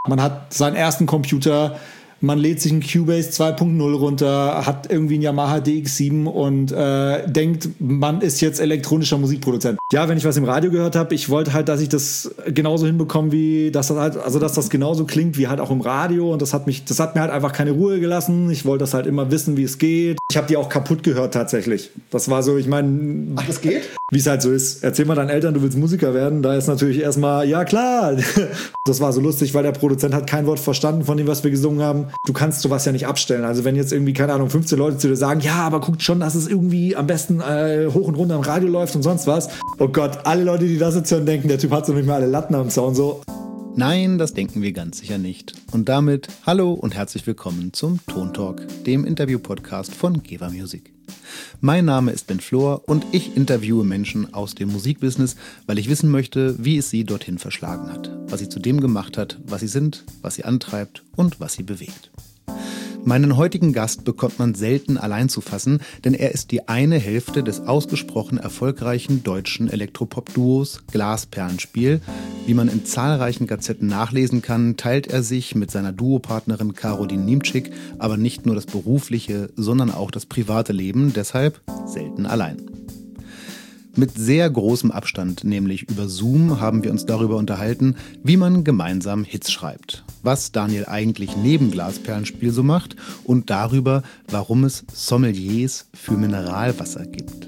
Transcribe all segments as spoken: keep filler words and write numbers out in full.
Man hat seinen ersten Computer, man lädt sich einen Cubase zwei Punkt null runter, hat irgendwie einen Yamaha D X sieben und äh, denkt, man ist jetzt elektronischer Musikproduzent. Ja, wenn ich was im Radio gehört habe, ich wollte halt, dass ich das genauso hinbekomme, wie dass das halt, also dass das genauso klingt wie halt auch im Radio, und das hat mich, das hat mir halt einfach keine Ruhe gelassen. Ich wollte das halt immer wissen, wie es geht. Ich habe die auch kaputt gehört tatsächlich. Das war so, ich meine, ach, das geht? Wie es halt so ist. Erzähl mal deinen Eltern, du willst Musiker werden. Da ist natürlich erstmal, ja klar. Das war so lustig, weil der Produzent hat kein Wort verstanden von dem, was wir gesungen haben. Du kannst sowas ja nicht abstellen. Also wenn jetzt irgendwie, keine Ahnung, fünfzehn Leute zu dir sagen, ja, aber guckt schon, dass es irgendwie am besten äh, hoch und runter im Radio läuft und sonst was. Oh Gott, alle Leute, die das jetzt hören, denken, der Typ hat so nicht mehr alle Latten am Zaun so. Nein, das denken wir ganz sicher nicht. Und damit hallo und herzlich willkommen zum Ton Talk, dem Interview-Podcast von Geva Music. Mein Name ist Ben Flor und ich interviewe Menschen aus dem Musikbusiness, weil ich wissen möchte, wie es sie dorthin verschlagen hat, was sie zu dem gemacht hat, was sie sind, was sie antreibt und was sie bewegt. Meinen heutigen Gast bekommt man selten allein zu fassen, denn er ist die eine Hälfte des ausgesprochen erfolgreichen deutschen Elektropop-Duos Glasperlenspiel. Wie man in zahlreichen Gazetten nachlesen kann, teilt er sich mit seiner Duopartnerin Caroline Niemczyk aber nicht nur das berufliche, sondern auch das private Leben, deshalb selten allein. Mit sehr großem Abstand, nämlich über Zoom, haben wir uns darüber unterhalten, wie man gemeinsam Hits schreibt, was Daniel eigentlich neben Glasperlenspiel so macht und darüber, warum es Sommeliers für Mineralwasser gibt.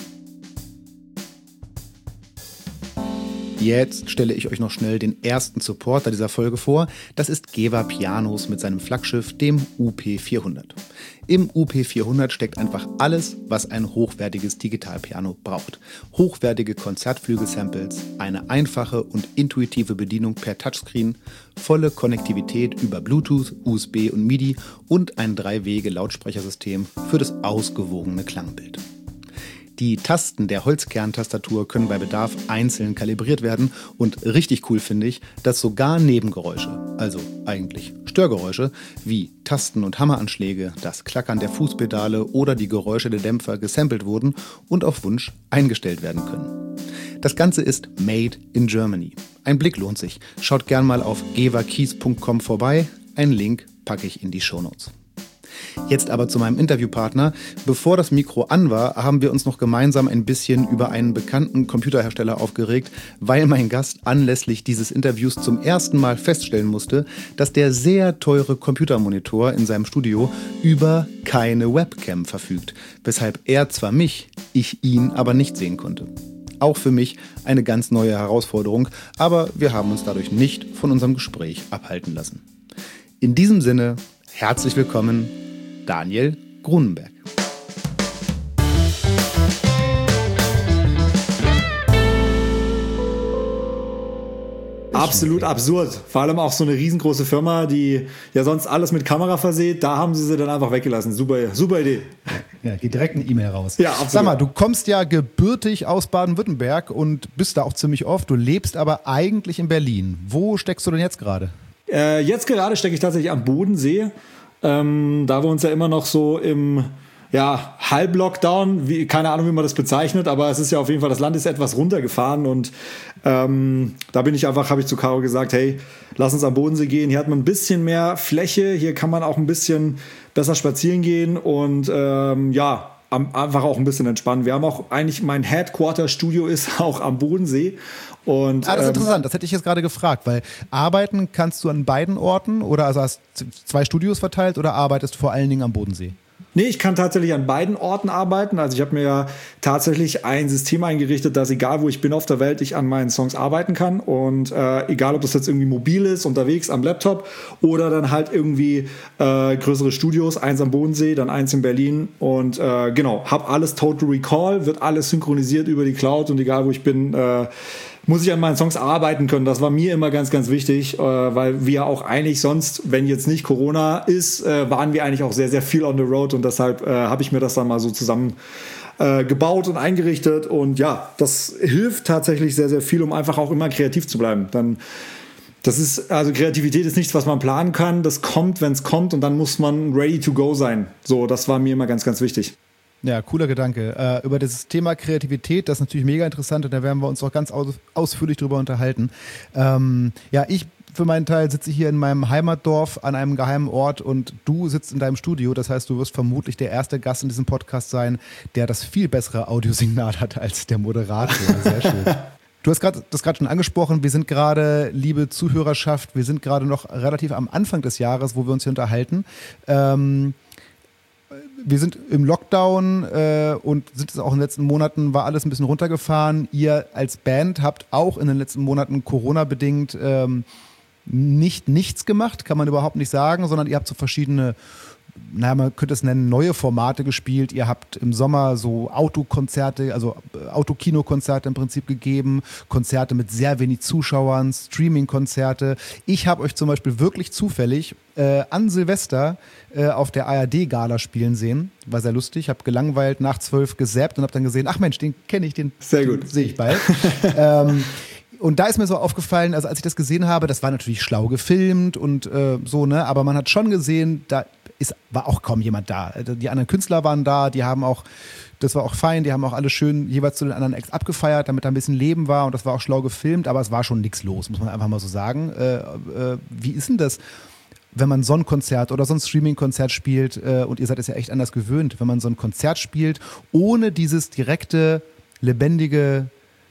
Jetzt stelle ich euch noch schnell den ersten Supporter dieser Folge vor. Das ist Geva Pianos mit seinem Flaggschiff, dem U P vierhundert. Im U P vierhundert steckt einfach alles, was ein hochwertiges Digitalpiano braucht. Hochwertige Konzertflügelsamples, eine einfache und intuitive Bedienung per Touchscreen, volle Konnektivität über Bluetooth, U S B und MIDI und ein Drei-Wege-Lautsprechersystem für das ausgewogene Klangbild. Die Tasten der Holzkerntastatur können bei Bedarf einzeln kalibriert werden und richtig cool finde ich, dass sogar Nebengeräusche, also eigentlich Störgeräusche, wie Tasten- und Hammeranschläge, das Klackern der Fußpedale oder die Geräusche der Dämpfer gesampelt wurden und auf Wunsch eingestellt werden können. Das Ganze ist made in Germany. Ein Blick lohnt sich. Schaut gern mal auf gevakeys punkt com vorbei. Einen Link packe ich in die Shownotes. Jetzt aber zu meinem Interviewpartner. Bevor das Mikro an war, haben wir uns noch gemeinsam ein bisschen über einen bekannten Computerhersteller aufgeregt, weil mein Gast anlässlich dieses Interviews zum ersten Mal feststellen musste, dass der sehr teure Computermonitor in seinem Studio über keine Webcam verfügt, weshalb er zwar mich, ich ihn aber nicht sehen konnte. Auch für mich eine ganz neue Herausforderung, aber wir haben uns dadurch nicht von unserem Gespräch abhalten lassen. In diesem Sinne, herzlich willkommen, Daniel Grunenberg. Absolut absurd. Vor allem auch so eine riesengroße Firma, die ja sonst alles mit Kamera verseht. Da haben sie sie dann einfach weggelassen. Super, super Idee. Ja, geht direkt eine E-Mail raus. Ja, absolut. Sag mal, du kommst ja gebürtig aus Baden-Württemberg und bist da auch ziemlich oft. Du lebst aber eigentlich in Berlin. Wo steckst du denn jetzt gerade? Äh, jetzt gerade stecke ich tatsächlich am Bodensee. Ähm, da wir uns ja immer noch so im ja, Halb-Lockdown, wie, keine Ahnung, wie man das bezeichnet, aber es ist ja auf jeden Fall, das Land ist etwas runtergefahren und ähm, da bin ich einfach, habe ich zu Caro gesagt, hey, lass uns am Bodensee gehen, hier hat man ein bisschen mehr Fläche, hier kann man auch ein bisschen besser spazieren gehen und ähm, ja, am, einfach auch ein bisschen entspannen. Wir haben auch eigentlich, mein Headquarter-Studio ist auch am Bodensee. Und, ah, das ist ähm, interessant, das hätte ich jetzt gerade gefragt, weil arbeiten kannst du an beiden Orten oder also hast zwei Studios verteilt oder arbeitest vor allen Dingen am Bodensee? Nee, ich kann tatsächlich an beiden Orten arbeiten. Also ich habe mir ja tatsächlich ein System eingerichtet, dass egal wo ich bin auf der Welt, ich an meinen Songs arbeiten kann. Und äh, egal, ob das jetzt irgendwie mobil ist, unterwegs am Laptop oder dann halt irgendwie äh, größere Studios, eins am Bodensee, dann eins in Berlin. Und äh, genau, habe alles Total Recall, wird alles synchronisiert über die Cloud und egal wo ich bin, äh, muss ich an meinen Songs arbeiten können. Das war mir immer ganz, ganz wichtig, äh, weil wir auch eigentlich sonst, wenn jetzt nicht Corona ist, äh, waren wir eigentlich auch sehr, sehr viel on the road und deshalb äh, habe ich mir das dann mal so zusammen äh, gebaut und eingerichtet und ja, das hilft tatsächlich sehr, sehr viel, um einfach auch immer kreativ zu bleiben. Dann das ist, also Kreativität ist nichts, was man planen kann. Das kommt, wenn es kommt und dann muss man ready to go sein. So, das war mir immer ganz, ganz wichtig. Ja, cooler Gedanke. Äh, über das Thema Kreativität, das ist natürlich mega interessant und da werden wir uns auch ganz aus, ausführlich drüber unterhalten. Ähm, ja, ich für meinen Teil sitze hier in meinem Heimatdorf an einem geheimen Ort und du sitzt in deinem Studio. Das heißt, du wirst vermutlich der erste Gast in diesem Podcast sein, der das viel bessere Audiosignal hat als der Moderator. Sehr schön. Du hast grad, das gerade schon angesprochen, wir sind gerade, liebe Zuhörerschaft, wir sind gerade noch relativ am Anfang des Jahres, wo wir uns hier unterhalten. Ähm, wir sind im Lockdown äh, und sind es auch in den letzten Monaten, war alles ein bisschen runtergefahren. Ihr als Band habt auch in den letzten Monaten Corona-bedingt ähm, nicht nichts gemacht, kann man überhaupt nicht sagen, sondern ihr habt so verschiedene, naja, man könnte es nennen, neue Formate gespielt. Ihr habt im Sommer so Autokonzerte, also Autokinokonzerte im Prinzip gegeben, Konzerte mit sehr wenig Zuschauern, Streaming-Konzerte. Ich habe euch zum Beispiel wirklich zufällig äh, an Silvester äh, auf der A R D-Gala spielen sehen. War sehr lustig, habe gelangweilt nach zwölf gesäppt und habe dann gesehen, ach Mensch, den kenne ich, den, sehr gut. Den sehe ich bald. ähm, Und da ist mir so aufgefallen, also als ich das gesehen habe, das war natürlich schlau gefilmt und äh, so, ne, aber man hat schon gesehen, da ist, war auch kaum jemand da. Die anderen Künstler waren da, die haben auch, das war auch fein, die haben auch alle schön jeweils zu den anderen Acts abgefeiert, damit da ein bisschen Leben war und das war auch schlau gefilmt, aber es war schon nichts los, muss man einfach mal so sagen. Äh, äh, wie ist denn das, wenn man so ein Konzert oder so ein Streaming-Konzert spielt äh, und ihr seid es ja echt anders gewöhnt, wenn man so ein Konzert spielt, ohne dieses direkte, lebendige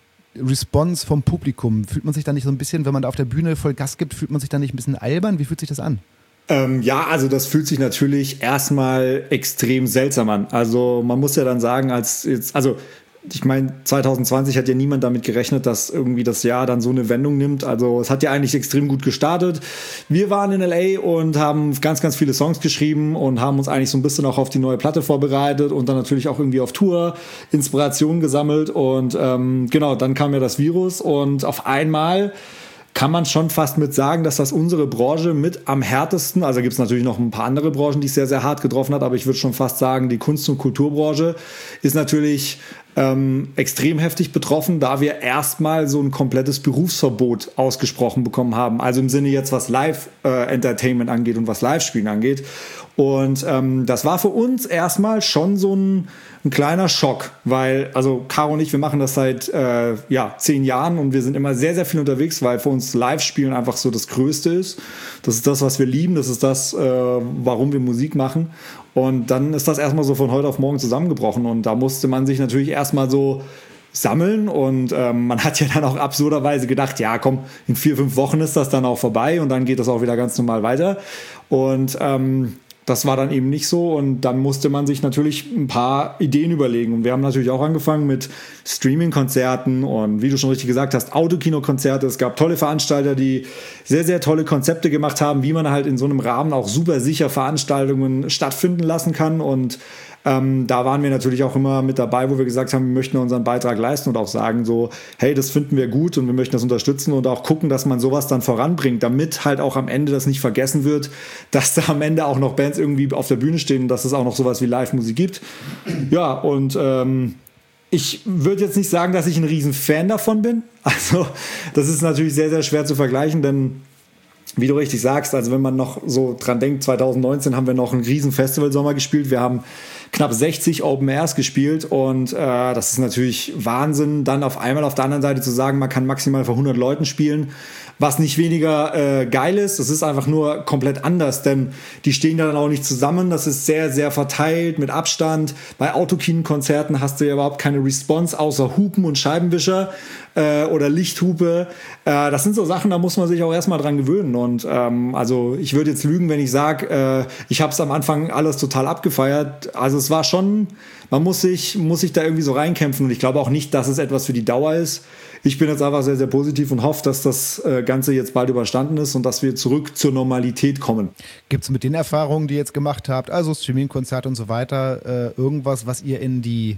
Response vom Publikum, fühlt man sich da nicht so ein bisschen, wenn man da auf der Bühne voll Gas gibt, fühlt man sich da nicht ein bisschen albern? Wie fühlt sich das an? Ähm, ja, also das fühlt sich natürlich erstmal extrem seltsam an. Also man muss ja dann sagen, als jetzt, also ich meine, zwanzig zwanzig hat ja niemand damit gerechnet, dass irgendwie das Jahr dann so eine Wendung nimmt. Also es hat ja eigentlich extrem gut gestartet. Wir waren in L A und haben ganz, ganz viele Songs geschrieben und haben uns eigentlich so ein bisschen auch auf die neue Platte vorbereitet und dann natürlich auch irgendwie auf Tour Inspirationen gesammelt. Und ähm, genau, dann kam ja das Virus und auf einmal kann man schon fast mit sagen, dass das unsere Branche mit am härtesten, also gibt es natürlich noch ein paar andere Branchen, die es sehr, sehr hart getroffen hat, aber ich würde schon fast sagen, die Kunst- und Kulturbranche ist natürlich ähm, extrem heftig betroffen, da wir erstmal so ein komplettes Berufsverbot ausgesprochen bekommen haben. Also im Sinne jetzt, was Live-Entertainment äh, angeht und was Live-Spielen angeht. Und ähm, das war für uns erstmal schon so ein, ein kleiner Schock, weil, also Caro und ich, wir machen das seit äh, ja, zehn Jahren und wir sind immer sehr, sehr viel unterwegs, weil für uns Live-Spielen einfach so das Größte ist. Das ist das, was wir lieben, das ist das, äh, warum wir Musik machen. Und dann ist das erstmal so von heute auf morgen zusammengebrochen und da musste man sich natürlich erstmal so sammeln und ähm, man hat ja dann auch absurderweise gedacht, ja komm, in vier, fünf Wochen ist das dann auch vorbei und dann geht das auch wieder ganz normal weiter und ähm, das war dann eben nicht so und dann musste man sich natürlich ein paar Ideen überlegen und wir haben natürlich auch angefangen mit Streaming-Konzerten und wie du schon richtig gesagt hast, Autokino-Konzerte. Es gab tolle Veranstalter, die sehr, sehr tolle Konzepte gemacht haben, wie man halt in so einem Rahmen auch super sicher Veranstaltungen stattfinden lassen kann und Ähm, da waren wir natürlich auch immer mit dabei, wo wir gesagt haben, wir möchten unseren Beitrag leisten und auch sagen so, hey, das finden wir gut und wir möchten das unterstützen und auch gucken, dass man sowas dann voranbringt, damit halt auch am Ende das nicht vergessen wird, dass da am Ende auch noch Bands irgendwie auf der Bühne stehen und dass es auch noch sowas wie Live-Musik gibt. Ja, und ähm, ich würde jetzt nicht sagen, dass ich ein riesen Fan davon bin. Also das ist natürlich sehr, sehr schwer zu vergleichen, denn wie du richtig sagst, also wenn man noch so dran denkt, zwanzig neunzehn haben wir noch einen riesen Festivalsommer gespielt. Wir haben knapp sechzig Open Airs gespielt und äh, das ist natürlich Wahnsinn, dann auf einmal auf der anderen Seite zu sagen, man kann maximal vor hundert Leuten spielen, was nicht weniger äh, geil ist. Das ist einfach nur komplett anders, denn die stehen ja dann auch nicht zusammen. Das ist sehr, sehr verteilt mit Abstand. Bei Autokino-Konzerten hast du ja überhaupt keine Response außer Hupen und Scheibenwischer äh, oder Lichthupe. Äh, das sind so Sachen, da muss man sich auch erstmal dran gewöhnen. Und ähm, also ich würde jetzt lügen, wenn ich sage, äh, ich habe es am Anfang alles total abgefeiert. Also es war schon, man muss sich, muss sich da irgendwie so reinkämpfen. Und ich glaube auch nicht, dass es etwas für die Dauer ist. Ich bin jetzt einfach sehr, sehr positiv und hoffe, dass das Ganze jetzt bald überstanden ist und dass wir zurück zur Normalität kommen. Gibt es mit den Erfahrungen, die ihr jetzt gemacht habt, also Streaming-Konzerte und so weiter, irgendwas, was ihr in die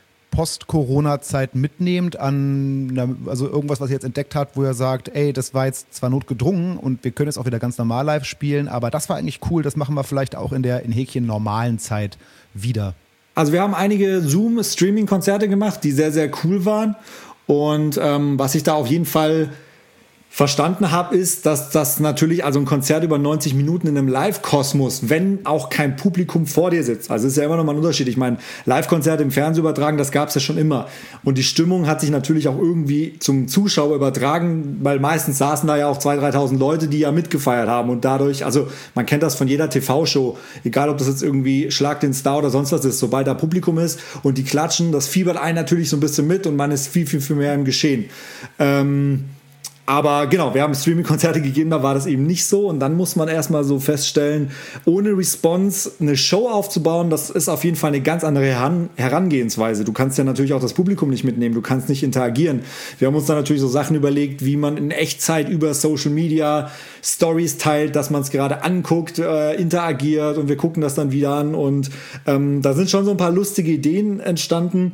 Post-Corona-Zeit mitnehmt, an, also irgendwas, was ihr jetzt entdeckt habt, wo ihr sagt, ey, das war jetzt zwar notgedrungen und wir können jetzt auch wieder ganz normal live spielen, aber das war eigentlich cool, das machen wir vielleicht auch in der in Häkchen normalen Zeit wieder? Also wir haben einige Zoom-Streaming-Konzerte gemacht, die sehr, sehr cool waren. Und ähm, was ich da auf jeden Fall verstanden habe, ist, dass das natürlich, also ein Konzert über neunzig Minuten in einem Live-Kosmos, wenn auch kein Publikum vor dir sitzt, also ist ja immer noch mal ein Unterschied. Ich meine, Live-Konzerte im Fernsehen übertragen, das gab es ja schon immer. Und die Stimmung hat sich natürlich auch irgendwie zum Zuschauer übertragen, weil meistens saßen da ja auch zweitausend, dreitausend Leute, die ja mitgefeiert haben. Und dadurch, also man kennt das von jeder T V-Show, egal ob das jetzt irgendwie Schlag den Star oder sonst was ist, sobald da Publikum ist und die klatschen, das fiebert einen natürlich so ein bisschen mit und man ist viel, viel, viel mehr im Geschehen. Ähm, Aber genau, wir haben Streaming-Konzerte gegeben, da war das eben nicht so. Und dann muss man erstmal so feststellen, ohne Response eine Show aufzubauen, das ist auf jeden Fall eine ganz andere Heran- Herangehensweise. Du kannst ja natürlich auch das Publikum nicht mitnehmen, du kannst nicht interagieren. Wir haben uns dann natürlich so Sachen überlegt, wie man in Echtzeit über Social Media Stories teilt, dass man es gerade anguckt, äh, interagiert und wir gucken das dann wieder an. Und ähm, da sind schon so ein paar lustige Ideen entstanden.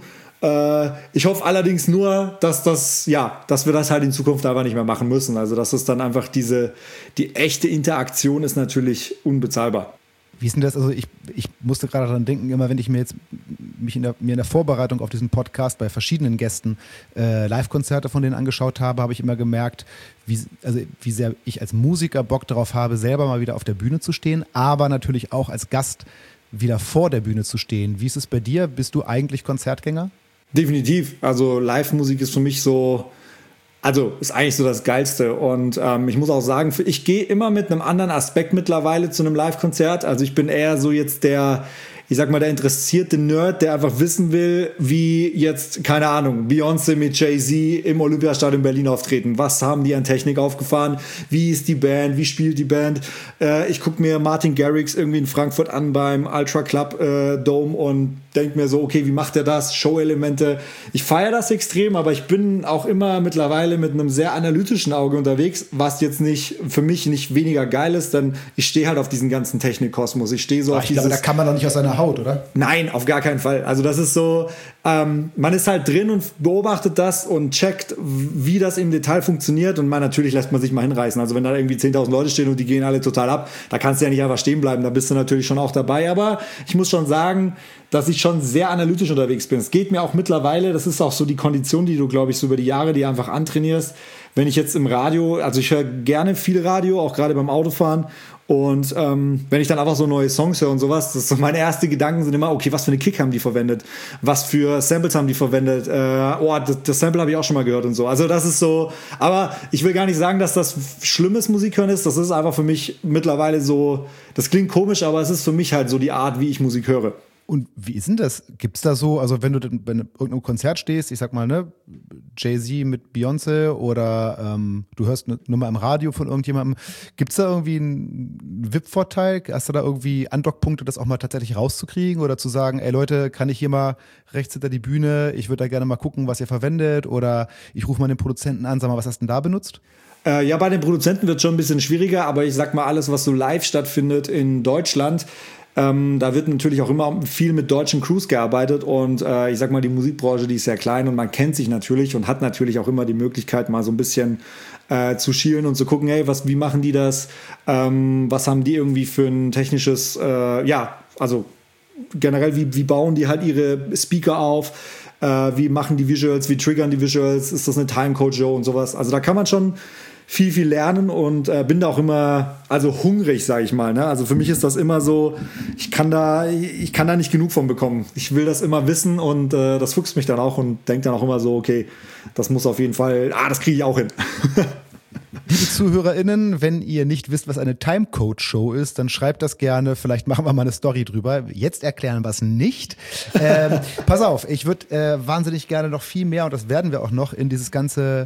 Ich hoffe allerdings nur, dass das, ja, dass wir das halt in Zukunft einfach nicht mehr machen müssen. Also, dass es dann einfach diese, die echte Interaktion ist natürlich unbezahlbar. Wie ist denn das? Also ich, ich musste gerade daran denken, immer wenn ich mir jetzt mich in der, mir in der Vorbereitung auf diesen Podcast bei verschiedenen Gästen äh, Live-Konzerte von denen angeschaut habe, habe ich immer gemerkt, wie, also wie sehr ich als Musiker Bock darauf habe, selber mal wieder auf der Bühne zu stehen, aber natürlich auch als Gast wieder vor der Bühne zu stehen. Wie ist es bei dir? Bist du eigentlich Konzertgänger? Definitiv. Also Live-Musik ist für mich so, also ist eigentlich so das Geilste. Und ähm, ich muss auch sagen, ich gehe immer mit einem anderen Aspekt mittlerweile zu einem Live-Konzert. Also ich bin eher so jetzt der, ich sag mal, der interessierte Nerd, der einfach wissen will, wie jetzt, keine Ahnung, Beyoncé mit Jay-Z im Olympiastadion Berlin auftreten. Was haben die an Technik aufgefahren? Wie ist die Band? Wie spielt die Band? Äh, ich gucke mir Martin Garrix irgendwie in Frankfurt an beim Ultra Club äh, Dome und denke mir so, okay, wie macht er das? Show-Elemente. Ich feiere das extrem, aber ich bin auch immer mittlerweile mit einem sehr analytischen Auge unterwegs, was jetzt nicht für mich nicht weniger geil ist, denn ich stehe halt auf diesen ganzen Technikkosmos. Ich stehe so Ach, auf ich dieses... glaube, da kann man doch nicht aus seiner Haut, oder? Nein, auf gar keinen Fall. Also das ist so, ähm, man ist halt drin und beobachtet das und checkt, wie das im Detail funktioniert und man natürlich lässt man sich mal hinreißen. Also wenn da irgendwie zehntausend Leute stehen und die gehen alle total ab, da kannst du ja nicht einfach stehen bleiben, da bist du natürlich schon auch dabei. Aber ich muss schon sagen, dass ich schon sehr analytisch unterwegs bin. Es geht mir auch mittlerweile, das ist auch so die Kondition, die du, glaube ich, so über die Jahre, die einfach antrainierst. Wenn ich jetzt im Radio, also ich höre gerne viel Radio, auch gerade beim Autofahren. Und ähm, wenn ich dann einfach so neue Songs höre und sowas, das ist so meine ersten Gedanken sind immer, okay, was für eine Kick haben die verwendet? Was für Samples haben die verwendet? Äh, oh, das, das Sample habe ich auch schon mal gehört und so. Also das ist so, aber ich will gar nicht sagen, dass das schlimmes Musikhören ist. Das ist einfach für mich mittlerweile so, das klingt komisch, aber es ist für mich halt so die Art, wie ich Musik höre. Und wie ist denn das? Gibt es da so, also wenn du bei irgendeinem Konzert stehst, ich sag mal, ne, Jay-Z mit Beyoncé oder ähm, du hörst eine Nummer im Radio von irgendjemandem, gibt es da irgendwie einen V I P-Vorteil? Hast du da irgendwie Andockpunkte, das auch mal tatsächlich rauszukriegen oder zu sagen, ey Leute, kann ich hier mal rechts hinter die Bühne, ich würde da gerne mal gucken, was ihr verwendet oder ich rufe mal den Produzenten an, sag mal, was hast du denn da benutzt? Äh, ja, bei den Produzenten wird es schon ein bisschen schwieriger, aber ich sag mal, alles, was so live stattfindet in Deutschland, Ähm, da wird natürlich auch immer viel mit deutschen Crews gearbeitet und äh, ich sag mal, die Musikbranche, die ist sehr klein und man kennt sich natürlich und hat natürlich auch immer die Möglichkeit, mal so ein bisschen äh, zu schielen und zu gucken, hey, was, wie machen die das? Ähm, was haben die irgendwie für ein technisches, äh, ja, also generell, wie, wie bauen die halt ihre Speaker auf? Äh, wie machen die Visuals? Wie triggern die Visuals? Ist das eine Timecode-Show und sowas? Also da kann man schon viel, viel lernen und äh, bin da auch immer, also hungrig, sage ich mal. Ne? Also für mich ist das immer so, ich kann da, ich kann da nicht genug von bekommen. Ich will das immer wissen und äh, das fuchst mich dann auch und denke dann auch immer so, okay, das muss auf jeden Fall, ah, das kriege ich auch hin. Liebe ZuhörerInnen, wenn ihr nicht wisst, was eine Timecode-Show ist, dann schreibt das gerne. Vielleicht machen wir mal eine Story drüber. Jetzt erklären wir es nicht. Ähm, pass auf, ich würde äh, wahnsinnig gerne noch viel mehr, und das werden wir auch noch, in dieses ganze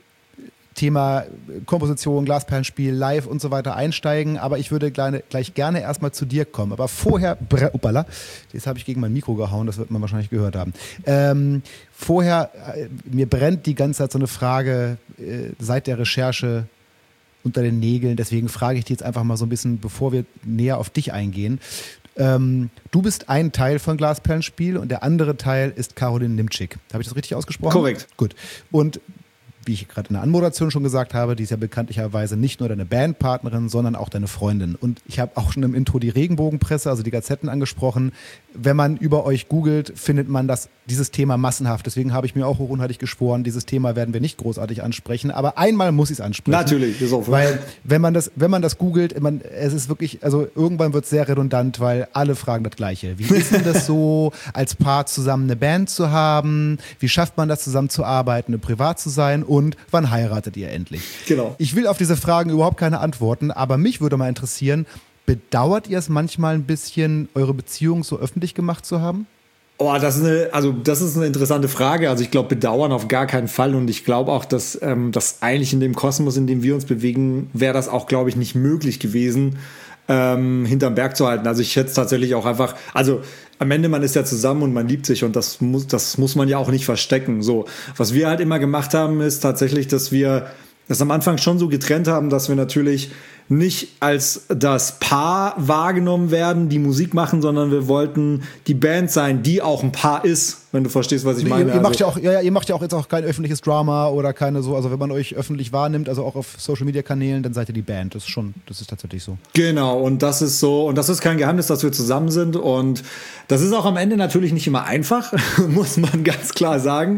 Thema Komposition, Glasperlenspiel, Live und so weiter einsteigen, aber ich würde gleich, gleich gerne erstmal zu dir kommen. Aber vorher, bre- upala, das habe ich gegen mein Mikro gehauen, das wird man wahrscheinlich gehört haben. Ähm, vorher, äh, mir brennt die ganze Zeit so eine Frage äh, seit der Recherche unter den Nägeln, deswegen frage ich dich jetzt einfach mal so ein bisschen, bevor wir näher auf dich eingehen. Ähm, du bist ein Teil von Glasperlenspiel und der andere Teil ist Caroline Nimczyk. Habe ich das richtig ausgesprochen? Korrekt. Gut. Und wie ich gerade in der Anmoderation schon gesagt habe, die ist ja bekanntlicherweise nicht nur deine Bandpartnerin, sondern auch deine Freundin. Und ich habe auch schon im Intro die Regenbogenpresse, also die Gazetten angesprochen. Wenn man über euch googelt, findet man das, dieses Thema massenhaft. Deswegen habe ich mir auch hochunheilig geschworen, dieses Thema werden wir nicht großartig ansprechen. Aber einmal muss ich es ansprechen. Natürlich, ist auch so. Weil wenn man das, wenn man das googelt, man, es ist wirklich, also irgendwann wird es sehr redundant, weil alle fragen das Gleiche. Wie ist denn das so, als Paar zusammen eine Band zu haben? Wie schafft man das, zusammen zu arbeiten, privat zu sein? Und wann heiratet ihr endlich? Genau. Ich will auf diese Fragen überhaupt keine Antworten, aber mich würde mal interessieren, bedauert ihr es manchmal ein bisschen, eure Beziehung so öffentlich gemacht zu haben? Oh, das ist eine, also das ist eine interessante Frage. Also ich glaube, bedauern auf gar keinen Fall. Und ich glaube auch, dass ähm, das eigentlich in dem Kosmos, in dem wir uns bewegen, wäre das auch, glaube ich, nicht möglich gewesen, ähm, hinterm Berg zu halten. Also ich hätte es tatsächlich auch einfach, also am Ende, man ist ja zusammen und man liebt sich und das muss, das muss man ja auch nicht verstecken. So, was wir halt immer gemacht haben, ist tatsächlich, dass wir das am Anfang schon so getrennt haben, dass wir natürlich nicht als das Paar wahrgenommen werden, die Musik machen, sondern wir wollten die Band sein, die auch ein Paar ist, wenn du verstehst, was ich meine. Ihr, ihr, macht ja auch, ja, ihr macht ja auch jetzt auch kein öffentliches Drama oder keine so, also wenn man euch öffentlich wahrnimmt, also auch auf Social-Media-Kanälen, dann seid ihr die Band. Das ist schon, das ist tatsächlich so. Genau, und das ist so, und das ist kein Geheimnis, dass wir zusammen sind und das ist auch am Ende natürlich nicht immer einfach, muss man ganz klar sagen.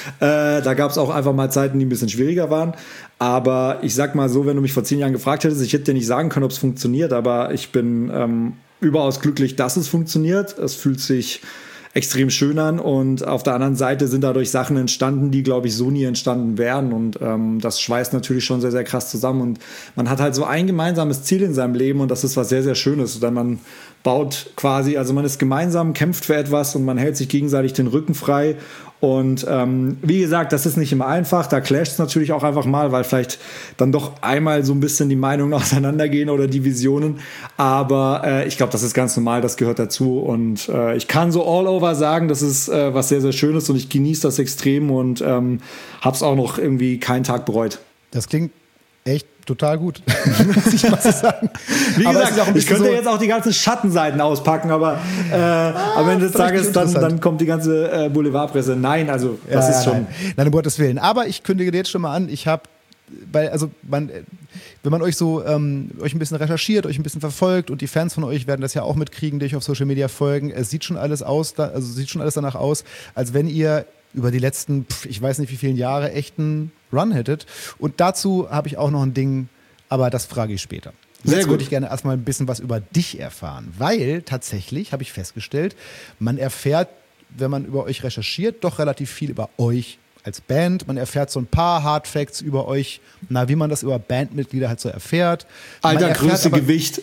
Äh, da gab es auch einfach mal Zeiten, die ein bisschen schwieriger waren. Aber ich sag mal so, wenn du mich vor zehn Jahren gefragt hättest, ich hätte dir nicht sagen können, ob es funktioniert, aber ich bin ähm, überaus glücklich, dass es funktioniert. Es fühlt sich extrem schön an und auf der anderen Seite sind dadurch Sachen entstanden, die, glaube ich, so nie entstanden wären und ähm, das schweißt natürlich schon sehr, sehr krass zusammen und man hat halt so ein gemeinsames Ziel in seinem Leben und das ist was sehr, sehr Schönes, denn man baut quasi, also man ist gemeinsam, kämpft für etwas und man hält sich gegenseitig den Rücken frei. Und ähm, wie gesagt, das ist nicht immer einfach, da clasht es natürlich auch einfach mal, weil vielleicht dann doch einmal so ein bisschen die Meinungen auseinandergehen oder die Visionen, aber äh, ich glaube, das ist ganz normal, das gehört dazu und äh, ich kann so all over sagen, das ist äh, was sehr, sehr Schönes und ich genieße das extrem und ähm, habe es auch noch irgendwie keinen Tag bereut. Das klingt echt total gut, muss ich mal so sagen. Wie aber gesagt, ich könnte so jetzt auch die ganzen Schattenseiten auspacken, aber äh, ah, am Ende des Tages dann, dann kommt die ganze äh, Boulevardpresse. Nein, also das ja, ist ja, schon... Nein. nein, um Gottes Willen. Aber ich kündige dir jetzt schon mal an, ich habe, weil also man, wenn man euch so ähm, euch ein bisschen recherchiert, euch ein bisschen verfolgt und die Fans von euch werden das ja auch mitkriegen, die euch auf Social Media folgen, es sieht schon alles aus, da, also sieht schon alles danach aus, als wenn ihr über die letzten, ich weiß nicht wie vielen Jahre, echten Run hättet. Und dazu habe ich auch noch ein Ding, aber das frage ich später. Sehr Jetzt gut. würde ich gerne erstmal ein bisschen was über dich erfahren, weil tatsächlich habe ich festgestellt, man erfährt, wenn man über euch recherchiert, doch relativ viel über euch als Band. Man erfährt so ein paar Hard Facts über euch, na, wie man das über Bandmitglieder halt so erfährt. Alter, Größe, aber, Gewicht.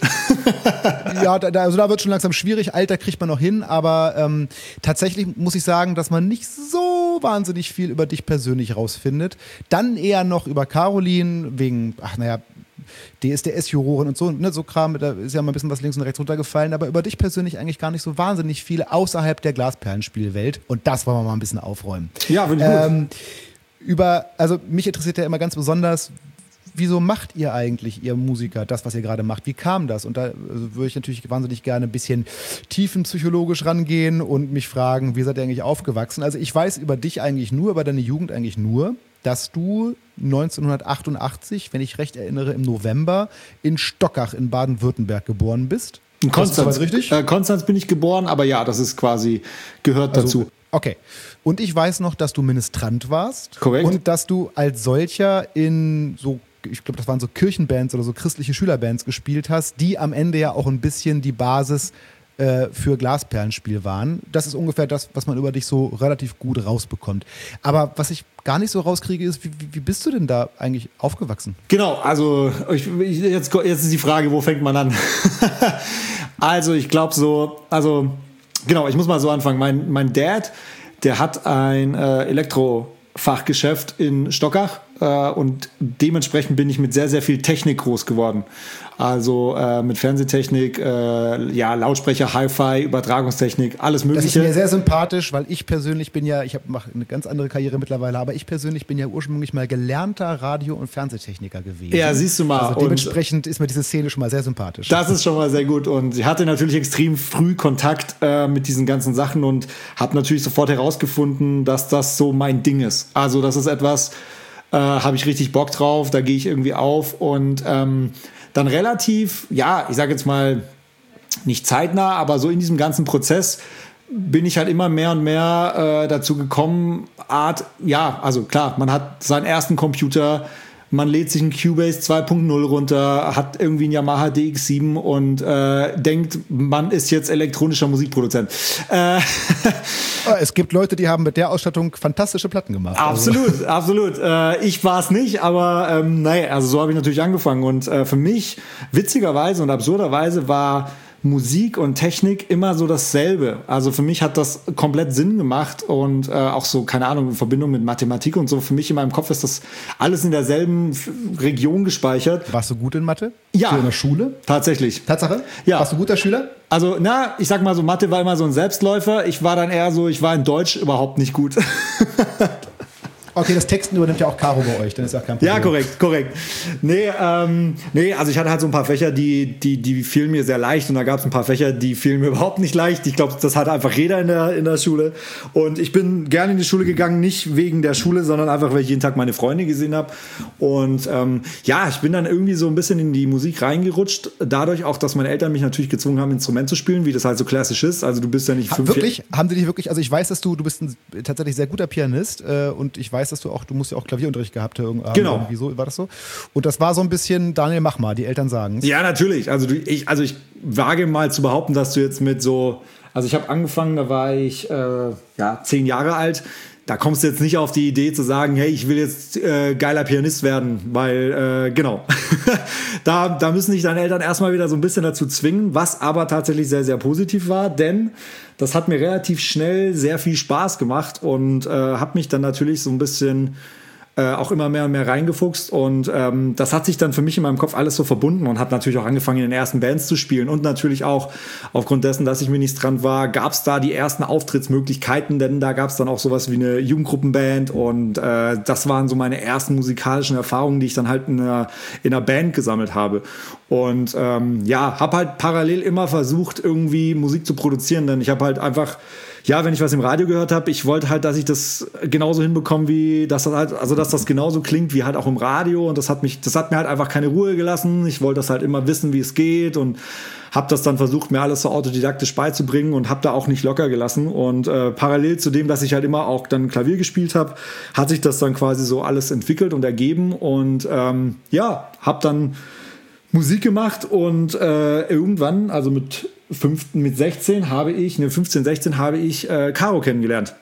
Ja, da, also da wird schon langsam schwierig. Alter kriegt man noch hin, aber ähm, tatsächlich muss ich sagen, dass man nicht so wahnsinnig viel über dich persönlich rausfindet. Dann eher noch über Caroline, wegen, ach naja, D S D S-Jurorin und so, ne, so Kram, da ist ja mal ein bisschen was links und rechts runtergefallen, aber über dich persönlich eigentlich gar nicht so wahnsinnig viele außerhalb der Glasperlenspielwelt und das wollen wir mal ein bisschen aufräumen. Ja, finde ich ähm, gut. Über, also mich interessiert ja immer ganz besonders, wieso macht ihr eigentlich, ihr Musiker, das, was ihr gerade macht? Wie kam das? Und da also, würde ich natürlich wahnsinnig gerne ein bisschen tiefenpsychologisch rangehen und mich fragen, wie seid ihr eigentlich aufgewachsen? Also ich weiß über dich eigentlich nur, über deine Jugend eigentlich nur, dass du neunzehnhundertachtundachtzig, wenn ich recht erinnere, im November in Stockach in Baden-Württemberg geboren bist. In Konstanz, das ist richtig? Äh, Konstanz bin ich geboren, aber ja, das ist quasi, gehört also, dazu. Okay. Und ich weiß noch, dass du Ministrant warst. Korrekt. Und dass du als solcher in so, ich glaube, das waren so Kirchenbands oder so christliche Schülerbands gespielt hast, die am Ende ja auch ein bisschen die Basis für Glasperlenspiel waren. Das ist ungefähr das, was man über dich so relativ gut rausbekommt. Aber was ich gar nicht so rauskriege, ist, wie, wie bist du denn da eigentlich aufgewachsen? Genau, also ich, jetzt, jetzt ist die Frage, wo fängt man an? Also ich glaube so, also genau, ich muss mal so anfangen. Mein, mein Dad, der hat ein äh, Elektrofachgeschäft in Stockach äh, und dementsprechend bin ich mit sehr, sehr viel Technik groß geworden. Also äh, mit Fernsehtechnik, äh, ja, Lautsprecher, Hi-Fi, Übertragungstechnik, alles Mögliche. Das ist mir sehr sympathisch, weil ich persönlich bin ja, ich mache eine ganz andere Karriere mittlerweile, aber ich persönlich bin ja ursprünglich mal gelernter Radio- und Fernsehtechniker gewesen. Ja, siehst du mal. Also dementsprechend und ist mir diese Szene schon mal sehr sympathisch. Das ist schon mal sehr gut und ich hatte natürlich extrem früh Kontakt äh, mit diesen ganzen Sachen und habe natürlich sofort herausgefunden, dass das so mein Ding ist. Also das ist etwas, äh, habe ich richtig Bock drauf, da gehe ich irgendwie auf und ähm, dann relativ, ja, ich sage jetzt mal nicht zeitnah, aber so in diesem ganzen Prozess bin ich halt immer mehr und mehr äh, dazu gekommen, Art, ja, also klar, man hat seinen ersten Computer, man lädt sich einen Cubase zwei Punkt null runter, hat irgendwie einen Yamaha D X sieben und äh, denkt, man ist jetzt elektronischer Musikproduzent. Äh, es gibt Leute, die haben mit der Ausstattung fantastische Platten gemacht. Absolut, also. absolut. Äh, ich war es nicht, aber ähm, naja, also so habe ich natürlich angefangen. Und äh, für mich, witzigerweise und absurderweise, war Musik und Technik immer so dasselbe. Also für mich hat das komplett Sinn gemacht und äh, auch so, keine Ahnung, in Verbindung mit Mathematik und so. Für mich in meinem Kopf ist das alles in derselben Region gespeichert. Warst du gut in Mathe? Ja. So in der Schule? Tatsächlich. Tatsache? Ja. Warst du guter Schüler? Also, na, ich sag mal so, Mathe war immer so ein Selbstläufer. Ich war dann eher so, ich war in Deutsch überhaupt nicht gut. Okay, das Texten übernimmt ja auch Caro bei euch, dann ist auch kein Problem. Ja, korrekt, korrekt. Nee, ähm, nee, also ich hatte halt so ein paar Fächer, die, die, die fielen mir sehr leicht und da gab es ein paar Fächer, die fielen mir überhaupt nicht leicht. Ich glaube, das hatte einfach jeder in der, in der Schule. Und ich bin gerne in die Schule gegangen, nicht wegen der Schule, sondern einfach, weil ich jeden Tag meine Freunde gesehen habe. Und ähm, ja, ich bin dann irgendwie so ein bisschen in die Musik reingerutscht. Dadurch auch, dass meine Eltern mich natürlich gezwungen haben, Instrument zu spielen, wie das halt so klassisch ist. Also du bist ja nicht ha, fünf... Wirklich? Haben die dich wirklich... Also ich weiß, dass du, du bist ein tatsächlich sehr guter Pianist äh, und ich weiß, dass du auch, du musst ja auch Klavierunterricht gehabt haben. Genau. Irgendwie so, war das so? Und das war so ein bisschen, Daniel, mach mal, die Eltern sagen es. Ja, natürlich. Also, du, ich, also ich wage mal zu behaupten, dass du jetzt mit so, also ich habe angefangen, da war ich äh, ja, zehn Jahre alt. Da kommst du jetzt nicht auf die Idee zu sagen, hey, ich will jetzt äh, geiler Pianist werden, weil, äh, genau, da, da müssen dich deine Eltern erstmal wieder so ein bisschen dazu zwingen, was aber tatsächlich sehr, sehr positiv war, denn das hat mir relativ schnell sehr viel Spaß gemacht und äh, habe mich dann natürlich so ein bisschen äh, auch immer mehr und mehr reingefuchst und ähm, das hat sich dann für mich in meinem Kopf alles so verbunden und habe natürlich auch angefangen, in den ersten Bands zu spielen und natürlich auch aufgrund dessen, dass ich ministrant war, gab es da die ersten Auftrittsmöglichkeiten, denn da gab es dann auch sowas wie eine Jugendgruppenband und äh, das waren so meine ersten musikalischen Erfahrungen, die ich dann halt in einer, in einer Band gesammelt habe. Und ähm, ja, habe halt parallel immer versucht, irgendwie Musik zu produzieren, denn ich habe halt einfach, ja, wenn ich was im Radio gehört habe, ich wollte halt, dass ich das genauso hinbekomme, wie dass das halt, also dass das genauso klingt wie halt auch im Radio. Und das hat mich, das hat mir halt einfach keine Ruhe gelassen. Ich wollte das halt immer wissen, wie es geht und habe das dann versucht, mir alles so autodidaktisch beizubringen und habe da auch nicht locker gelassen. Und äh, parallel zu dem, dass ich halt immer auch dann Klavier gespielt habe, hat sich das dann quasi so alles entwickelt und ergeben. Und ähm, ja, habe dann Musik gemacht und äh, irgendwann, also mit fünften, mit sechzehn habe ich, ne, fünfzehn, sechzehn habe ich äh, Caro kennengelernt.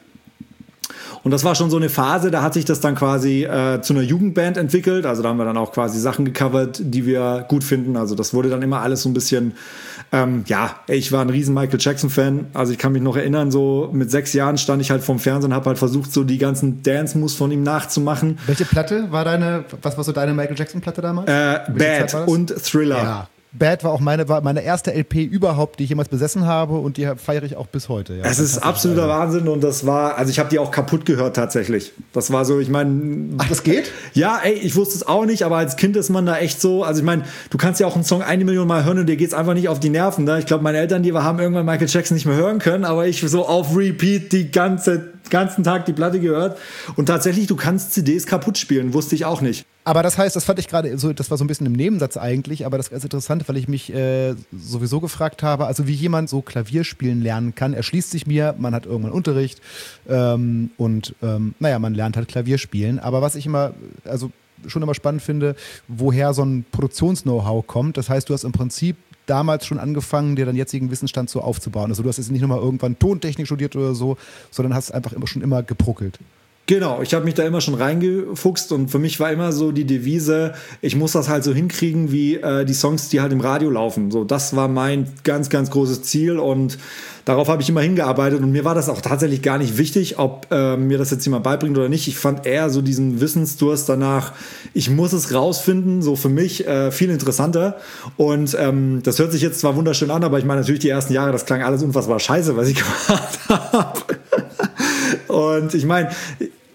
Und das war schon so eine Phase, da hat sich das dann quasi äh, zu einer Jugendband entwickelt. Also da haben wir dann auch quasi Sachen gecovert, die wir gut finden. Also das wurde dann immer alles so ein bisschen, ähm, ja, ich war ein riesen Michael Jackson-Fan. Also ich kann mich noch erinnern, so mit sechs Jahren stand ich halt vorm Fernsehen und habe halt versucht, so die ganzen Dance-Moves von ihm nachzumachen. Welche Platte war deine, was war so deine Michael Jackson-Platte damals? Äh, Bad und Thriller. Ja. Bad war auch meine, war meine erste L P überhaupt, die ich jemals besessen habe und die feiere ich auch bis heute. Ja. Es ist absoluter also. Wahnsinn und das war, also ich habe die auch kaputt gehört tatsächlich. Das war so, ich meine... Ach, das geht? Ja, ey, ich wusste es auch nicht, aber als Kind ist man da echt so, also ich meine, du kannst ja auch einen Song eine Million Mal hören und dir geht's einfach nicht auf die Nerven. Ne? Ich glaube, meine Eltern, die haben irgendwann Michael Jackson nicht mehr hören können, aber ich so auf Repeat die ganze, ganzen Tag die Platte gehört und tatsächlich, du kannst C Ds kaputt spielen, wusste ich auch nicht. Aber das heißt, das fand ich gerade so, das war so ein bisschen im Nebensatz eigentlich, aber das ist interessant, weil ich mich äh, sowieso gefragt habe, also wie jemand so Klavier spielen lernen kann, erschließt sich mir, man hat irgendwann Unterricht ähm, und ähm, naja, man lernt halt Klavier spielen, aber was ich immer, also schon immer spannend finde, woher so ein Produktions-Know-how kommt, das heißt, du hast im Prinzip damals schon angefangen, dir deinen jetzigen Wissensstand so aufzubauen, also du hast jetzt nicht nochmal irgendwann Tontechnik studiert oder so, sondern hast einfach immer schon immer gebruckelt. Genau, ich habe mich da immer schon reingefuchst und für mich war immer so die Devise, ich muss das halt so hinkriegen wie äh, die Songs, die halt im Radio laufen. So, das war mein ganz, ganz großes Ziel und darauf habe ich immer hingearbeitet und mir war das auch tatsächlich gar nicht wichtig, ob äh, mir das jetzt jemand beibringt oder nicht. Ich fand eher so diesen Wissensdurst danach, ich muss es rausfinden, so für mich äh, viel interessanter und ähm, das hört sich jetzt zwar wunderschön an, aber ich meine natürlich die ersten Jahre, das klang alles unfassbar scheiße, was ich gemacht habe. Und ich meine,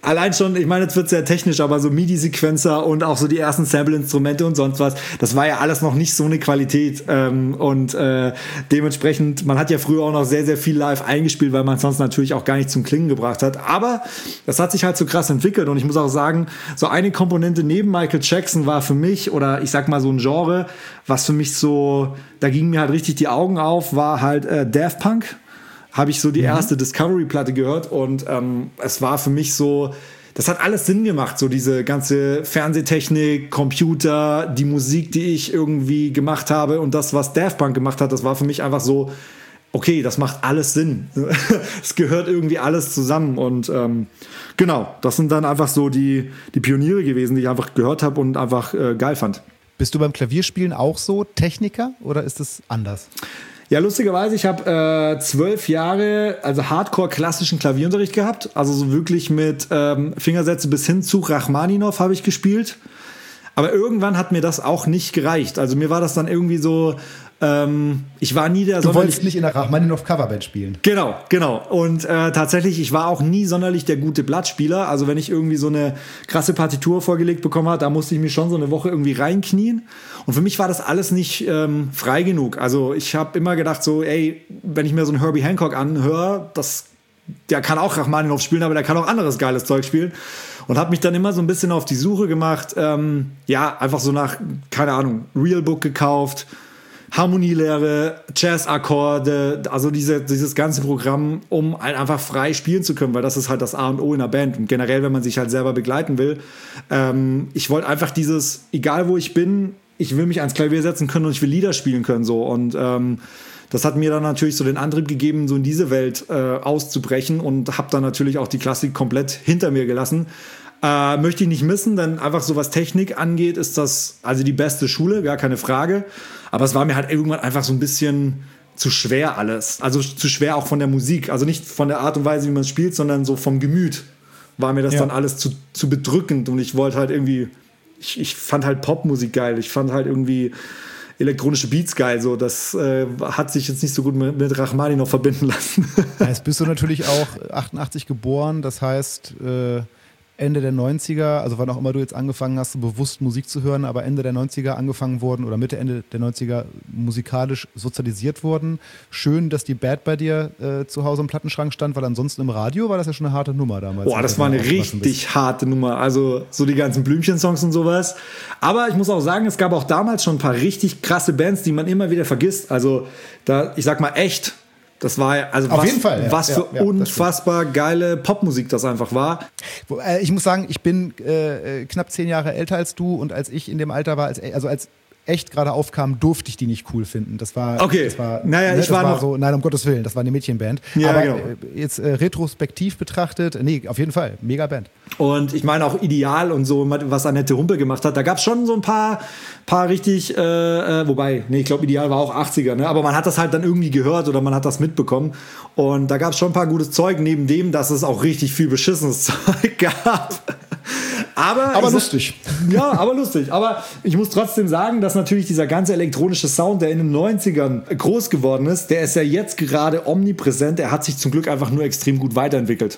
allein schon, ich meine, jetzt wird sehr technisch, aber so MIDI-Sequencer und auch so die ersten Sample-Instrumente und sonst was, das war ja alles noch nicht so eine Qualität. Ähm, und äh, dementsprechend, man hat ja früher auch noch sehr, sehr viel live eingespielt, weil man es sonst natürlich auch gar nicht zum Klingen gebracht hat. Aber das hat sich halt so krass entwickelt und ich muss auch sagen, so eine Komponente neben Michael Jackson war für mich, oder ich sag mal so ein Genre, was für mich so, da gingen mir halt richtig die Augen auf, war halt äh, Daft Punk. Habe ich so die erste mhm. Discovery-Platte gehört und ähm, es war für mich so, das hat alles Sinn gemacht, so diese ganze Fernsehtechnik, Computer, die Musik, die ich irgendwie gemacht habe und das, was Daft Punk gemacht hat, das war für mich einfach so, okay, das macht alles Sinn. Es gehört irgendwie alles zusammen und ähm, genau, das sind dann einfach so die, die Pioniere gewesen, die ich einfach gehört habe und einfach äh, geil fand. Bist du beim Klavierspielen auch so Techniker oder ist es anders? Ja, lustigerweise, ich habe äh, zwölf Jahre, also Hardcore-klassischen Klavierunterricht gehabt. Also so wirklich mit ähm, Fingersätze bis hin zu Rachmaninow habe ich gespielt. Aber irgendwann hat mir das auch nicht gereicht. Also mir war das dann irgendwie so, ähm, ich war nie der... Du wolltest nicht in der Rachmaninow-Coverband spielen. Genau, genau. Und äh, tatsächlich, ich war auch nie sonderlich der gute Blattspieler. Also wenn ich irgendwie so eine krasse Partitur vorgelegt bekommen habe, da musste ich mich schon so eine Woche irgendwie reinknien. Und für mich war das alles nicht ähm, frei genug. Also ich habe immer gedacht so, ey, wenn ich mir so einen Herbie Hancock anhöre, das, der kann auch Rachmaninow spielen, aber der kann auch anderes geiles Zeug spielen. Und habe mich dann immer so ein bisschen auf die Suche gemacht, ähm, ja, einfach so nach, keine Ahnung, Realbook gekauft, Harmonielehre, Jazz-Akkorde, also diese, dieses ganze Programm, um halt einfach frei spielen zu können, weil das ist halt das A und O in der Band und generell, wenn man sich halt selber begleiten will. Ähm, ich wollte einfach dieses, egal wo ich bin, ich will mich ans Klavier setzen können und ich will Lieder spielen können, so. Und ähm, das hat mir dann natürlich so den Antrieb gegeben, so in diese Welt äh, auszubrechen und habe dann natürlich auch die Klassik komplett hinter mir gelassen. Äh, möchte ich nicht missen, denn einfach so was Technik angeht, ist das also die beste Schule, gar keine Frage. Aber es war mir halt irgendwann einfach so ein bisschen zu schwer alles. Also zu schwer auch von der Musik. Also nicht von der Art und Weise, wie man es spielt, sondern so vom Gemüt war mir das ja. dann alles zu, zu bedrückend. Und ich wollte halt irgendwie, ich, ich fand halt Popmusik geil. Ich fand halt irgendwie elektronische Beats geil. So, das äh, hat sich jetzt nicht so gut mit, mit Rachmaninow verbinden lassen. Ja, jetzt bist du natürlich auch achtundachtzig geboren. Das heißt... Äh Ende der neunziger, also wann auch immer du jetzt angefangen hast, bewusst Musik zu hören, aber Ende der neunziger angefangen wurden oder Mitte, Ende der neunziger musikalisch sozialisiert wurden. Schön, dass die Bad bei dir äh, zu Hause im Plattenschrank stand, weil ansonsten im Radio war das ja schon eine harte Nummer damals. Boah, das war eine richtig harte Nummer, also so die ganzen Blümchen-Songs und sowas. Aber ich muss auch sagen, es gab auch damals schon ein paar richtig krasse Bands, die man immer wieder vergisst. Also da, ich sag mal echt, das war also Auf was, jeden Fall, ja. was für ja, ja, unfassbar geile Popmusik das einfach war. Ich muss sagen, ich bin äh, knapp zehn Jahre älter als du und als ich in dem Alter war, als, also als echt gerade aufkam, durfte ich die nicht cool finden. Das war, okay. das war, naja, ne, ich das war, war noch so, nein, um Gottes Willen, das war eine Mädchenband. Ja, aber genau. äh, jetzt äh, retrospektiv betrachtet, nee, auf jeden Fall, mega Band. Und ich meine auch Ideal und so, was Annette Humpe gemacht hat, da gab es schon so ein paar, paar richtig, äh, äh, wobei, nee, ich glaube Ideal war auch achtziger, ne? Aber man hat das halt dann irgendwie gehört oder man hat das mitbekommen. Und da gab es schon ein paar gutes Zeug, neben dem, dass es auch richtig viel beschissenes Zeug gab. Aber, aber ich, lustig. Ja, aber lustig. Aber ich muss trotzdem sagen, dass natürlich dieser ganze elektronische Sound, der in den neunzigern groß geworden ist, der ist ja jetzt gerade omnipräsent. Er hat sich zum Glück einfach nur extrem gut weiterentwickelt.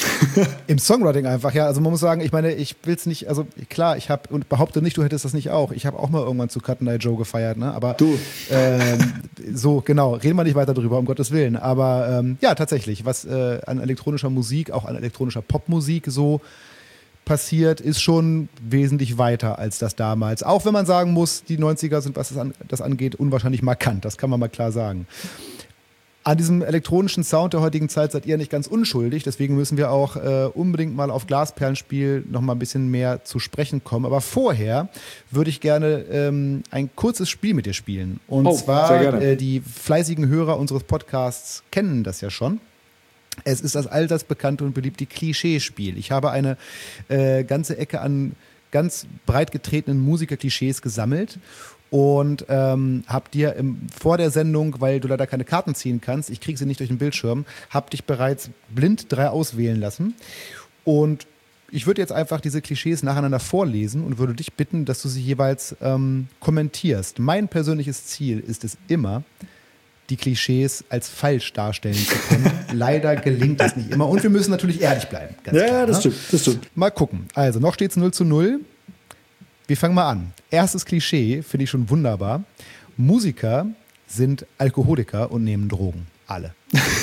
Im Songwriting einfach, ja. Also man muss sagen, ich meine, ich will es nicht, also klar, ich habe, und behaupte nicht, du hättest das nicht auch. Ich habe auch mal irgendwann zu Cut and Eye Joe gefeiert, ne? Aber du. Ähm, so, genau, reden wir nicht weiter drüber, um Gottes Willen. Aber ähm, ja, tatsächlich, was äh, an elektronischer Musik, auch an elektronischer Popmusik so passiert, ist schon wesentlich weiter als das damals. Auch wenn man sagen muss, die neunziger sind, was das, an, das angeht, unwahrscheinlich markant. Das kann man mal klar sagen. An diesem elektronischen Sound der heutigen Zeit seid ihr nicht ganz unschuldig. Deswegen müssen wir auch äh, unbedingt mal auf Glasperlenspiel noch mal ein bisschen mehr zu sprechen kommen. Aber vorher würde ich gerne ähm, ein kurzes Spiel mit dir spielen. Und oh, zwar, äh, die fleißigen Hörer unseres Podcasts kennen das ja schon. Es ist das allseits bekannte und beliebte Klischeespiel. Ich habe eine äh, ganze Ecke an ganz breit getretenen Musiker-Klischees gesammelt und ähm, habe dir im, vor der Sendung, weil du leider keine Karten ziehen kannst, ich kriege sie nicht durch den Bildschirm, habe dich bereits blind drei auswählen lassen. Und ich würde jetzt einfach diese Klischees nacheinander vorlesen und würde dich bitten, dass du sie jeweils ähm, kommentierst. Mein persönliches Ziel ist es immer, die Klischees als falsch darstellen zu können. Leider gelingt das nicht immer. Und wir müssen natürlich ehrlich bleiben. Ganz ja, klar, das ne? stimmt, das stimmt. Mal gucken. Also, noch steht es null zu null. Wir fangen mal an. Erstes Klischee, finde ich schon wunderbar. Musiker sind Alkoholiker und nehmen Drogen. Alle.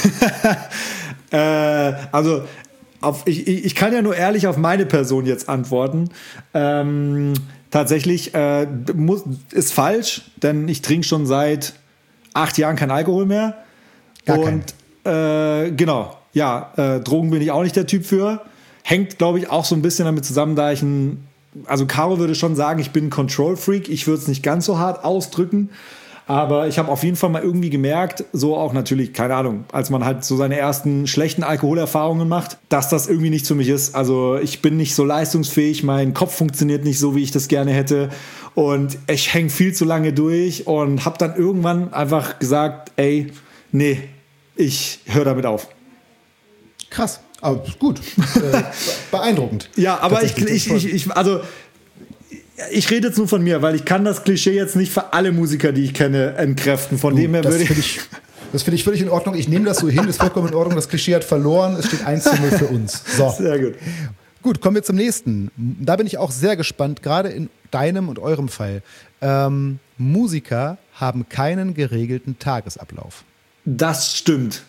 äh, also, auf, ich, ich kann ja nur ehrlich auf meine Person jetzt antworten. Ähm, tatsächlich äh, muss, ist falsch, denn ich trinke schon seit acht Jahren kein Alkohol mehr. Gar und äh, genau, ja, äh, Drogen bin ich auch nicht der Typ für. Hängt, glaube ich, auch so ein bisschen damit zusammen, da ich ein, also Caro würde schon sagen, ich bin ein Control-Freak. Ich würde es nicht ganz so hart ausdrücken. Aber ich habe auf jeden Fall mal irgendwie gemerkt, so auch natürlich, keine Ahnung, als man halt so seine ersten schlechten Alkoholerfahrungen macht, dass das irgendwie nichts für mich ist. Also ich bin nicht so leistungsfähig, mein Kopf funktioniert nicht so, wie ich das gerne hätte. Und ich hänge viel zu lange durch und habe dann irgendwann einfach gesagt, ey, nee, ich höre damit auf. Krass, aber gut, äh, beeindruckend. Ja, aber ich, ich, ich, ich, also ich rede jetzt nur von mir, weil ich kann das Klischee jetzt nicht für alle Musiker, die ich kenne, entkräften. Von du, dem her würde ich... ich das finde ich völlig in Ordnung. Ich nehme das so hin, das ist vollkommen in Ordnung. Das Klischee hat verloren, es steht eins zu null für uns. So. Sehr gut. Gut, kommen wir zum nächsten. Da bin ich auch sehr gespannt, gerade in deinem und eurem Fall. Ähm, Musiker haben keinen geregelten Tagesablauf. Das stimmt.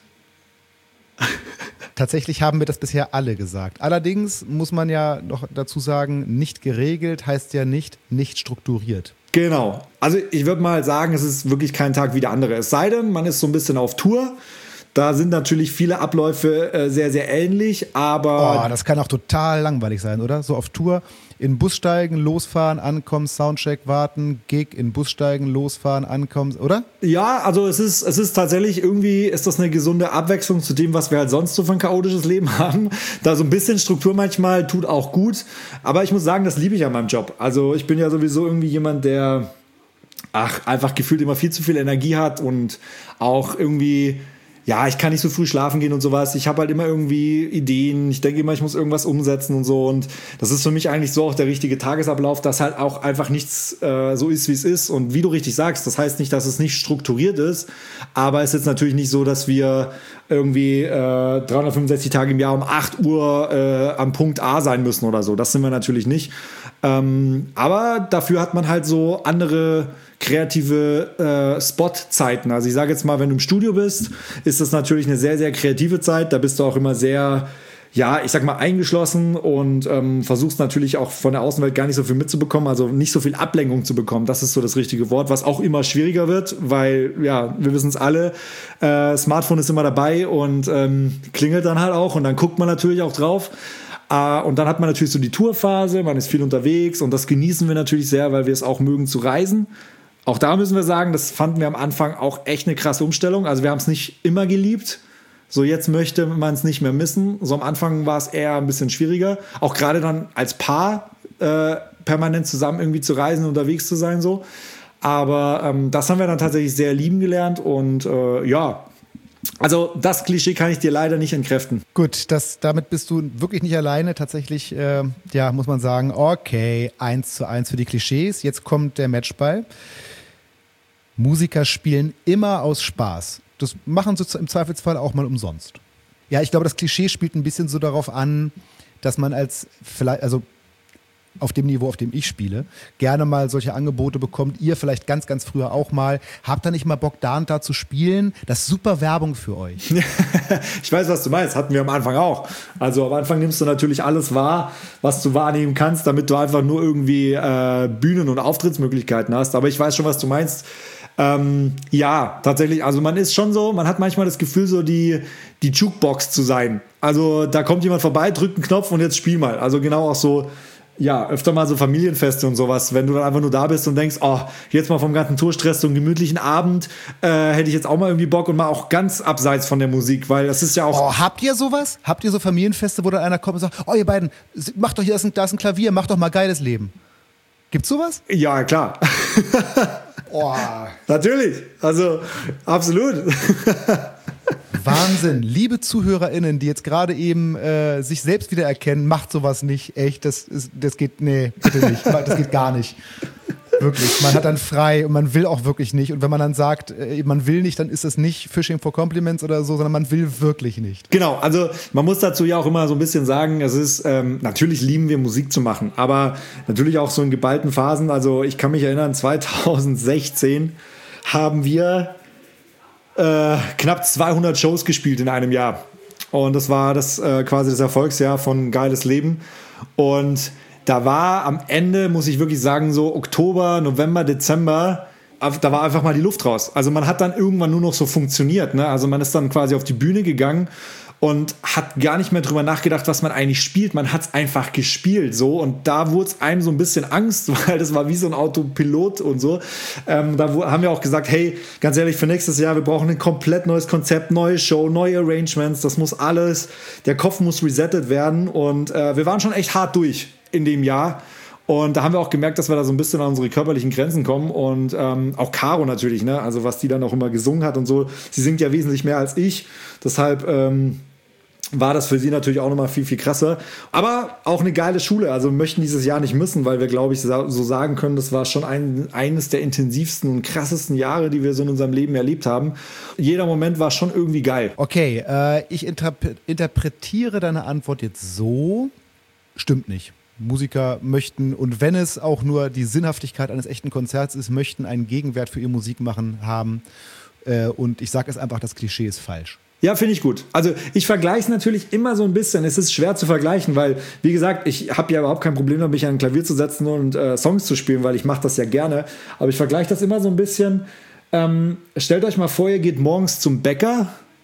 Tatsächlich haben wir das bisher alle gesagt. Allerdings muss man ja noch dazu sagen, nicht geregelt heißt ja nicht nicht strukturiert. Genau. Also ich würde mal sagen, es ist wirklich kein Tag wie der andere. Es sei denn, man ist so ein bisschen auf Tour. Da sind natürlich viele Abläufe äh, sehr, sehr ähnlich, aber... Oh, das kann auch total langweilig sein, oder? So auf Tour, in den Bus steigen, losfahren, ankommen, Soundcheck, warten, Gig, in den Bus steigen, losfahren, ankommen, oder? Ja, also es ist, es ist tatsächlich irgendwie, ist das eine gesunde Abwechslung zu dem, was wir halt sonst so für ein chaotisches Leben haben. Da so ein bisschen Struktur manchmal tut auch gut, aber ich muss sagen, das liebe ich an meinem Job. Also ich bin ja sowieso irgendwie jemand, der ach, einfach gefühlt immer viel zu viel Energie hat und auch irgendwie... Ja, ich kann nicht so früh schlafen gehen und sowas. Ich habe halt immer irgendwie Ideen. Ich denke immer, ich muss irgendwas umsetzen und so. Und das ist für mich eigentlich so auch der richtige Tagesablauf, dass halt auch einfach nichts äh, so ist, wie es ist. Und wie du richtig sagst, das heißt nicht, dass es nicht strukturiert ist. Aber es ist jetzt natürlich nicht so, dass wir irgendwie äh, dreihundertfünfundsechzig Tage im Jahr um acht Uhr äh, am Punkt A sein müssen oder so. Das sind wir natürlich nicht. Ähm, aber dafür hat man halt so andere kreative äh, Spotzeiten. Also ich sage jetzt mal, wenn du im Studio bist, ist das natürlich eine sehr, sehr kreative Zeit. Da bist du auch immer sehr, ja, ich sag mal, eingeschlossen und ähm, versuchst natürlich auch von der Außenwelt gar nicht so viel mitzubekommen, also nicht so viel Ablenkung zu bekommen. Das ist so das richtige Wort, was auch immer schwieriger wird, weil, ja, wir wissen es alle, äh, Smartphone ist immer dabei und ähm, klingelt dann halt auch und dann guckt man natürlich auch drauf. Uh, und dann hat man natürlich so die Tourphase, man ist viel unterwegs und das genießen wir natürlich sehr, weil wir es auch mögen zu reisen. Auch da müssen wir sagen, das fanden wir am Anfang auch echt eine krasse Umstellung. Also wir haben es nicht immer geliebt. So jetzt möchte man es nicht mehr missen. So am Anfang war es eher ein bisschen schwieriger. Auch gerade dann als Paar äh, permanent zusammen irgendwie zu reisen, unterwegs zu sein so. Aber ähm, das haben wir dann tatsächlich sehr lieben gelernt und äh, ja, also das Klischee kann ich dir leider nicht entkräften. Gut, das, damit bist du wirklich nicht alleine. Tatsächlich, äh, ja, muss man sagen, okay, eins zu eins für die Klischees. Jetzt kommt der Matchball. Musiker spielen immer aus Spaß. Das machen sie im Zweifelsfall auch mal umsonst. Ja, ich glaube, das Klischee spielt ein bisschen so darauf an, dass man als vielleicht, also auf dem Niveau, auf dem ich spiele, gerne mal solche Angebote bekommt. Ihr vielleicht ganz, ganz früher auch mal. Habt ihr nicht mal Bock, da und da zu spielen? Das ist super Werbung für euch. Ich weiß, was du meinst. Hatten wir am Anfang auch. Also am Anfang nimmst du natürlich alles wahr, was du wahrnehmen kannst, damit du einfach nur irgendwie äh, Bühnen- und Auftrittsmöglichkeiten hast. Aber ich weiß schon, was du meinst. Ähm, ja, tatsächlich, also man ist schon so, man hat manchmal das Gefühl, so die, die Jukebox zu sein. Also da kommt jemand vorbei, drückt einen Knopf und jetzt spiel mal. Also genau auch so, ja, öfter mal so Familienfeste und sowas, wenn du dann einfach nur da bist und denkst, oh, jetzt mal vom ganzen Tourstress so einen gemütlichen Abend, äh, hätte ich jetzt auch mal irgendwie Bock und mal auch ganz abseits von der Musik, weil das ist ja auch... Oh, habt ihr sowas? Habt ihr so Familienfeste, wo dann einer kommt und sagt, oh ihr beiden, macht doch hier, da ist ein, da ist ein Klavier, macht doch mal geiles Leben. Gibt's sowas? Ja, klar. Oh. Natürlich, also absolut. Wahnsinn. Liebe ZuhörerInnen, die jetzt gerade eben äh, sich selbst wiedererkennen, macht sowas nicht. Echt, das, ist, das geht, nee, bitte nicht. Das geht gar nicht. Wirklich, man hat dann frei und man will auch wirklich nicht. Und wenn man dann sagt, man will nicht, dann ist es nicht Fishing for Compliments oder so, sondern man will wirklich nicht. Genau, also man muss dazu ja auch immer so ein bisschen sagen, es ist, ähm, natürlich lieben wir Musik zu machen, aber natürlich auch so in geballten Phasen. Also ich kann mich erinnern, zwanzig sechzehn haben wir äh, knapp zweihundert Shows gespielt in einem Jahr. Und das war das äh, quasi das Erfolgsjahr von Geiles Leben. Und da war am Ende, muss ich wirklich sagen, so Oktober, November, Dezember, da war einfach mal die Luft raus. Also man hat dann irgendwann nur noch so funktioniert. Ne? Also man ist dann quasi auf die Bühne gegangen und hat gar nicht mehr drüber nachgedacht, was man eigentlich spielt. Man hat es einfach gespielt. So. Und da wurde es einem so ein bisschen Angst, weil das war wie so ein Autopilot und so. Ähm, da haben wir auch gesagt, hey, ganz ehrlich, für nächstes Jahr, wir brauchen ein komplett neues Konzept, neue Show, neue Arrangements. Das muss alles, der Kopf muss resettet werden. Und äh, wir waren schon echt hart durch in dem Jahr. Und da haben wir auch gemerkt, dass wir da so ein bisschen an unsere körperlichen Grenzen kommen. Und ähm, auch Caro natürlich, ne? Also was die dann auch immer gesungen hat und so. Sie singt ja wesentlich mehr als ich. Deshalb ähm, war das für sie natürlich auch nochmal viel, viel krasser. Aber auch eine geile Schule. Also wir möchten dieses Jahr nicht missen, weil wir, glaube ich, so sagen können, das war schon ein, eines der intensivsten und krassesten Jahre, die wir so in unserem Leben erlebt haben. Jeder Moment war schon irgendwie geil. Okay, äh, ich interp- interpretiere deine Antwort jetzt so. Stimmt nicht. Musiker möchten, und wenn es auch nur die Sinnhaftigkeit eines echten Konzerts ist, möchten einen Gegenwert für ihr Musikmachen haben. Äh, und ich sage es einfach, das Klischee ist falsch. Ja, finde ich gut. Also ich vergleiche es natürlich immer so ein bisschen. Es ist schwer zu vergleichen, weil, wie gesagt, ich habe ja überhaupt kein Problem damit, mich an ein Klavier zu setzen und äh, Songs zu spielen, weil ich mache das ja gerne. Aber ich vergleiche das immer so ein bisschen. Ähm, stellt euch mal vor, ihr geht morgens zum Bäcker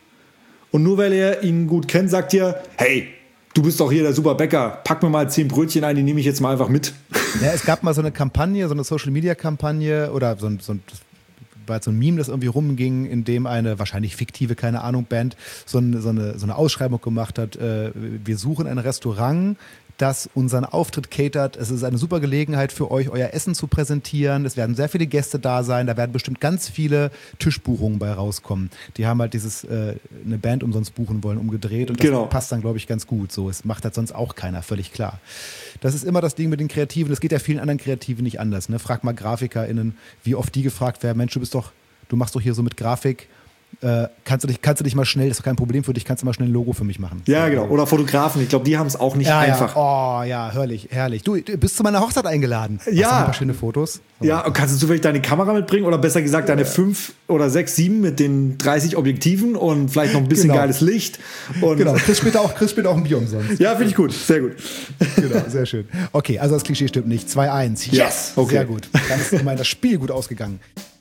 und nur weil ihr ihn gut kennt, sagt ihr, hey, du bist doch hier der super Bäcker, pack mir mal zehn Brötchen ein, die nehme ich jetzt mal einfach mit. Ja, es gab mal so eine Kampagne, so eine Social-Media-Kampagne oder so ein, so ein, war so ein Meme, das irgendwie rumging, in dem eine wahrscheinlich fiktive, keine Ahnung, Band so eine, so eine, so eine Ausschreibung gemacht hat. Äh, wir suchen ein Restaurant, das unseren Auftritt catert. Es ist eine super Gelegenheit für euch, euer Essen zu präsentieren. Es werden sehr viele Gäste da sein. Da werden bestimmt ganz viele Tischbuchungen bei rauskommen. Die haben halt dieses äh, eine Band umsonst buchen wollen umgedreht und das genau. passt dann, glaube ich, ganz gut. So, es macht halt sonst auch keiner, völlig klar. Das ist immer das Ding mit den Kreativen. Das geht ja vielen anderen Kreativen nicht anders. Ne? Frag mal GrafikerInnen, wie oft die gefragt werden, Mensch, du bist doch, du machst doch hier so mit Grafik. Äh, kannst du dich, kannst du dich mal schnell, das ist doch kein Problem für dich, kannst du mal schnell ein Logo für mich machen. Ja, genau. Oder Fotografen, ich glaube, die haben es auch nicht ja, einfach. Ja. Oh, ja, herrlich, herrlich. Du, du bist zu meiner Hochzeit eingeladen. Ja. Hast du ein paar schöne Fotos? Oh. Ja, und kannst du zufällig deine Kamera mitbringen oder besser gesagt deine fünf oder sechs, sieben mit den dreißig Objektiven und vielleicht noch ein bisschen genau. geiles Licht. Und genau, kriegst später auch, kriegst später auch ein Bier umsonst. Ja, finde ich gut, sehr gut. Genau, sehr schön. Okay, also das Klischee stimmt nicht. zwei eins. Yes, okay. Sehr gut. Dann ist immerhin das Spiel gut ausgegangen.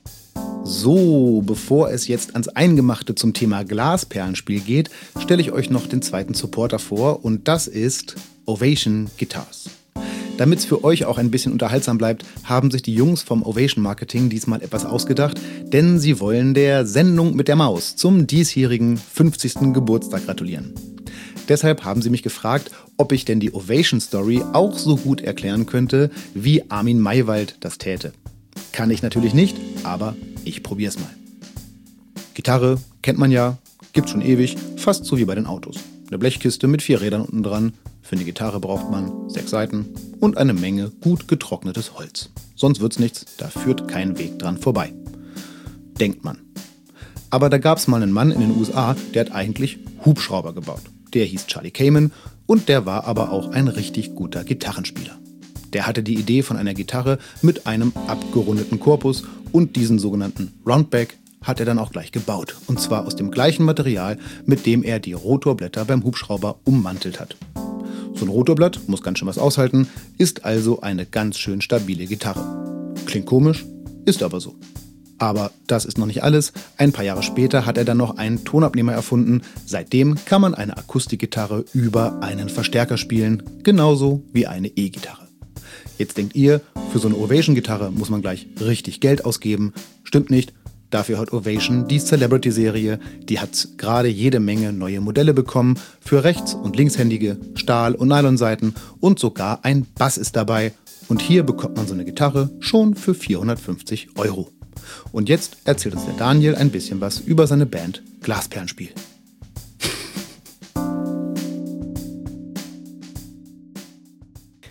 So, bevor es jetzt ans Eingemachte zum Thema Glasperlenspiel geht, stelle ich euch noch den zweiten Supporter vor und das ist Ovation Guitars. Damit es für euch auch ein bisschen unterhaltsam bleibt, haben sich die Jungs vom Ovation Marketing diesmal etwas ausgedacht, denn sie wollen der Sendung mit der Maus zum diesjährigen fünfzigsten Geburtstag gratulieren. Deshalb haben sie mich gefragt, ob ich denn die Ovation Story auch so gut erklären könnte, wie Armin Maywald das täte. Kann ich natürlich nicht, aber ich probier's mal. Gitarre kennt man ja, gibt's schon ewig, fast so wie bei den Autos. Eine Blechkiste mit vier Rädern unten dran. Für eine Gitarre braucht man sechs Saiten und eine Menge gut getrocknetes Holz. Sonst wird's nichts, da führt kein Weg dran vorbei. Denkt man. Aber da gab's mal einen Mann in den U S A, der hat eigentlich Hubschrauber gebaut. Der hieß Charlie Kamen und der war aber auch ein richtig guter Gitarrenspieler. Der hatte die Idee von einer Gitarre mit einem abgerundeten Korpus und diesen sogenannten Roundback hat er dann auch gleich gebaut. Und zwar aus dem gleichen Material, mit dem er die Rotorblätter beim Hubschrauber ummantelt hat. So ein Rotorblatt muss ganz schön was aushalten, ist also eine ganz schön stabile Gitarre. Klingt komisch, ist aber so. Aber das ist noch nicht alles. Ein paar Jahre später hat er dann noch einen Tonabnehmer erfunden. Seitdem kann man eine Akustikgitarre über einen Verstärker spielen, genauso wie eine E-Gitarre. Jetzt denkt ihr, für so eine Ovation-Gitarre muss man gleich richtig Geld ausgeben. Stimmt nicht. Dafür hat Ovation die Celebrity-Serie. Die hat gerade jede Menge neue Modelle bekommen. Für rechts- und linkshändige Stahl- und Nylonsaiten. Und sogar ein Bass ist dabei. Und hier bekommt man so eine Gitarre schon für vierhundertfünfzig Euro. Und jetzt erzählt uns der Daniel ein bisschen was über seine Band Glasperlenspiel.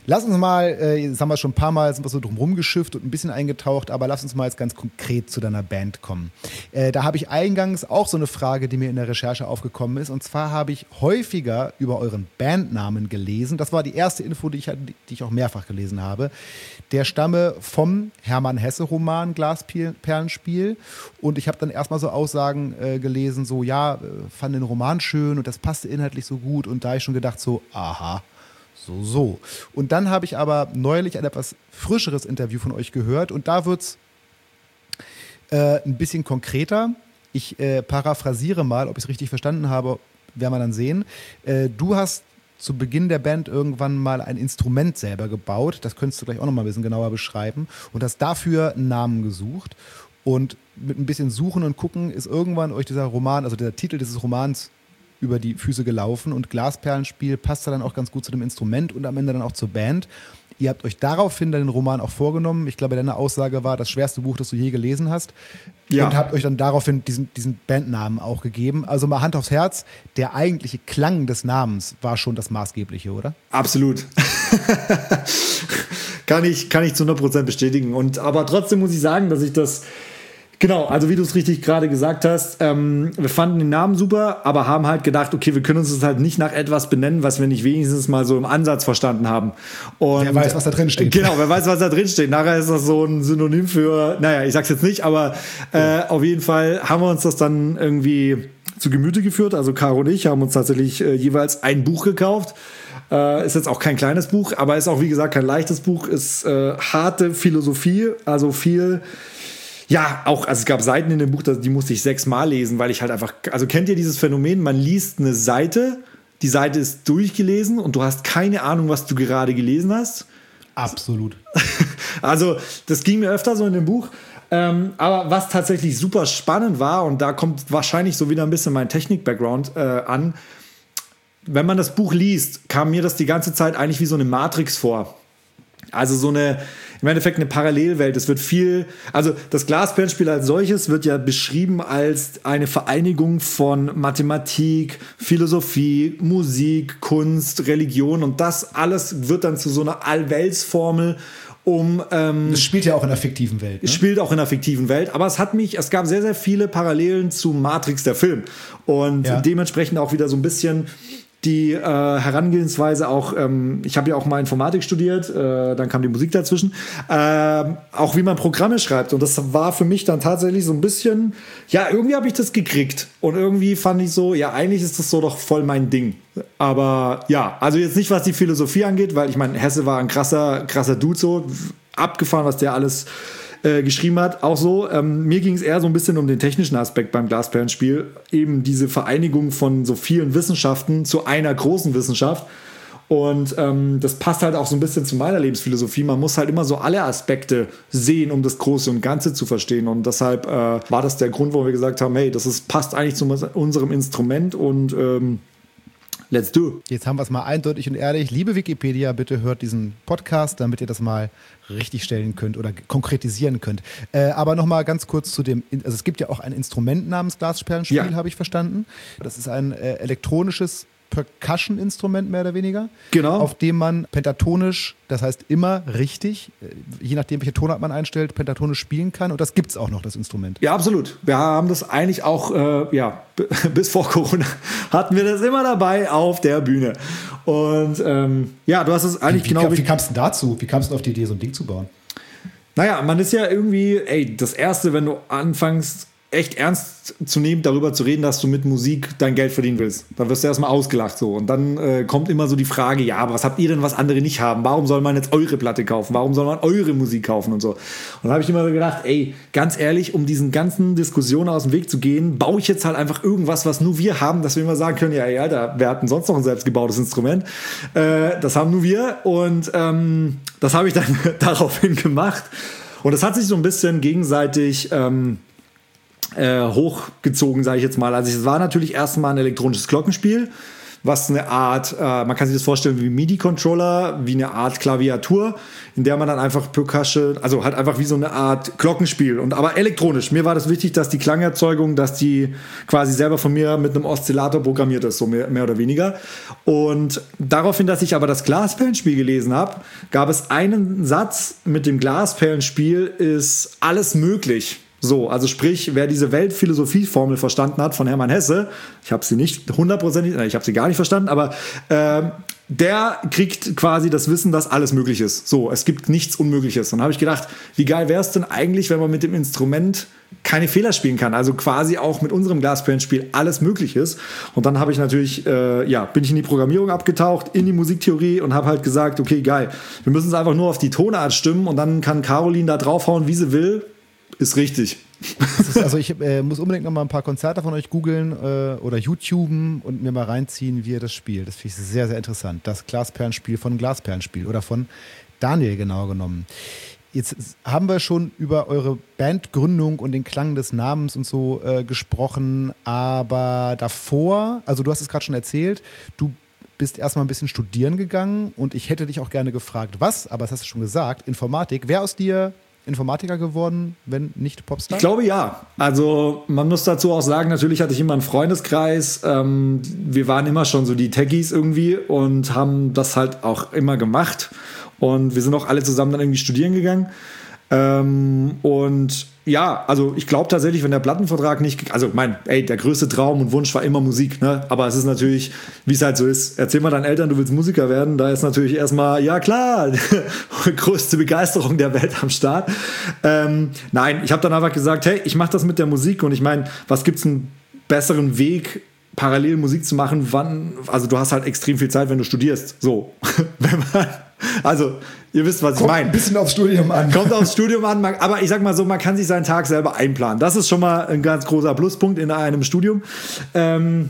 Lass uns mal, äh, das haben wir schon ein paar Mal, sind wir so drum rumgeschifft und ein bisschen eingetaucht, aber lass uns mal jetzt ganz konkret zu deiner Band kommen. Äh, da habe ich eingangs auch so eine Frage, die mir in der Recherche aufgekommen ist. Und zwar habe ich häufiger über euren Bandnamen gelesen. Das war die erste Info, die ich, die ich auch mehrfach gelesen habe. Der stamme vom Hermann Hesse-Roman Glasperlenspiel. Und ich habe dann erstmal so Aussagen äh, gelesen, so ja, äh, fand den Roman schön und das passte inhaltlich so gut. Und da habe ich schon gedacht, so, aha. So, so. Und dann habe ich aber neulich ein etwas frischeres Interview von euch gehört und da wird es äh, ein bisschen konkreter. Ich äh, paraphrasiere mal, ob ich es richtig verstanden habe, werden wir dann sehen. Äh, du hast zu Beginn der Band irgendwann mal ein Instrument selber gebaut, das könntest du gleich auch noch mal ein bisschen genauer beschreiben und hast dafür einen Namen gesucht und mit ein bisschen Suchen und Gucken ist irgendwann euch dieser Roman, also der Titel dieses Romans über die Füße gelaufen und Glasperlenspiel passte dann auch ganz gut zu dem Instrument und am Ende dann auch zur Band. Ihr habt euch daraufhin dann den Roman auch vorgenommen. Ich glaube, deine Aussage war das schwerste Buch, das du je gelesen hast. Ja. Und habt euch dann daraufhin diesen, diesen Bandnamen auch gegeben. Also mal Hand aufs Herz, der eigentliche Klang des Namens war schon das Maßgebliche, oder? Absolut. kann ich, kann ich zu hundert Prozent bestätigen. Und, aber trotzdem muss ich sagen, dass ich das Genau, also wie du es richtig gerade gesagt hast, ähm, wir fanden den Namen super, aber haben halt gedacht, okay, wir können uns das halt nicht nach etwas benennen, was wir nicht wenigstens mal so im Ansatz verstanden haben. Und wer weiß, was da drin steht. Genau, wer weiß, was da drin steht. Nachher ist das so ein Synonym für, naja, ich sag's jetzt nicht, aber äh, auf jeden Fall haben wir uns das dann irgendwie zu Gemüte geführt. Also Caro und ich haben uns tatsächlich äh, jeweils ein Buch gekauft. Äh, ist jetzt auch kein kleines Buch, aber ist auch, wie gesagt, kein leichtes Buch. Ist äh, harte Philosophie, also viel... Ja, auch, also es gab Seiten in dem Buch, die musste ich sechsmal lesen, weil ich halt einfach, also kennt ihr dieses Phänomen, man liest eine Seite, die Seite ist durchgelesen und du hast keine Ahnung, was du gerade gelesen hast? Absolut. Also das ging mir öfter so in dem Buch, ähm, aber was tatsächlich super spannend war, und da kommt wahrscheinlich so wieder ein bisschen mein Technik-Background äh, an, wenn man das Buch liest, kam mir das die ganze Zeit eigentlich wie so eine Matrix vor. Also so eine, im Endeffekt eine Parallelwelt. Es wird viel, also das Glasperlenspiel als solches wird ja beschrieben als eine Vereinigung von Mathematik, Philosophie, Musik, Kunst, Religion und das alles wird dann zu so einer Allweltsformel, um... Ähm, das spielt ja auch in der fiktiven Welt. Ne? Es spielt auch in der fiktiven Welt, aber es hat mich, es gab sehr, sehr viele Parallelen zu Matrix, der Film. Und ja. dementsprechend auch wieder so ein bisschen... die äh, Herangehensweise auch, ähm, ich habe ja auch mal Informatik studiert, äh, dann kam die Musik dazwischen, äh, auch wie man Programme schreibt. Und das war für mich dann tatsächlich so ein bisschen, ja, irgendwie habe ich das gekriegt. Und irgendwie fand ich so, ja, eigentlich ist das so doch voll mein Ding. Aber ja, also jetzt nicht, was die Philosophie angeht, weil ich meine, Hesse war ein krasser, krasser Dude so, abgefahren, was der alles geschrieben hat, auch so. Ähm, mir ging es eher so ein bisschen um den technischen Aspekt beim Glasperlenspiel. Eben diese Vereinigung von so vielen Wissenschaften zu einer großen Wissenschaft. Und ähm, das passt halt auch so ein bisschen zu meiner Lebensphilosophie. Man muss halt immer so alle Aspekte sehen, um das Große und Ganze zu verstehen. Und deshalb äh, war das der Grund, wo wir gesagt haben, hey, das ist, passt eigentlich zu unserem Instrument und ähm, let's do. Jetzt haben wir es mal eindeutig und ehrlich. Liebe Wikipedia, bitte hört diesen Podcast, damit ihr das mal richtig stellen könnt oder konkretisieren könnt. Äh, aber nochmal ganz kurz zu dem, also es gibt ja auch ein Instrument namens Glasperlenspiel, ja. habe ich verstanden. Das ist ein äh, elektronisches Percussion-Instrument mehr oder weniger, genau. auf dem man pentatonisch, das heißt immer richtig, je nachdem welche Tonart man einstellt, pentatonisch spielen kann und das gibt es auch noch, das Instrument. Ja, absolut. Wir haben das eigentlich auch, äh, ja, b- bis vor Corona hatten wir das immer dabei auf der Bühne und ähm, ja, du hast es eigentlich wie, wie, genau... Wie, wie kamst du dazu? Wie kamst du auf die Idee, so ein Ding zu bauen? Naja, man ist ja irgendwie, ey, das Erste, wenn du anfängst, echt ernst zu nehmen, darüber zu reden, dass du mit Musik dein Geld verdienen willst. Dann wirst du erstmal ausgelacht so. Und dann äh, kommt immer so die Frage, ja, aber was habt ihr denn, was andere nicht haben? Warum soll man jetzt eure Platte kaufen? Warum soll man eure Musik kaufen und so? Und dann habe ich immer so gedacht, ey, ganz ehrlich, um diesen ganzen Diskussionen aus dem Weg zu gehen, baue ich jetzt halt einfach irgendwas, was nur wir haben, dass wir immer sagen können, ja, ey, Alter, wir hatten sonst noch ein selbstgebautes Instrument. Äh, das haben nur wir. Und ähm, das habe ich dann daraufhin gemacht. Und das hat sich so ein bisschen gegenseitig... Ähm, Äh, hochgezogen, sage ich jetzt mal. Also es war natürlich erstmal ein elektronisches Glockenspiel, was eine Art, äh, man kann sich das vorstellen wie MIDI-Controller, wie eine Art Klaviatur, in der man dann einfach Percussion, also halt einfach wie so eine Art Glockenspiel, und aber elektronisch. Mir war das wichtig, dass die Klangerzeugung, dass die quasi selber von mir mit einem Oszillator programmiert ist, so mehr, mehr oder weniger. Und daraufhin, dass ich aber das Glasperlenspiel gelesen habe, gab es einen Satz: Mit dem Glasperlenspiel ist alles möglich. So, also sprich, wer diese Weltphilosophie-Formel verstanden hat von Hermann Hesse, ich habe sie nicht hundertprozentig, ich habe sie gar nicht verstanden, aber äh, der kriegt quasi das Wissen, dass alles möglich ist. So, es gibt nichts Unmögliches. Und da habe ich gedacht, wie geil wäre es denn eigentlich, wenn man mit dem Instrument keine Fehler spielen kann, also quasi auch mit unserem Glasperlenspiel alles möglich ist. Und dann habe ich natürlich, äh, ja, bin ich in die Programmierung abgetaucht, in die Musiktheorie und habe halt gesagt, okay, geil, wir müssen es einfach nur auf die Tonart stimmen und dann kann Caroline da draufhauen, wie sie will. Ist richtig. Ist, also ich äh, muss unbedingt noch mal ein paar Konzerte von euch googeln äh, oder YouTuben und mir mal reinziehen, wie ihr das spielt. Das finde ich sehr, sehr interessant. Das Glasperlenspiel von Glasperlenspiel oder von Daniel genau genommen. Jetzt haben wir schon über eure Bandgründung und den Klang des Namens und so äh, gesprochen, aber davor, also du hast es gerade schon erzählt, du bist erstmal ein bisschen studieren gegangen und ich hätte dich auch gerne gefragt, was, aber das hast du schon gesagt, Informatik. Wer aus dir Informatiker geworden, wenn nicht Popstar? Ich glaube ja. Also man muss dazu auch sagen, natürlich hatte ich immer einen Freundeskreis. Ähm, wir waren immer schon so die Techies irgendwie und haben das halt auch immer gemacht. Und wir sind auch alle zusammen dann irgendwie studieren gegangen. Ähm, und ja, also ich glaube tatsächlich, wenn der Plattenvertrag nicht, also mein, ey, der größte Traum und Wunsch war immer Musik, ne? Aber es ist natürlich, wie es halt so ist, erzähl mal deinen Eltern, du willst Musiker werden, da ist natürlich erstmal, ja klar, größte Begeisterung der Welt am Start. Ähm, nein, ich habe dann einfach gesagt, hey, ich mache das mit der Musik und ich meine, was gibt's einen besseren Weg, parallel Musik zu machen, wann, also du hast halt extrem viel Zeit, wenn du studierst, so. Wenn man, also, ihr wisst, was ich meine. Kommt ein bisschen aufs Studium an. Kommt aufs Studium an, man, aber ich sag mal so, man kann sich seinen Tag selber einplanen. Das ist schon mal ein ganz großer Pluspunkt in einem Studium. Ähm,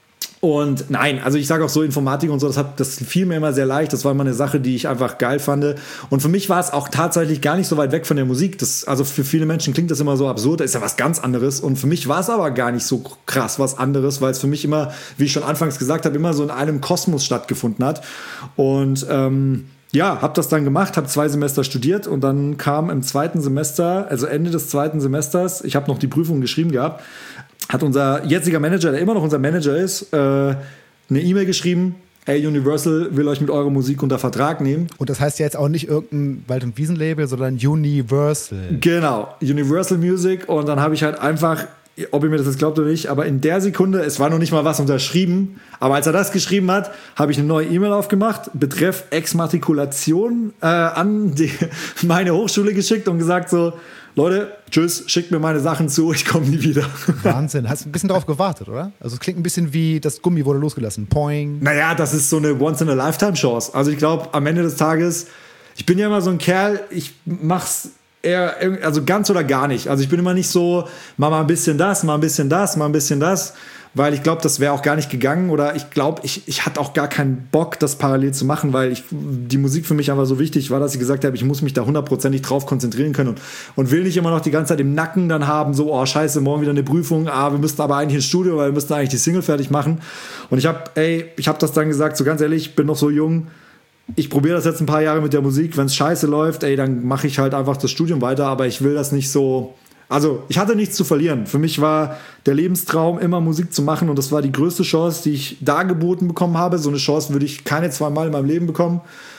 und nein, also ich sage auch so, Informatik und so, das, hat, das fiel mir immer sehr leicht. Das war immer eine Sache, die ich einfach geil fand. Und für mich war es auch tatsächlich gar nicht so weit weg von der Musik. Das, also für viele Menschen klingt das immer so absurd, das ist ja was ganz anderes. Und für mich war es aber gar nicht so krass was anderes, weil es für mich immer, wie ich schon anfangs gesagt habe, immer so in einem Kosmos stattgefunden hat. Und ähm, ja, habe das dann gemacht, habe zwei Semester studiert und dann kam im zweiten Semester, also Ende des zweiten Semesters, ich habe noch die Prüfung geschrieben gehabt, hat unser jetziger Manager, der immer noch unser Manager ist, äh, eine E-Mail geschrieben: Ey, Universal will euch mit eurer Musik unter Vertrag nehmen. Und das heißt ja jetzt auch nicht irgendein Wald- und Wiesen-Label, sondern Universal. Genau, Universal Music. Und dann habe ich halt einfach, ob ihr mir das jetzt glaubt oder nicht, aber in der Sekunde, es war noch nicht mal was unterschrieben, aber als er das geschrieben hat, habe ich eine neue E-Mail aufgemacht, betreff Exmatrikulation, äh, an die, meine Hochschule geschickt und gesagt so: Leute, tschüss, schickt mir meine Sachen zu, ich komme nie wieder. Wahnsinn, hast ein bisschen darauf gewartet, oder? Also es klingt ein bisschen wie, das Gummi wurde losgelassen, poing. Naja, das ist so eine Once-in-a-Lifetime-Chance. Also ich glaube, am Ende des Tages, ich bin ja immer so ein Kerl, ich mach's eher, also ganz oder gar nicht. Also ich bin immer nicht so, mach mal ein bisschen das, mal ein bisschen das, mal ein bisschen das, weil ich glaube, das wäre auch gar nicht gegangen oder ich glaube, ich, ich hatte auch gar keinen Bock, das parallel zu machen, weil ich, die Musik für mich einfach so wichtig war, dass ich gesagt habe, ich muss mich da hundertprozentig drauf konzentrieren können und, und will nicht immer noch die ganze Zeit im Nacken dann haben, so, oh scheiße, morgen wieder eine Prüfung, ah, wir müssten aber eigentlich ins Studio, weil wir müssten eigentlich die Single fertig machen. Und ich habe, ey, ich habe das dann gesagt, so ganz ehrlich, ich bin noch so jung, ich probiere das jetzt ein paar Jahre mit der Musik, wenn es scheiße läuft, ey, dann mache ich halt einfach das Studium weiter, aber ich will das nicht so. Also, ich hatte nichts zu verlieren. Für mich war der Lebenstraum, immer Musik zu machen und das war die größte Chance, die ich da geboten bekommen habe. So eine Chance würde ich keine zweimal in meinem Leben bekommen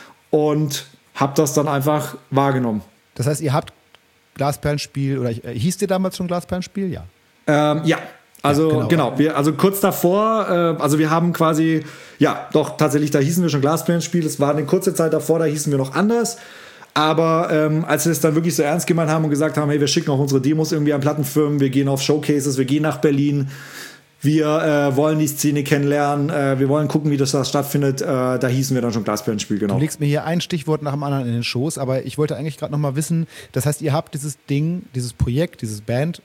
und habe das dann einfach wahrgenommen. Das heißt, ihr habt Glasperlenspiel, oder äh, hieß dir damals schon Glasperlenspiel? Ja. Ähm, ja. Also, ja, genau, genau wir, also kurz davor, äh, also wir haben quasi, ja, doch, tatsächlich, da hießen wir schon Glasperlenspiel. Es war eine kurze Zeit davor, da hießen wir noch anders. Aber ähm, als wir es dann wirklich so ernst gemeint haben und gesagt haben, hey, wir schicken auch unsere Demos irgendwie an Plattenfirmen, wir gehen auf Showcases, wir gehen nach Berlin, wir äh, wollen die Szene kennenlernen, äh, wir wollen gucken, wie das da stattfindet, äh, da hießen wir dann schon Glasperlenspiel, genau. Du legst mir hier ein Stichwort nach dem anderen in den Schoß, aber ich wollte eigentlich gerade noch mal wissen, das heißt, ihr habt dieses Ding, dieses Projekt, dieses Band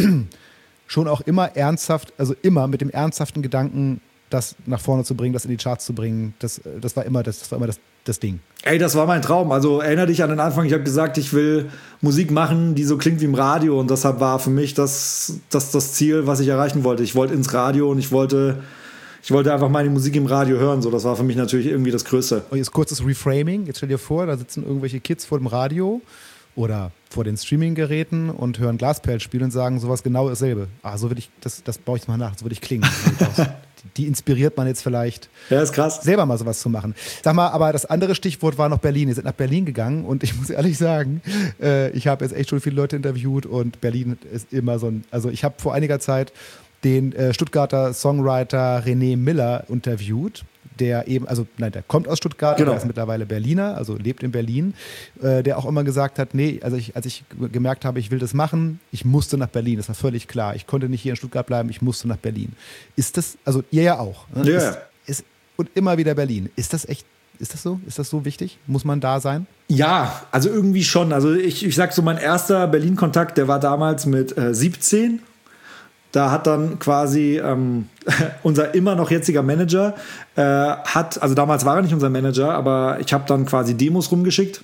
schon auch immer ernsthaft, also immer mit dem ernsthaften Gedanken, das nach vorne zu bringen, das in die Charts zu bringen, das, das war immer das, das war immer das, das Ding. Ey, das war mein Traum. Also erinnere dich an den Anfang, ich habe gesagt, ich will Musik machen, die so klingt wie im Radio und deshalb war für mich das, das, das Ziel, was ich erreichen wollte. Ich wollte ins Radio und ich wollte, ich wollte einfach meine Musik im Radio hören. So, das war für mich natürlich irgendwie das Größte. Und jetzt kurzes Reframing. Jetzt stell dir vor, da sitzen irgendwelche Kids vor dem Radio oder vor den Streaming-Geräten und hören Glasperl spielen und sagen sowas genau dasselbe. Ah, so will ich, das, das baue ich mal nach, so würde ich klingen. Die inspiriert man jetzt vielleicht, ja, ist krass, selber mal sowas zu machen. Sag mal, aber das andere Stichwort war noch Berlin. Ihr seid nach Berlin gegangen und ich muss ehrlich sagen, äh, ich habe jetzt echt schon viele Leute interviewt und Berlin ist immer so ein, also ich habe vor einiger Zeit den äh, Stuttgarter Songwriter René Miller interviewt, der eben, also nein, der kommt aus Stuttgart, genau. Der ist mittlerweile Berliner, also lebt in Berlin, äh, der auch immer gesagt hat, nee, also ich, als ich gemerkt habe, ich will das machen, ich musste nach Berlin, das war völlig klar. Ich konnte nicht hier in Stuttgart bleiben, ich musste nach Berlin. Ist das, also ihr ja auch, ne? Ja. Ist, ist, und immer wieder Berlin. Ist das echt, ist das so? Ist das so wichtig? Muss man da sein? Ja, also irgendwie schon. Also ich, ich sag so, mein erster Berlin-Kontakt, der war damals mit äh, siebzehn. Da hat dann quasi ähm, unser immer noch jetziger Manager, äh, hat, also damals war er nicht unser Manager, aber ich habe dann quasi Demos rumgeschickt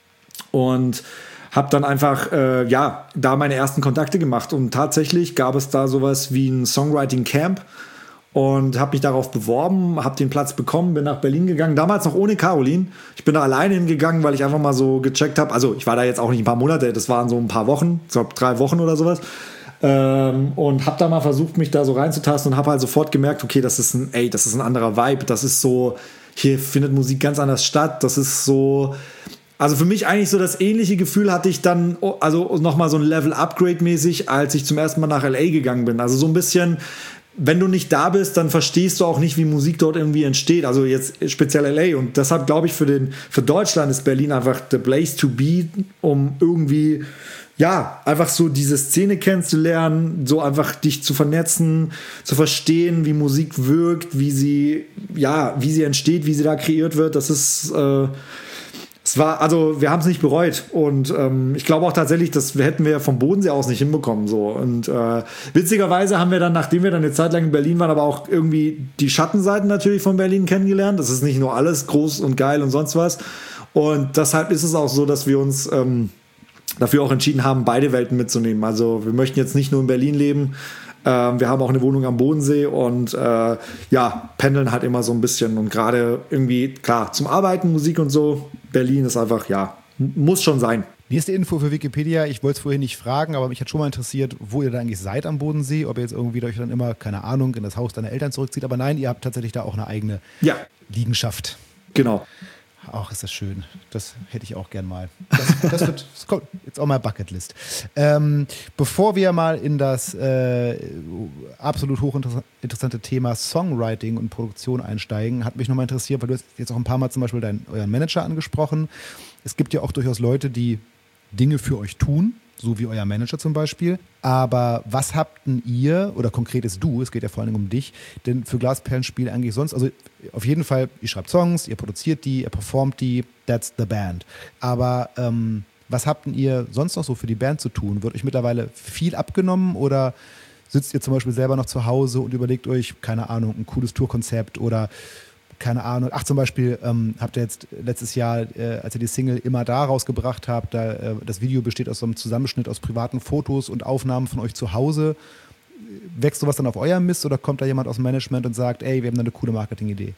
und habe dann einfach, äh, ja, da meine ersten Kontakte gemacht. Und tatsächlich gab es da sowas wie ein Songwriting-Camp und habe mich darauf beworben, habe den Platz bekommen, bin nach Berlin gegangen, damals noch ohne Caroline. Ich bin da alleine hingegangen, weil ich einfach mal so gecheckt habe, also ich war da jetzt auch nicht ein paar Monate, das waren so ein paar Wochen, ich glaube drei Wochen oder sowas. Ähm, und habe da mal versucht, mich da so reinzutasten und habe halt sofort gemerkt, okay, das ist ein, ey, das ist ein anderer Vibe, das ist so, hier findet Musik ganz anders statt, das ist so, also für mich eigentlich so das ähnliche Gefühl hatte ich dann, also nochmal so ein Level-Upgrade-mäßig, als ich zum ersten Mal nach L A gegangen bin, also so ein bisschen, wenn du nicht da bist, dann verstehst du auch nicht, wie Musik dort irgendwie entsteht, also jetzt speziell L A und deshalb glaube ich, für, den, für Deutschland ist Berlin einfach the place to be, um irgendwie ja, einfach so diese Szene kennenzulernen, so einfach dich zu vernetzen, zu verstehen, wie Musik wirkt, wie sie, ja, wie sie entsteht, wie sie da kreiert wird. Das ist, äh, es war, also wir haben es nicht bereut und ähm, ich glaube auch tatsächlich, das hätten wir vom Bodensee aus nicht hinbekommen. So. Und äh, witzigerweise haben wir dann, nachdem wir dann eine Zeit lang in Berlin waren, aber auch irgendwie die Schattenseiten natürlich von Berlin kennengelernt. Das ist nicht nur alles groß und geil und sonst was. Und deshalb ist es auch so, dass wir uns ähm, dafür auch entschieden haben, beide Welten mitzunehmen. Also wir möchten jetzt nicht nur in Berlin leben, ähm, wir haben auch eine Wohnung am Bodensee und äh, ja, pendeln halt immer so ein bisschen und gerade irgendwie, klar, zum Arbeiten, Musik und so, Berlin ist einfach, ja, muss schon sein. Nächste Info für Wikipedia, ich wollte es vorhin nicht fragen, aber mich hat schon mal interessiert, wo ihr da eigentlich seid am Bodensee, ob ihr jetzt irgendwie euch dann immer, keine Ahnung, in das Haus deiner Eltern zurückzieht, aber nein, ihr habt tatsächlich da auch eine eigene ja. Liegenschaft. Genau. Ach, ist das schön. Das hätte ich auch gern mal. Das, das wird, das kommt jetzt auch mal Bucketlist. Ähm, bevor wir mal in das äh, absolut hochinteressante Thema Songwriting und Produktion einsteigen, hat mich nochmal interessiert, weil du hast jetzt auch ein paar Mal zum Beispiel deinen, euren Manager angesprochen. Es gibt ja auch durchaus Leute, die Dinge für euch tun, so wie euer Manager zum Beispiel. Aber was habt denn ihr, oder konkret ist du, es geht ja vor allem um dich, denn für Glasperlenspiel eigentlich sonst, also auf jeden Fall, ihr schreibt Songs, ihr produziert die, ihr performt die, that's the band. Aber ähm, was habt denn ihr sonst noch so für die Band zu tun? Wird euch mittlerweile viel abgenommen oder sitzt ihr zum Beispiel selber noch zu Hause und überlegt euch, keine Ahnung, ein cooles Tourkonzept oder keine Ahnung, ach zum Beispiel ähm, habt ihr jetzt letztes Jahr, äh, als ihr die Single Immer da rausgebracht habt, da, äh, das Video besteht aus so einem Zusammenschnitt aus privaten Fotos und Aufnahmen von euch zu Hause. Wächst sowas dann auf euer Mist oder kommt da jemand aus dem Management und sagt, ey, wir haben da eine coole Marketingidee?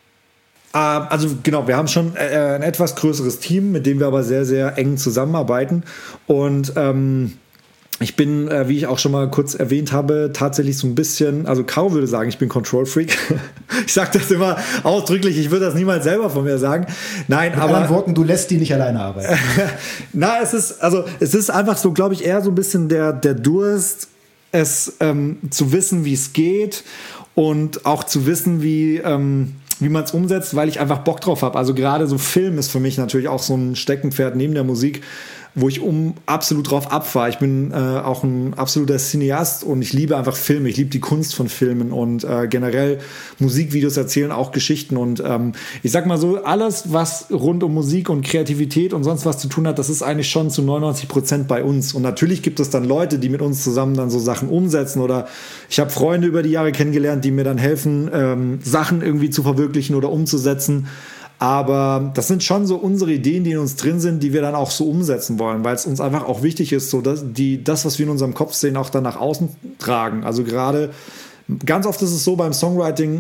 Ähm, also genau, wir haben schon äh, ein etwas größeres Team, mit dem wir aber sehr, sehr eng zusammenarbeiten und ähm ich bin, äh, wie ich auch schon mal kurz erwähnt habe, tatsächlich so ein bisschen, also Caro würde sagen, ich bin Control-Freak. Ich sage das immer ausdrücklich, ich würde das niemals selber von mir sagen. Nein, Mit aber... anderen Worten, du lässt die nicht alleine arbeiten. Na, es ist, also, es ist einfach so, glaube ich, eher so ein bisschen der, der Durst, es ähm, zu wissen, wie es geht und auch zu wissen, wie... Ähm, wie man es umsetzt, weil ich einfach Bock drauf habe. Also gerade so Film ist für mich natürlich auch so ein Steckenpferd neben der Musik, wo ich um absolut drauf abfahre. Ich bin äh, auch ein absoluter Cineast und ich liebe einfach Filme. Ich liebe die Kunst von Filmen und äh, generell Musikvideos erzählen auch Geschichten. Und ähm, ich sag mal so, alles, was rund um Musik und Kreativität und sonst was zu tun hat, das ist eigentlich schon zu neunundneunzig Prozent bei uns. Und natürlich gibt es dann Leute, die mit uns zusammen dann so Sachen umsetzen. Oder ich habe Freunde über die Jahre kennengelernt, die mir dann helfen, ähm, Sachen irgendwie zu verwirklichen oder umzusetzen. Aber das sind schon so unsere Ideen, die in uns drin sind, die wir dann auch so umsetzen wollen, weil es uns einfach auch wichtig ist, so dass die, das, was wir in unserem Kopf sehen, auch dann nach außen tragen. Also gerade ganz oft ist es so beim Songwriting,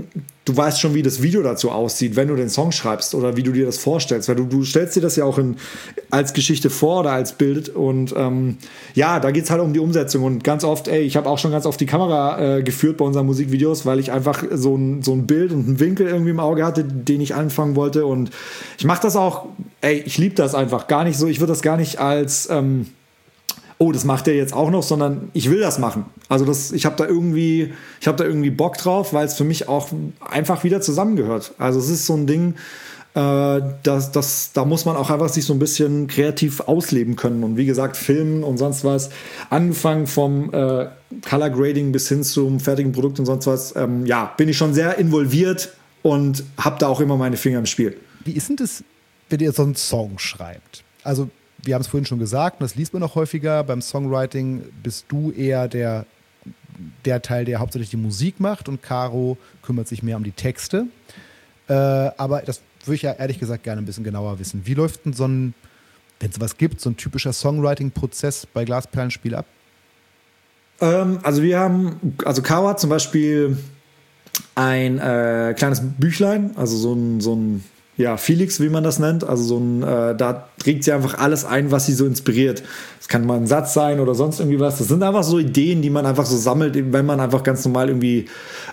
du weißt schon, wie das Video dazu aussieht, wenn du den Song schreibst oder wie du dir das vorstellst. Weil du, du stellst dir das ja auch in, als Geschichte vor oder als Bild. Und ähm, ja, da geht es halt um die Umsetzung. Und ganz oft, ey, ich habe auch schon ganz oft die Kamera äh, geführt bei unseren Musikvideos, weil ich einfach so ein, so ein Bild und einen Winkel irgendwie im Auge hatte, den ich anfangen wollte. Und ich mache das auch, ey, ich liebe das einfach gar nicht so. Ich würde das gar nicht als... Ähm, oh, das macht er jetzt auch noch, sondern ich will das machen. Also das, ich habe da irgendwie, ich habe da irgendwie Bock drauf, weil es für mich auch einfach wieder zusammengehört. Also es ist so ein Ding, äh, das, das, da muss man auch einfach sich so ein bisschen kreativ ausleben können. Und wie gesagt, Filmen und sonst was, angefangen vom äh, Color Grading bis hin zum fertigen Produkt und sonst was, ähm, ja, bin ich schon sehr involviert und habe da auch immer meine Finger im Spiel. Wie ist denn das, wenn ihr so einen Song schreibt? Also wir haben es vorhin schon gesagt, und das liest man noch häufiger, beim Songwriting bist du eher der, der Teil, der hauptsächlich die Musik macht, und Caro kümmert sich mehr um die Texte. Äh, aber das würde ich ja ehrlich gesagt gerne ein bisschen genauer wissen. Wie läuft denn so ein, wenn es was gibt, so ein typischer Songwriting-Prozess bei Glasperlenspiel ab? Ähm, also wir haben, also Caro hat zum Beispiel ein äh, kleines Büchlein, also so ein, so ein ja, Felix, wie man das nennt. Also so ein, äh, da trägt sie einfach alles ein, was sie so inspiriert. Das kann mal ein Satz sein oder sonst irgendwie was. Das sind einfach so Ideen, die man einfach so sammelt, wenn man einfach ganz normal irgendwie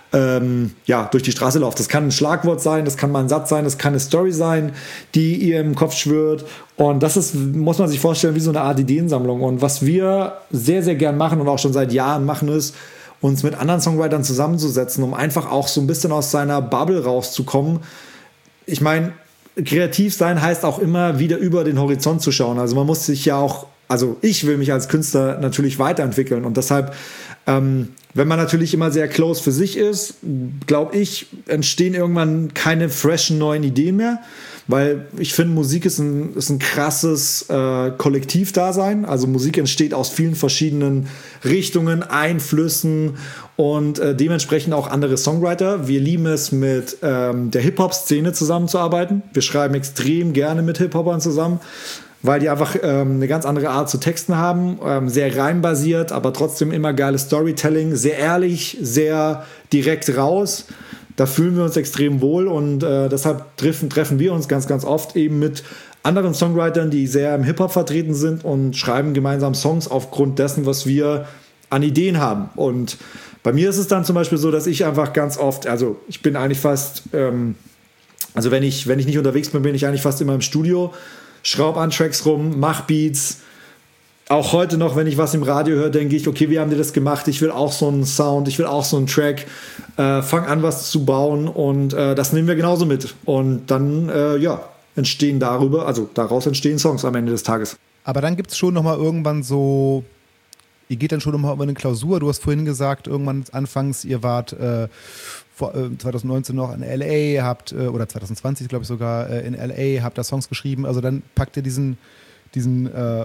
ähm, ja, durch die Straße läuft. Das kann ein Schlagwort sein, das kann mal ein Satz sein, das kann eine Story sein, die ihr im Kopf schwirrt. Und das ist, muss man sich vorstellen, wie so eine Art Ideensammlung. Und was wir sehr, sehr gern machen und auch schon seit Jahren machen, ist, uns mit anderen Songwritern zusammenzusetzen, um einfach auch so ein bisschen aus seiner Bubble rauszukommen. Ich meine, kreativ sein heißt auch immer wieder über den Horizont zu schauen. Also man muss sich ja auch, also ich will mich als Künstler natürlich weiterentwickeln, und deshalb, ähm, wenn man natürlich immer sehr close für sich ist, glaube ich, entstehen irgendwann keine freshen neuen Ideen mehr, weil ich finde, Musik ist ein, ist ein krasses äh, Kollektivdasein. Also Musik entsteht aus vielen verschiedenen Richtungen, Einflüssen und äh, dementsprechend auch andere Songwriter. Wir lieben es, mit ähm, der Hip-Hop-Szene zusammenzuarbeiten. Wir schreiben extrem gerne mit Hip-Hopern zusammen, weil die einfach ähm, eine ganz andere Art zu Texten haben, ähm, sehr reimbasiert, aber trotzdem immer geiles Storytelling, sehr ehrlich, sehr direkt raus. Da fühlen wir uns extrem wohl, und äh, deshalb treffen, treffen wir uns ganz, ganz oft eben mit anderen Songwritern, die sehr im Hip-Hop vertreten sind, und schreiben gemeinsam Songs aufgrund dessen, was wir an Ideen haben. Und bei mir ist es dann zum Beispiel so, dass ich einfach ganz oft, also ich bin eigentlich fast, ähm, also wenn ich, wenn ich nicht unterwegs bin, bin ich eigentlich fast immer im Studio, schraub an Tracks rum, mach Beats. Auch heute noch, wenn ich was im Radio höre, denke ich, okay, wie haben die das gemacht? Ich will auch so einen Sound, ich will auch so einen Track. Äh, fang an, was zu bauen, und äh, das nehmen wir genauso mit. Und dann, äh, ja, entstehen darüber, also daraus entstehen Songs am Ende des Tages. Aber dann gibt es schon nochmal irgendwann so, ihr geht dann schon nochmal über eine Klausur. Du hast vorhin gesagt, irgendwann anfangs, ihr wart äh, vor, äh, zwanzig neunzehn noch in L A, habt, äh, oder zwanzig zwanzig, glaube ich sogar, äh, in L A, habt da Songs geschrieben. Also dann packt ihr diesen, diesen äh, äh,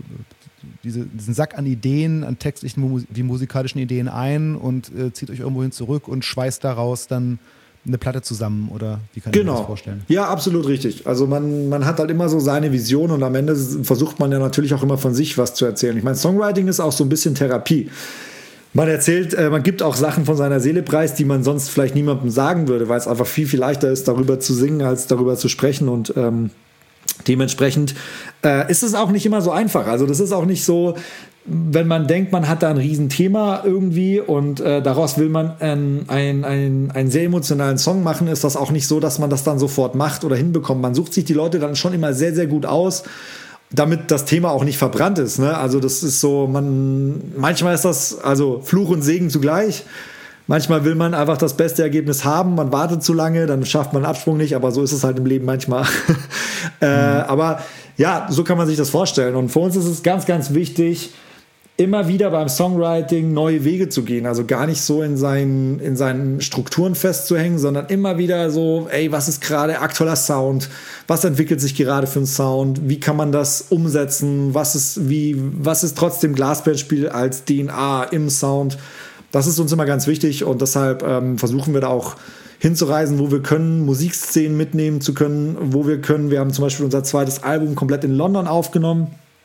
Diese, diesen Sack an Ideen, an textlichen wie musikalischen Ideen ein und äh, zieht euch irgendwo hin zurück und schweißt daraus dann eine Platte zusammen, oder wie kann ich genau. mir das vorstellen? Ja, absolut richtig. Also man, man hat halt immer so seine Vision, und am Ende versucht man ja natürlich auch immer von sich was zu erzählen. Ich meine, Songwriting ist auch so ein bisschen Therapie. Man erzählt, äh, man gibt auch Sachen von seiner Seele preis, die man sonst vielleicht niemandem sagen würde, weil es einfach viel, viel leichter ist, darüber zu singen, als darüber zu sprechen, und ähm, dementsprechend äh, ist es auch nicht immer so einfach. Also das ist auch nicht so, wenn man denkt, man hat da ein Riesenthema irgendwie, und äh, daraus will man ähm, ein, ein, einen sehr emotionalen Song machen, ist das auch nicht so, dass man das dann sofort macht oder hinbekommt. Man sucht sich die Leute dann schon immer sehr, sehr gut aus, damit das Thema auch nicht verbrannt ist. Ne? Also das ist so, man manchmal ist das also Fluch und Segen zugleich. Manchmal will man einfach das beste Ergebnis haben, man wartet zu lange, dann schafft man einen Absprung nicht, aber so ist es halt im Leben manchmal. äh, mhm. Aber ja, so kann man sich das vorstellen. Und für uns ist es ganz, ganz wichtig, immer wieder beim Songwriting neue Wege zu gehen. Also gar nicht so in seinen, in seinen Strukturen festzuhängen, sondern immer wieder so, ey, was ist gerade aktueller Sound? Was entwickelt sich gerade für einen Sound? Wie kann man das umsetzen? Was ist, wie, was ist trotzdem Glasperlenspiel als D N A im Sound? Das ist uns immer ganz wichtig, und deshalb ähm, versuchen wir da auch hinzureisen, wo wir können, Musikszenen mitnehmen zu können, wo wir können. Wir haben zum Beispiel unser zweites Album komplett in London aufgenommen.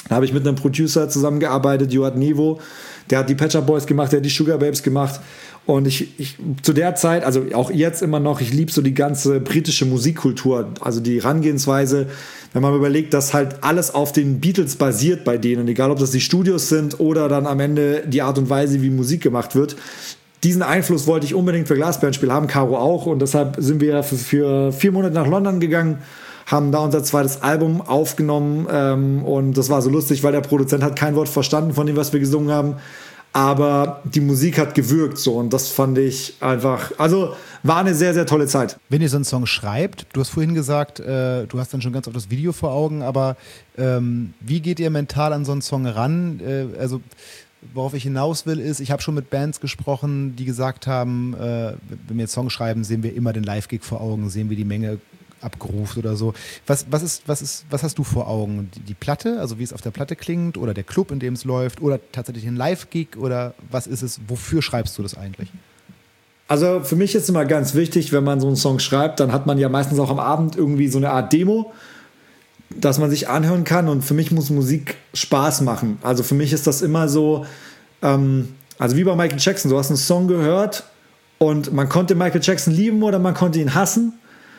Da habe ich mit einem Producer zusammengearbeitet, Joad Nevo. Der hat die Pet Shop Boys gemacht, der hat die Sugar Babes gemacht. Und ich, ich zu der Zeit, also auch jetzt immer noch, ich liebe so die ganze britische Musikkultur, also die Herangehensweise, wenn man überlegt, dass halt alles auf den Beatles basiert bei denen, egal ob das die Studios sind oder dann am Ende die Art und Weise, wie Musik gemacht wird. Diesen Einfluss wollte ich unbedingt für Glasbandspiel haben, Caro auch. Und deshalb sind wir für, für vier Monate nach London gegangen, haben da unser zweites Album aufgenommen. Ähm, und das war so lustig, weil der Produzent hat kein Wort verstanden von dem, was wir gesungen haben. Aber die Musik hat gewirkt so und das fand ich einfach, also war eine sehr, sehr tolle Zeit. Wenn ihr so einen Song schreibt, du hast vorhin gesagt, äh, du hast dann schon ganz oft das Video vor Augen, aber ähm, wie geht ihr mental an so einen Song ran? Äh, also worauf ich hinaus will ist, ich habe schon mit Bands gesprochen, die gesagt haben, äh, wenn wir jetzt Song schreiben, sehen wir immer den Live-Gig vor Augen, sehen wir die Menge abgerufen oder so. Was, was, ist, was, ist, was hast du vor Augen? Die, die Platte, also wie es auf der Platte klingt oder der Club, in dem es läuft oder tatsächlich ein Live-Gig oder was ist es? Wofür schreibst du das eigentlich? Also für mich ist immer ganz wichtig, wenn man so einen Song schreibt, dann hat man ja meistens auch am Abend irgendwie so eine Art Demo, dass man sich anhören kann und für mich muss Musik Spaß machen. Also für mich ist das immer so, ähm, also wie bei Michael Jackson, du hast einen Song gehört und man konnte Michael Jackson lieben oder man konnte ihn hassen,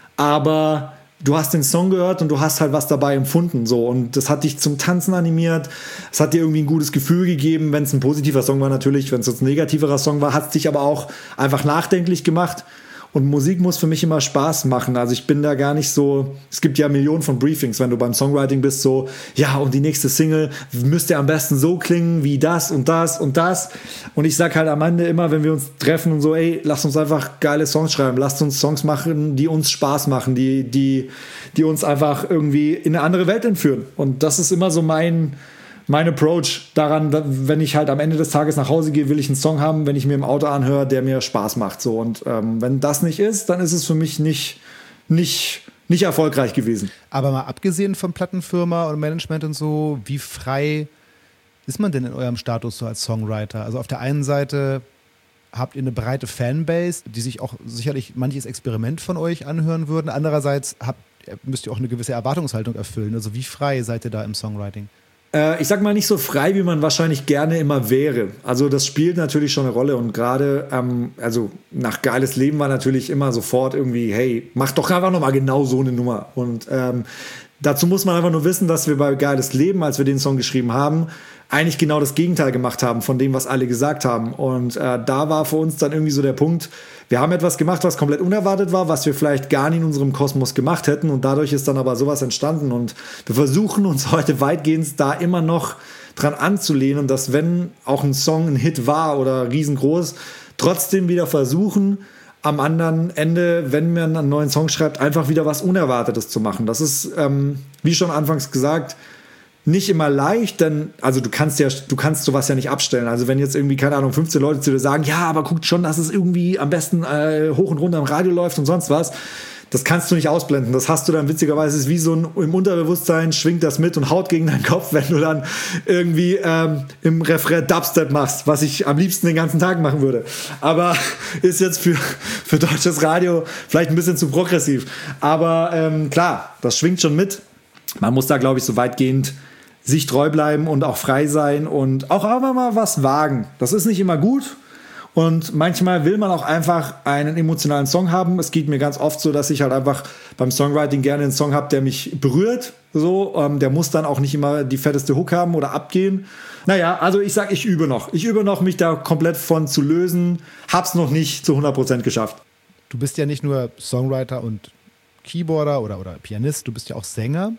aber du hast den Song gehört und du hast halt was dabei empfunden so und das hat dich zum Tanzen animiert, es hat dir irgendwie ein gutes Gefühl gegeben, wenn es ein positiver Song war natürlich, wenn es jetzt ein negativerer Song war, hat es dich aber auch einfach nachdenklich gemacht. Und Musik muss für mich immer Spaß machen. Also ich bin da gar nicht so, es gibt ja Millionen von Briefings, wenn du beim Songwriting bist, so, ja, und die nächste Single müsste am besten so klingen wie das und das und das. Und ich sag halt am Ende immer, wenn wir uns treffen und so, ey, lasst uns einfach geile Songs schreiben, lasst uns Songs machen, die uns Spaß machen, die, die, die uns einfach irgendwie in eine andere Welt entführen. Und das ist immer so mein... Mein Approach daran, wenn ich halt am Ende des Tages nach Hause gehe, will ich einen Song haben, wenn ich mir im Auto anhöre, der mir Spaß macht. So. Und ähm, wenn das nicht ist, dann ist es für mich nicht, nicht, nicht erfolgreich gewesen. Aber mal abgesehen von Plattenfirma und Management und so, wie frei ist man denn in eurem Status so als Songwriter? Also auf der einen Seite habt ihr eine breite Fanbase, die sich auch sicherlich manches Experiment von euch anhören würden. Andererseits habt, müsst ihr auch eine gewisse Erwartungshaltung erfüllen. Also wie frei seid ihr da im Songwriting? Ich sag mal nicht so frei, wie man wahrscheinlich gerne immer wäre. Also das spielt natürlich schon eine Rolle und gerade, ähm, also nach Geiles Leben war natürlich immer sofort irgendwie, hey, mach doch einfach nochmal genau so eine Nummer. Und ähm, dazu muss man einfach nur wissen, dass wir bei Geiles Leben, als wir den Song geschrieben haben, eigentlich genau das Gegenteil gemacht haben von dem, was alle gesagt haben. Und äh, da war für uns dann irgendwie so der Punkt, wir haben etwas gemacht, was komplett unerwartet war, was wir vielleicht gar nicht in unserem Kosmos gemacht hätten und dadurch ist dann aber sowas entstanden und wir versuchen uns heute weitgehend da immer noch dran anzulehnen, dass wenn auch ein Song ein Hit war oder riesengroß, trotzdem wieder versuchen, am anderen Ende, wenn man einen neuen Song schreibt, einfach wieder was Unerwartetes zu machen. Das ist, ähm, wie schon anfangs gesagt, nicht immer leicht, denn also du kannst ja, du kannst sowas ja nicht abstellen. Also wenn jetzt irgendwie, keine Ahnung, fünfzehn Leute zu dir sagen, ja, aber guckt schon, dass es irgendwie am besten äh, hoch und runter am Radio läuft und sonst was, das kannst du nicht ausblenden. Das hast du dann witzigerweise, ist wie so ein, im Unterbewusstsein schwingt das mit und haut gegen deinen Kopf, wenn du dann irgendwie ähm, im Refrain Dubstep machst, was ich am liebsten den ganzen Tag machen würde. Aber ist jetzt für, für deutsches Radio vielleicht ein bisschen zu progressiv. Aber ähm, klar, das schwingt schon mit. Man muss da, glaube ich, so weitgehend sich treu bleiben und auch frei sein und auch einfach mal was wagen. Das ist nicht immer gut und manchmal will man auch einfach einen emotionalen Song haben. Es geht mir ganz oft so, dass ich halt einfach beim Songwriting gerne einen Song habe, der mich berührt. So, ähm, der muss dann auch nicht immer die fetteste Hook haben oder abgehen. Naja, also ich sag, ich übe noch. Ich übe noch, mich da komplett von zu lösen. Hab's noch nicht zu hundert Prozent geschafft. Du bist ja nicht nur Songwriter und Keyboarder oder, oder Pianist, du bist ja auch Sänger.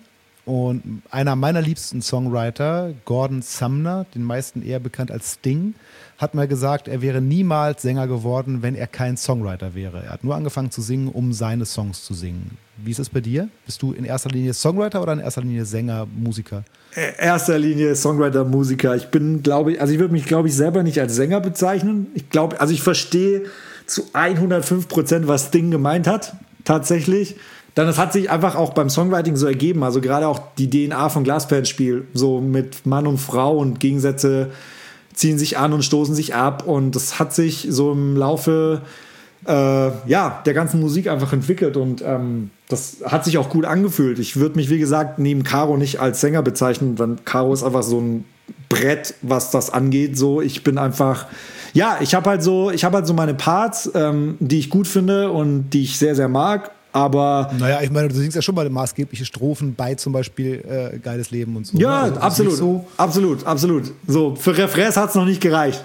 Und einer meiner liebsten Songwriter, Gordon Sumner, den meisten eher bekannt als Sting, hat mal gesagt, er wäre niemals Sänger geworden, wenn er kein Songwriter wäre. Er hat nur angefangen zu singen, um seine Songs zu singen. Wie ist es bei dir? Bist du in erster Linie Songwriter oder in erster Linie Sänger, Musiker? In erster Linie Songwriter, Musiker. Ich bin, glaube ich, also ich würde mich, glaube ich, selber nicht als Sänger bezeichnen. Ich glaube, also ich verstehe zu hundertfünf Prozent, was Sting gemeint hat, tatsächlich. Dann das hat sich einfach auch beim Songwriting so ergeben, also gerade auch die D N A von Glasbandspiel, so mit Mann und Frau und Gegensätze ziehen sich an und stoßen sich ab und das hat sich so im Laufe äh, ja, der ganzen Musik einfach entwickelt und ähm, das hat sich auch gut angefühlt. Ich würde mich, wie gesagt, neben Caro nicht als Sänger bezeichnen, denn Caro ist einfach so ein Brett, was das angeht. So, ich bin einfach, ja, ich habe halt so, ich habe halt so meine Parts, ähm, die ich gut finde und die ich sehr, sehr mag. Aber naja, ich meine, du singst ja schon mal maßgebliche Strophen bei zum Beispiel äh, Geiles Leben und so. Ja, also, absolut, so absolut, absolut. So, für Refrains hat es noch nicht gereicht.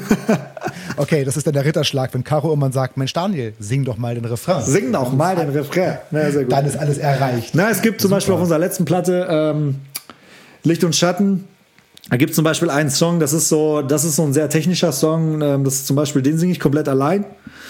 Okay, das ist dann der Ritterschlag, wenn Caro irgendwann sagt, Mensch Daniel, sing doch mal den Refrain. Sing doch mal den Refrain. Na, sehr gut. Dann ist alles erreicht. Na, es gibt zum Super. Beispiel auf unserer letzten Platte ähm, Licht und Schatten. Da gibt es zum Beispiel einen Song, das ist so, das ist so ein sehr technischer Song. Ähm, das ist zum Beispiel, den singe ich komplett allein.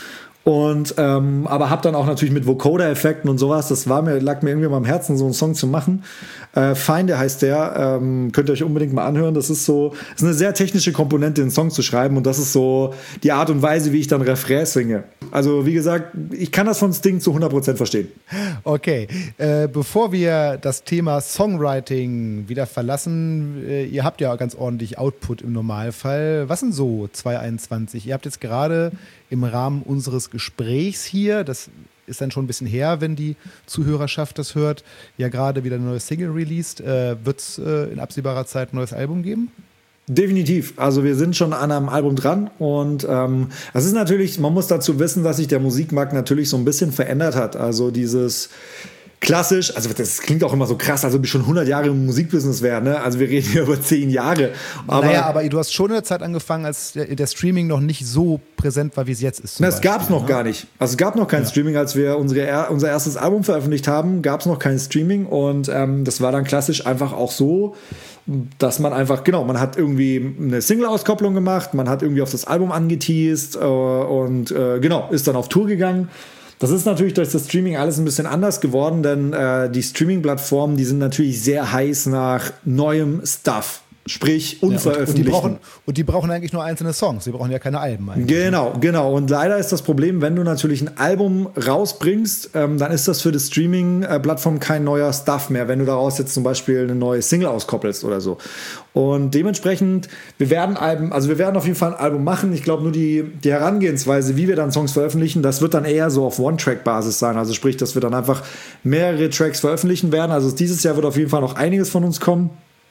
Und ähm, aber habe dann auch natürlich mit Vocoder-Effekten und sowas, das war mir, lag mir irgendwie mal am Herzen, so einen Song zu machen. Äh, Feinde heißt der, ähm, könnt ihr euch unbedingt mal anhören. Das ist so, das ist eine sehr technische Komponente, den Song zu schreiben und das ist so die Art und Weise, wie ich dann Refrains singe. Also wie gesagt, ich kann das von Sting zu hundert Prozent verstehen. Okay, äh, bevor wir das Thema Songwriting wieder verlassen, äh, ihr habt ja ganz ordentlich Output im Normalfall. Was denn so zwanzig einundzwanzig? Ihr habt jetzt gerade im Rahmen unseres Gesprächs hier, das ist dann schon ein bisschen her, wenn die Zuhörerschaft das hört, ja gerade wieder eine neue Single released. Äh, Wird es äh, in absehbarer Zeit ein neues Album geben? Definitiv. Also wir sind schon an einem Album dran und ähm, es ist natürlich, man muss dazu wissen, dass sich der Musikmarkt natürlich so ein bisschen verändert hat. Also dieses klassisch, also das klingt auch immer so krass, als ob ich schon hundert Jahre im Musikbusiness wäre, ne? Also wir reden hier über zehn Jahre. Aber naja, aber du hast schon in der Zeit angefangen, als der, der Streaming noch nicht so präsent war, wie es jetzt ist. Na, es gab es noch ne? gar nicht. Also es gab noch kein ja. Streaming, als wir unsere, unser erstes Album veröffentlicht haben, gab es noch kein Streaming und ähm, das war dann klassisch einfach auch so, dass man einfach, genau, man hat irgendwie eine Single-Auskopplung gemacht, man hat irgendwie auf das Album angeteased äh, und äh, genau, ist dann auf Tour gegangen. Das ist natürlich durch das Streaming alles ein bisschen anders geworden, denn äh, die Streaming-Plattformen, die sind natürlich sehr heiß nach neuem Stuff. Sprich, unveröffentlicht. Ja, und, und, und die brauchen eigentlich nur einzelne Songs, die brauchen ja keine Alben eigentlich. Genau, genau. Und leider ist das Problem, wenn du natürlich ein Album rausbringst, ähm, dann ist das für die Streaming-Plattform kein neuer Stuff mehr, wenn du daraus jetzt zum Beispiel eine neue Single auskoppelst oder so. Und dementsprechend, wir werden Alben, also wir werden auf jeden Fall ein Album machen. Ich glaube nur die, die Herangehensweise, wie wir dann Songs veröffentlichen, das wird dann eher so auf One-Track-Basis sein. Also sprich, dass wir dann einfach mehrere Tracks veröffentlichen werden. Also dieses Jahr wird auf jeden Fall noch einiges von uns kommen.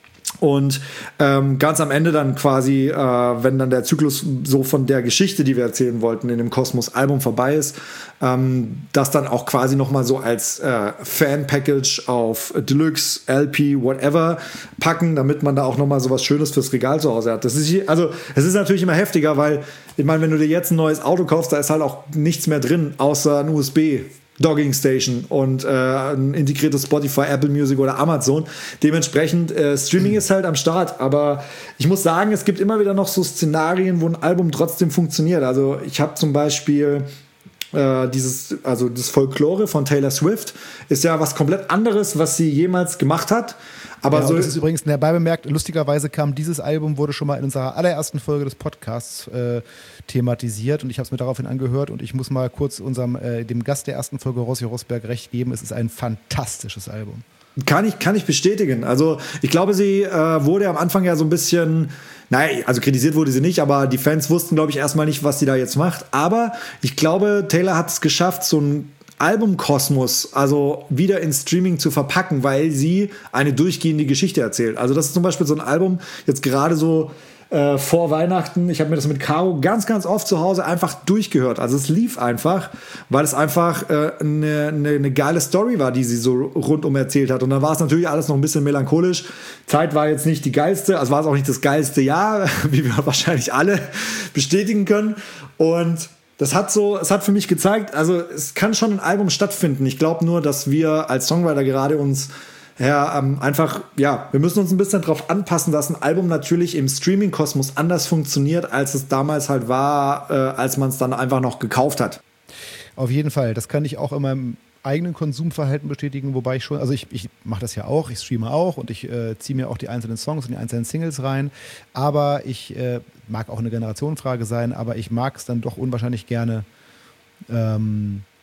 Und ähm, ganz am Ende dann quasi, äh, wenn dann der Zyklus so von der Geschichte, die wir erzählen wollten, in dem Kosmos-Album vorbei ist, ähm, das dann auch quasi nochmal so als äh, Fan-Package auf Deluxe, L P, whatever packen, damit man da auch nochmal so was Schönes fürs Regal zu Hause hat. Das ist, also, es ist natürlich immer heftiger, weil, ich meine, wenn du dir jetzt ein neues Auto kaufst, da ist halt auch nichts mehr drin, außer ein U S B. Dogging Station und äh, ein integriertes Spotify, Apple Music oder Amazon. Dementsprechend, äh, Streaming ist halt am Start, aber ich muss sagen, es gibt immer wieder noch so Szenarien, wo ein Album trotzdem funktioniert. Also ich habe zum Beispiel äh, dieses, also das Folklore von Taylor Swift ist ja was komplett anderes, was sie jemals gemacht hat. Aber ja, so das ist übrigens nebenbei bemerkt, lustigerweise kam dieses Album, wurde schon mal in unserer allerersten Folge des Podcasts äh, thematisiert und ich habe es mir daraufhin angehört und ich muss mal kurz unserem, äh, dem Gast der ersten Folge, Rossi Rosberg, recht geben, es ist ein fantastisches Album. Kann ich, kann ich bestätigen. Also ich glaube, sie äh, wurde am Anfang ja so ein bisschen, nein, also kritisiert wurde sie nicht, aber die Fans wussten, glaube ich, erstmal nicht, was sie da jetzt macht. Aber ich glaube, Taylor hat es geschafft, so ein Albumkosmos, also wieder in Streaming zu verpacken, weil sie eine durchgehende Geschichte erzählt. Also das ist zum Beispiel so ein Album, jetzt gerade so äh, vor Weihnachten, ich habe mir das mit Caro ganz, ganz oft zu Hause einfach durchgehört. Also es lief einfach, weil es einfach eine äh, ne, ne, ne geile Story war, die sie so rundum erzählt hat. Und dann war es natürlich alles noch ein bisschen melancholisch. Zeit war jetzt nicht die geilste, also war es auch nicht das geilste Jahr, wie wir wahrscheinlich alle bestätigen können. Und das hat so, es hat für mich gezeigt, also es kann schon ein Album stattfinden. Ich glaube nur, dass wir als Songwriter gerade uns ja, ähm, einfach, ja, wir müssen uns ein bisschen darauf anpassen, dass ein Album natürlich im Streaming-Kosmos anders funktioniert, als es damals halt war, äh, als man es dann einfach noch gekauft hat. Auf jeden Fall, das kann ich auch in meinem eigenen Konsumverhalten bestätigen, wobei ich schon, also ich, ich mache das ja auch, ich streame auch und ich äh, ziehe mir auch die einzelnen Songs und die einzelnen Singles rein, aber ich äh, mag auch eine Generationenfrage sein, aber ich mag es dann doch unwahrscheinlich gerne, ähm,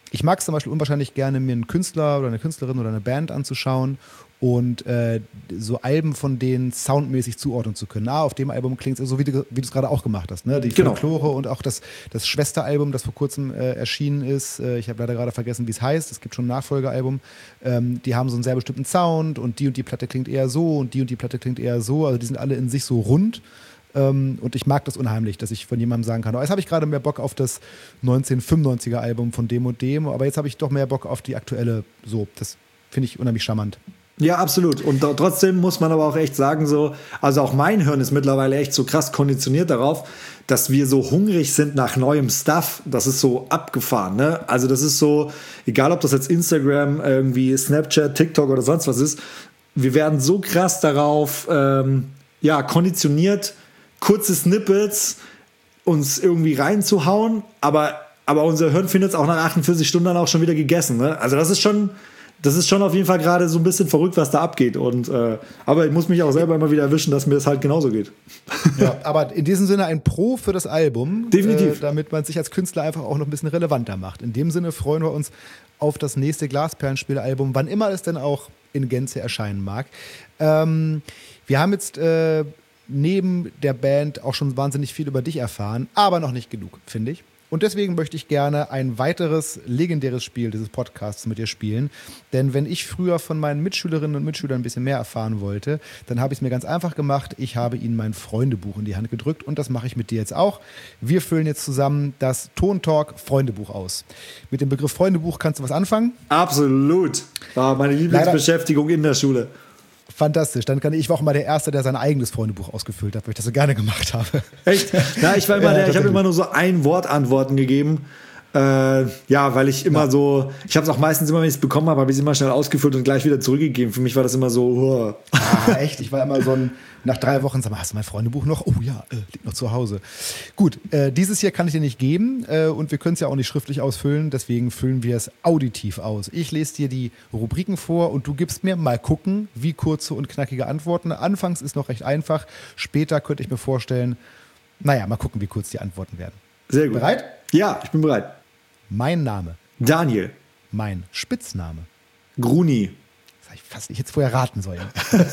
ich mag es zum Beispiel unwahrscheinlich gerne, mir einen Künstler oder eine Künstlerin oder eine Band anzuschauen und äh, so Alben von denen soundmäßig zuordnen zu können. Ah, auf dem Album klingt es so, wie du wie es gerade auch gemacht hast. Ne? Die Genau. Folklore und auch das, das Schwesteralbum, das vor kurzem äh, erschienen ist. Äh, ich habe leider gerade vergessen, wie es heißt. Es gibt schon ein Nachfolgealbum. Ähm, die haben so einen sehr bestimmten Sound und die und die Platte klingt eher so und die und die Platte klingt eher so. Also die sind alle in sich so rund. Ähm, und ich mag das unheimlich, dass ich von jemandem sagen kann, oh, jetzt habe ich gerade mehr Bock auf das neunzehnhundertfünfundneunziger Album von dem und dem, aber jetzt habe ich doch mehr Bock auf die aktuelle. So, das finde ich unheimlich charmant. Ja, absolut. Und da, trotzdem muss man aber auch echt sagen, so, also auch mein Hirn ist mittlerweile echt so krass konditioniert darauf, dass wir so hungrig sind nach neuem Stuff. Das ist so abgefahren, ne? Also das ist so, egal ob das jetzt Instagram, irgendwie Snapchat, TikTok oder sonst was ist, wir werden so krass darauf, ähm, ja, konditioniert, kurze Snippets uns irgendwie reinzuhauen, aber, aber unser Hirn findet es auch nach achtundvierzig Stunden dann auch schon wieder gegessen, ne? Also das ist schon... Das ist schon auf jeden Fall gerade so ein bisschen verrückt, was da abgeht. Und, äh, aber ich muss mich auch selber immer wieder erwischen, dass mir das halt genauso geht. Ja, aber in diesem Sinne ein Pro für das Album. Definitiv. Äh, damit man sich als Künstler einfach auch noch ein bisschen relevanter macht. In dem Sinne freuen wir uns auf das nächste Glasperlenspiel-Album, wann immer es denn auch in Gänze erscheinen mag. Ähm, wir haben jetzt äh, neben der Band auch schon wahnsinnig viel über dich erfahren, aber noch nicht genug, finde ich. Und deswegen möchte ich gerne ein weiteres legendäres Spiel dieses Podcasts mit dir spielen. Denn wenn ich früher von meinen Mitschülerinnen und Mitschülern ein bisschen mehr erfahren wollte, dann habe ich es mir ganz einfach gemacht. Ich habe ihnen mein Freundebuch in die Hand gedrückt und das mache ich mit dir jetzt auch. Wir füllen jetzt zusammen das Tontalk Freundebuch aus. Mit dem Begriff Freundebuch kannst du was anfangen? Absolut. War meine Lieblingsbeschäftigung Leider. in der Schule. Fantastisch. Dann kann ich, ich war auch mal der Erste, der sein eigenes Freundebuch ausgefüllt hat, weil ich das so gerne gemacht habe. Echt? Na, ich war immer der, ich habe immer nur so ein Wort Antworten gegeben. Äh, ja, weil ich immer ja. so, ich habe es auch meistens immer, wenn ich es bekommen habe, habe ich es immer schnell ausgefüllt und gleich wieder zurückgegeben. Für mich war das immer so, oh. Ah, echt? Ich war immer so ein, nach drei Wochen, sag mal, hast du mein Freundebuch noch? Oh ja, äh, liegt noch zu Hause. Gut, äh, dieses hier kann ich dir nicht geben äh, und wir können es ja auch nicht schriftlich ausfüllen, deswegen füllen wir es auditiv aus. Ich lese dir die Rubriken vor und du gibst mir mal gucken, wie kurze und knackige Antworten. Anfangs ist noch recht einfach, später könnte ich mir vorstellen, naja, mal gucken, wie kurz die Antworten werden. Sehr gut. Bereit? Ja, ich bin bereit. Mein Name. Daniel. Mein Spitzname. Gruni. Das habe ich fast nicht jetzt vorher raten sollen.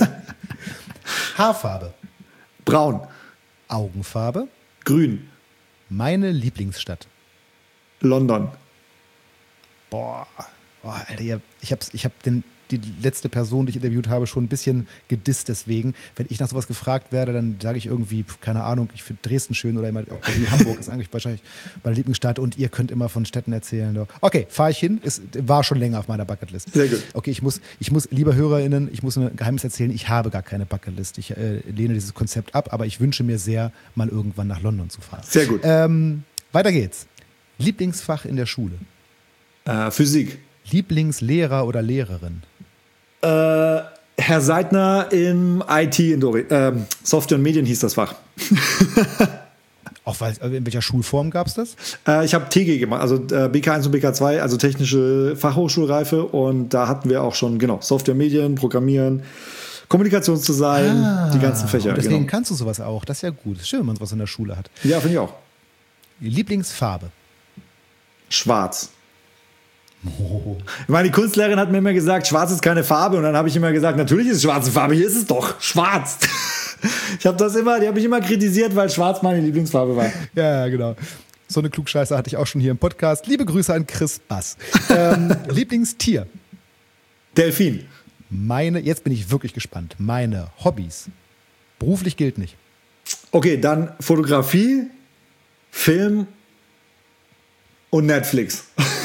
Haarfarbe. Braun. Augenfarbe. Grün. Meine Lieblingsstadt. London. Boah, Boah Alter, ich habe ich hab den, die letzte Person, die ich interviewt habe, schon ein bisschen gedisst deswegen. Wenn ich nach sowas gefragt werde, dann sage ich irgendwie, keine Ahnung, ich finde Dresden schön oder immer, Hamburg ist eigentlich wahrscheinlich meine Lieblingsstadt und ihr könnt immer von Städten erzählen. Okay, fahre ich hin, es war schon länger auf meiner Bucketlist. Sehr gut. Okay, ich muss, ich muss, lieber HörerInnen, ich muss ein Geheimnis erzählen, ich habe gar keine Bucketlist. Ich äh, lehne dieses Konzept ab, aber ich wünsche mir sehr, mal irgendwann nach London zu fahren. Sehr gut. Ähm, weiter geht's. Lieblingsfach in der Schule? Äh, Physik. Lieblingslehrer oder Lehrerin? Äh, Herr Seidner im I T, in Dori, äh, Software und Medien hieß das Fach. Auch weil, in welcher Schulform gab es das? Äh, ich habe T G gemacht, also äh, B K eins und B K zwei, also technische Fachhochschulreife. Und da hatten wir auch schon, genau, Software, Medien, Programmieren, Kommunikationsdesign, ah, die ganzen Fächer. Und deswegen genau. kannst du sowas auch. Das ist ja gut. Das ist schön, wenn man sowas in der Schule hat. Ja, finde ich auch. Lieblingsfarbe? Schwarz. Oh. Ich meine, die Kunstlehrerin hat mir immer gesagt, schwarz ist keine Farbe. Und dann habe ich immer gesagt, natürlich ist es schwarze Farbe, hier ist es doch schwarz. Ich habe das immer, die habe ich immer kritisiert, weil schwarz meine Lieblingsfarbe war. Ja, genau. So eine Klugscheiße hatte ich auch schon hier im Podcast. Liebe Grüße an Chris Bass. Ähm, Lieblingstier? Delfin. Meine, jetzt bin ich wirklich gespannt. Meine Hobbys. Beruflich gilt nicht. Okay, dann Fotografie, Film und Netflix.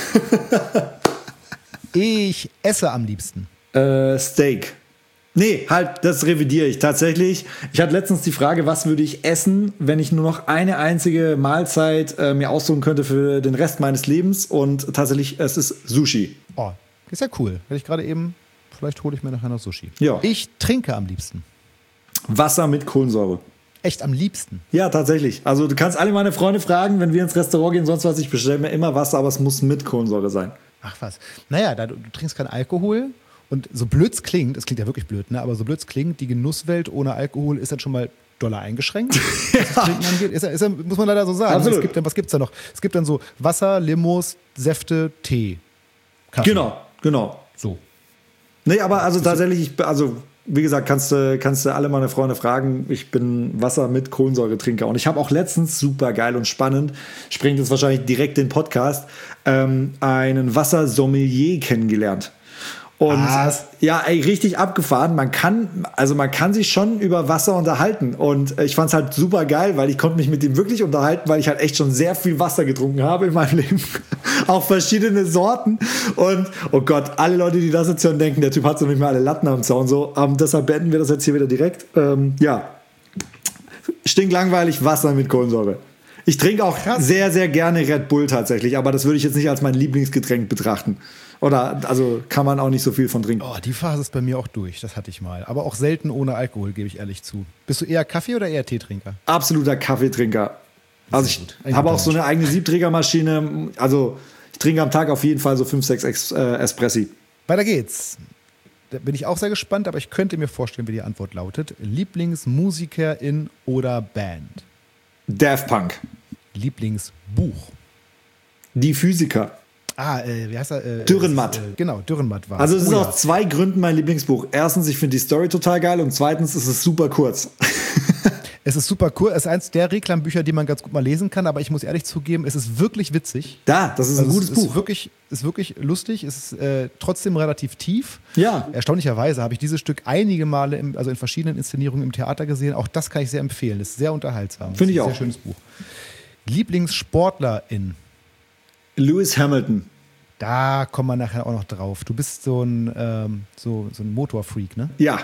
Ich esse am liebsten. Äh, Steak. Nee, halt, das revidiere ich tatsächlich. Ich hatte letztens die Frage, was würde ich essen, wenn ich nur noch eine einzige Mahlzeit äh, mir aussuchen könnte für den Rest meines Lebens. Und tatsächlich, es ist Sushi. Oh, ist ja cool. Hätte ich gerade eben, vielleicht hole ich mir nachher noch Sushi. Ja. Ich trinke am liebsten. Wasser mit Kohlensäure. Echt am liebsten? Ja, tatsächlich. Also du kannst alle meine Freunde fragen, wenn wir ins Restaurant gehen, sonst was, ich bestelle mir immer Wasser, aber es muss mit Kohlensäure sein. Ach was. Naja, da, du, du trinkst keinen Alkohol und so blöd es klingt, es klingt ja wirklich blöd, ne? Aber so blöd es klingt, die Genusswelt ohne Alkohol ist dann schon mal doller eingeschränkt. Was das Trinken angeht, ist, ist, muss man leider so sagen. Absolut. Es gibt dann, was gibt's da noch? Es gibt dann so Wasser, Limos, Säfte, Tee. Kaffee. Genau, genau. So. Nee, aber also tatsächlich, ich, also wie gesagt, kannst du, kannst du alle meine Freunde fragen. Ich bin Wasser mit Kohlensäuretrinker. Und ich habe auch letztens, super geil und spannend, springt jetzt wahrscheinlich direkt den Podcast, ähm, einen Wassersommelier kennengelernt. Und Was? ja, ey, richtig abgefahren. Man kann, also man kann sich schon über Wasser unterhalten. Und ich fand es halt super geil, weil ich konnte mich mit ihm wirklich unterhalten, weil ich halt echt schon sehr viel Wasser getrunken habe in meinem Leben. Auch verschiedene Sorten. Und, oh Gott, alle Leute, die das jetzt hören, denken, der Typ hat so nicht mehr alle Latten am Zaun. So, ähm, deshalb beenden wir das jetzt hier wieder direkt. Ähm, ja, stinklangweilig, Wasser mit Kohlensäure. Ich trinke auch Krass. sehr, sehr gerne Red Bull tatsächlich, aber das würde ich jetzt nicht als mein Lieblingsgetränk betrachten. Oder, also kann man auch nicht so viel von trinken. Oh, die Phase ist bei mir auch durch. Das hatte ich mal. Aber auch selten ohne Alkohol, gebe ich ehrlich zu. Bist du eher Kaffee- oder eher Teetrinker? Absoluter Kaffeetrinker. Also ich gut. Ein habe guter auch so eine eigene Siebträgermaschine. Also ich trinke am Tag auf jeden Fall so fünf, sechs Ex- äh, Espressi. Weiter geht's. Da bin ich auch sehr gespannt, aber ich könnte mir vorstellen, wie die Antwort lautet. Lieblingsmusikerin oder Band? Daft Punk. Lieblingsbuch? Die Physiker. Ah, äh, wie heißt er? Äh, Dürrenmatt. Äh, genau, Dürrenmatt war Also es ist oh, aus ja. zwei Gründen mein Lieblingsbuch. Erstens, ich finde die Story total geil und zweitens ist es super kurz. Es ist super cool. Es ist eins der Reklambücher, die man ganz gut mal lesen kann, aber ich muss ehrlich zugeben, es ist wirklich witzig. Da, das ist ein Also gutes es ist Buch. Wirklich, ist wirklich lustig, es ist äh, trotzdem relativ tief. Ja. Erstaunlicherweise habe ich dieses Stück einige Male, im, also in verschiedenen Inszenierungen im Theater gesehen. Auch das kann ich sehr empfehlen. Es ist sehr unterhaltsam. Finde ich Es ist ein auch. Sehr schönes Buch. Lieblingssportlerin. Lewis Hamilton. Da kommen wir nachher auch noch drauf. Du bist so ein, ähm, so, so ein Motorfreak, ne? Ja.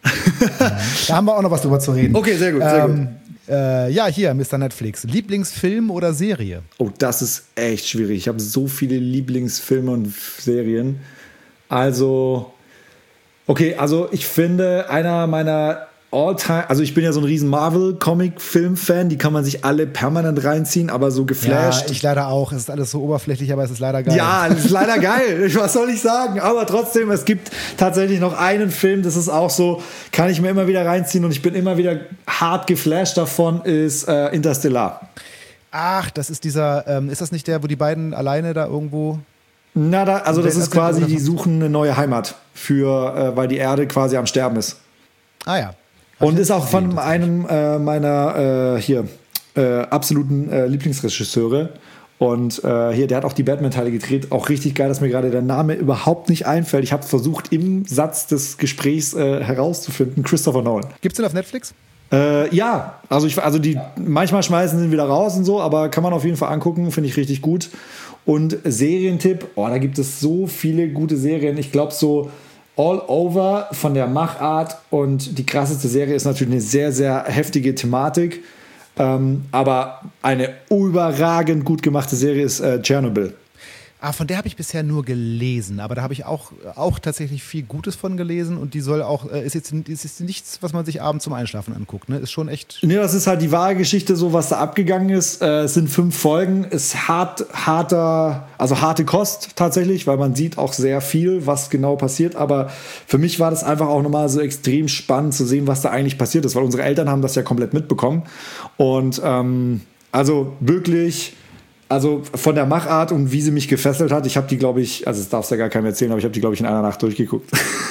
Da haben wir auch noch was drüber zu reden. Okay, sehr gut, sehr ähm, Äh, ja, hier, Mister Netflix. Lieblingsfilm oder Serie? Oh, das ist echt schwierig. Ich habe so viele Lieblingsfilme und Serien. Also, okay, also ich finde, einer meiner All-Time, also ich bin ja so ein riesen Marvel-Comic-Film-Fan, die kann man sich alle permanent reinziehen, aber so geflasht. Ja, ich leider auch. Es ist alles so oberflächlich, aber es ist leider geil. Ja, das ist leider geil. Was soll ich sagen? Aber trotzdem, es gibt tatsächlich noch einen Film, das ist auch so, kann ich mir immer wieder reinziehen und ich bin immer wieder hart geflasht davon, ist äh, Interstellar. Ach, das ist dieser, ähm, ist das nicht der, wo die beiden alleine da irgendwo... Na, da, also das ist quasi, Oder- die suchen eine neue Heimat für, äh, weil die Erde quasi am Sterben ist. Ah ja. Und ist auch von einem äh, meiner äh, hier äh, absoluten äh, Lieblingsregisseure. Und äh, hier, der hat auch die Batman-Teile gedreht. Auch richtig geil, dass mir gerade der Name überhaupt nicht einfällt. Ich habe versucht, im Satz des Gesprächs äh, herauszufinden. Christopher Nolan. Gibt's den auf Netflix? Äh, ja, also, ich, also die manchmal schmeißen sie ihn wieder raus und so, aber kann man auf jeden Fall angucken, finde ich richtig gut. Und Serientipp, oh, da gibt es so viele gute Serien. Ich glaube so All Over von der Machart und die krasseste Serie ist natürlich eine sehr, sehr heftige Thematik. Ähm, aber eine überragend gut gemachte Serie ist äh, Chernobyl. Ah, von der habe ich bisher nur gelesen, aber da habe ich auch, auch tatsächlich viel Gutes von gelesen und die soll auch, äh, ist jetzt ist jetzt nichts, was man sich abends zum Einschlafen anguckt, ne? Ist schon echt. Nee, das ist halt die wahre Geschichte, so was da abgegangen ist. Äh, es sind fünf Folgen, ist hart, harter, also harte Kost tatsächlich, weil man sieht auch sehr viel, was genau passiert. Aber für mich war das einfach auch nochmal so extrem spannend zu sehen, was da eigentlich passiert ist, weil unsere Eltern haben das ja komplett mitbekommen. Und ähm, also wirklich. Also von der Machart und wie sie mich gefesselt hat, ich habe die, glaube ich, also das darfst du ja gar keinem erzählen, aber ich habe die, glaube ich, in einer Nacht durchgeguckt.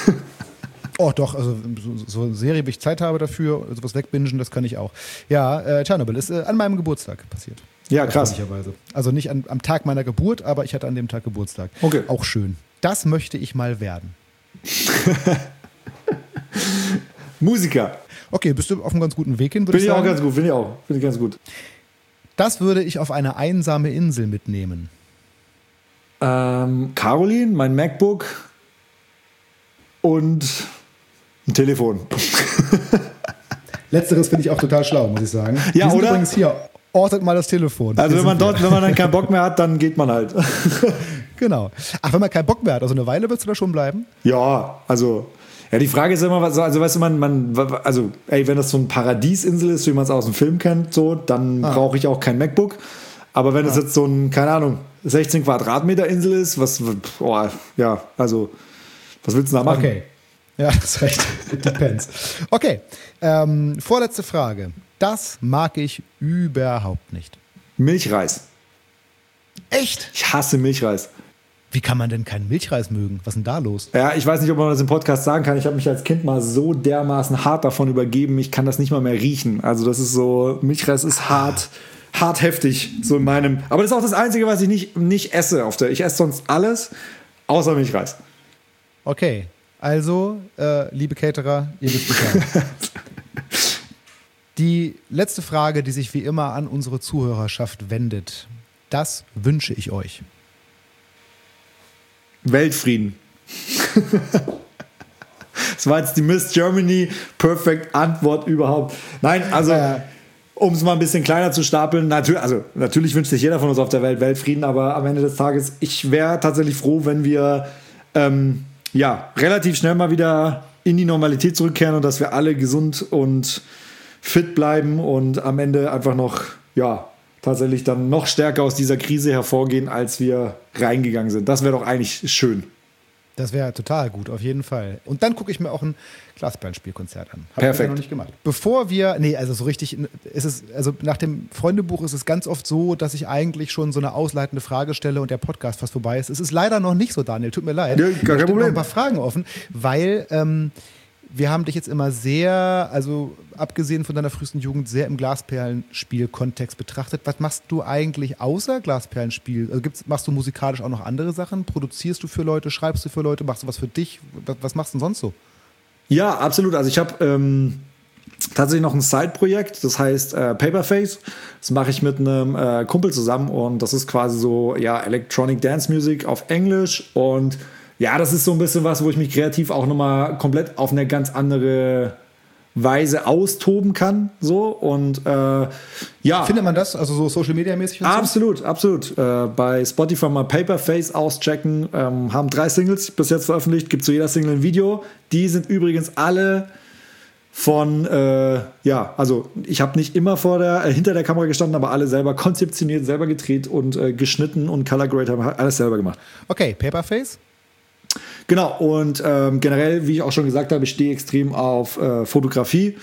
Oh doch, also so, so eine Serie, wie ich Zeit habe dafür, sowas wegbingen, das kann ich auch. Ja, äh, Chernobyl ist äh, an meinem Geburtstag passiert. Ja, krass. Erstaunlicherweise. Also nicht an, am Tag meiner Geburt, aber ich hatte an dem Tag Geburtstag. Okay. Auch schön. Das möchte ich mal werden. Musiker. Okay, bist du auf einem ganz guten Weg hin, würde Finde ich ich auch sagen. ganz gut, finde ich auch. Finde ich ganz gut. Das würde ich auf eine einsame Insel mitnehmen. Ähm, Caroline, mein MacBook und ein Telefon. Letzteres finde ich auch total schlau, muss ich sagen. Ja, Wir sind oder? übrigens hier. Ortet mal das Telefon. Also Hier wenn man sind wir. dort, wenn man dann keinen Bock mehr hat, dann geht man halt. Genau. Ach, wenn man keinen Bock mehr hat, also eine Weile willst du da schon bleiben? Ja, also ja, die Frage ist immer, was- also weißt du, man, man, also ey, wenn das so ein Paradiesinsel ist, wie man es aus dem Film kennt, so, dann Ah. brauche ich auch kein MacBook. Aber wenn es jetzt so ein, keine Ahnung, sechzehn Quadratmeter Insel ist, was, boah, ja, also, was willst du da machen? Okay. Ja, das ist recht. It depends. Okay. Ähm, vorletzte Frage. Das mag ich überhaupt nicht. Milchreis. Echt? Ich hasse Milchreis. Wie kann man denn keinen Milchreis mögen? Was ist denn da los? Ja, ich weiß nicht, ob man das im Podcast sagen kann. Ich habe mich als Kind mal so dermaßen hart davon übergeben, ich kann das nicht mal mehr riechen. Also das ist so, Milchreis ist hart, hart heftig, so in meinem. Aber das ist auch das Einzige, was ich nicht, nicht esse. Auf der, ich esse sonst alles, außer Milchreis. Okay, also, äh, liebe Caterer, ihr wisst Bescheid. Die letzte Frage, die sich wie immer an unsere Zuhörerschaft wendet, das wünsche ich euch. Weltfrieden. Das war jetzt die Miss Germany Perfect Antwort überhaupt. Nein, also äh, um es mal ein bisschen kleiner zu stapeln, natürlich, also natürlich wünscht sich jeder von uns auf der Welt Weltfrieden, aber am Ende des Tages, ich wäre tatsächlich froh, wenn wir ähm, ja, relativ schnell mal wieder in die Normalität zurückkehren und dass wir alle gesund und fit bleiben und am Ende einfach noch, ja, tatsächlich dann noch stärker aus dieser Krise hervorgehen, als wir reingegangen sind. Das wäre doch eigentlich schön. Das wäre total gut, auf jeden Fall. Und dann gucke ich mir auch ein Glasperlenspielkonzert an. Hab Perfekt. Ich noch nicht gemacht. Bevor wir, nee, also so richtig, ist es, also nach dem Freundebuch ist es ganz oft so, dass ich eigentlich schon so eine ausleitende Frage stelle und der Podcast fast vorbei ist. Es ist leider noch nicht so, Daniel, tut mir leid. Ja, gar kein Problem. Noch ein paar Fragen offen, weil ähm, wir haben dich jetzt immer sehr, also abgesehen von deiner frühesten Jugend, sehr im Glasperlenspiel-Kontext betrachtet. Was machst du eigentlich außer Glasperlenspiel? Also gibt's, machst du musikalisch auch noch andere Sachen? Produzierst du für Leute? Schreibst du für Leute? Machst du was für dich? Was, was machst du denn sonst so? Ja, absolut. Also ich habe ähm, tatsächlich noch ein Side-Projekt, das heißt äh, Paperface. Das mache ich mit einem äh, Kumpel zusammen und das ist quasi so, ja, Electronic Dance Music auf Englisch und ja, das ist so ein bisschen was, wo ich mich kreativ auch nochmal komplett auf eine ganz andere Weise austoben kann. So und äh, ja. Findet man das? Also so Social Media mäßig? Und absolut, so? absolut. Äh, bei Spotify mal Paperface auschecken. Ähm, haben drei Singles bis jetzt veröffentlicht. Gibt zu jeder Single ein Video. Die sind übrigens alle von, äh, ja, also ich habe nicht immer vor der, äh, hinter der Kamera gestanden, aber alle selber konzeptioniert, selber gedreht und äh, geschnitten und Color Grade haben alles selber gemacht. Okay, Paperface? Genau, und ähm, generell, wie ich auch schon gesagt habe, ich stehe extrem auf äh, Fotografie.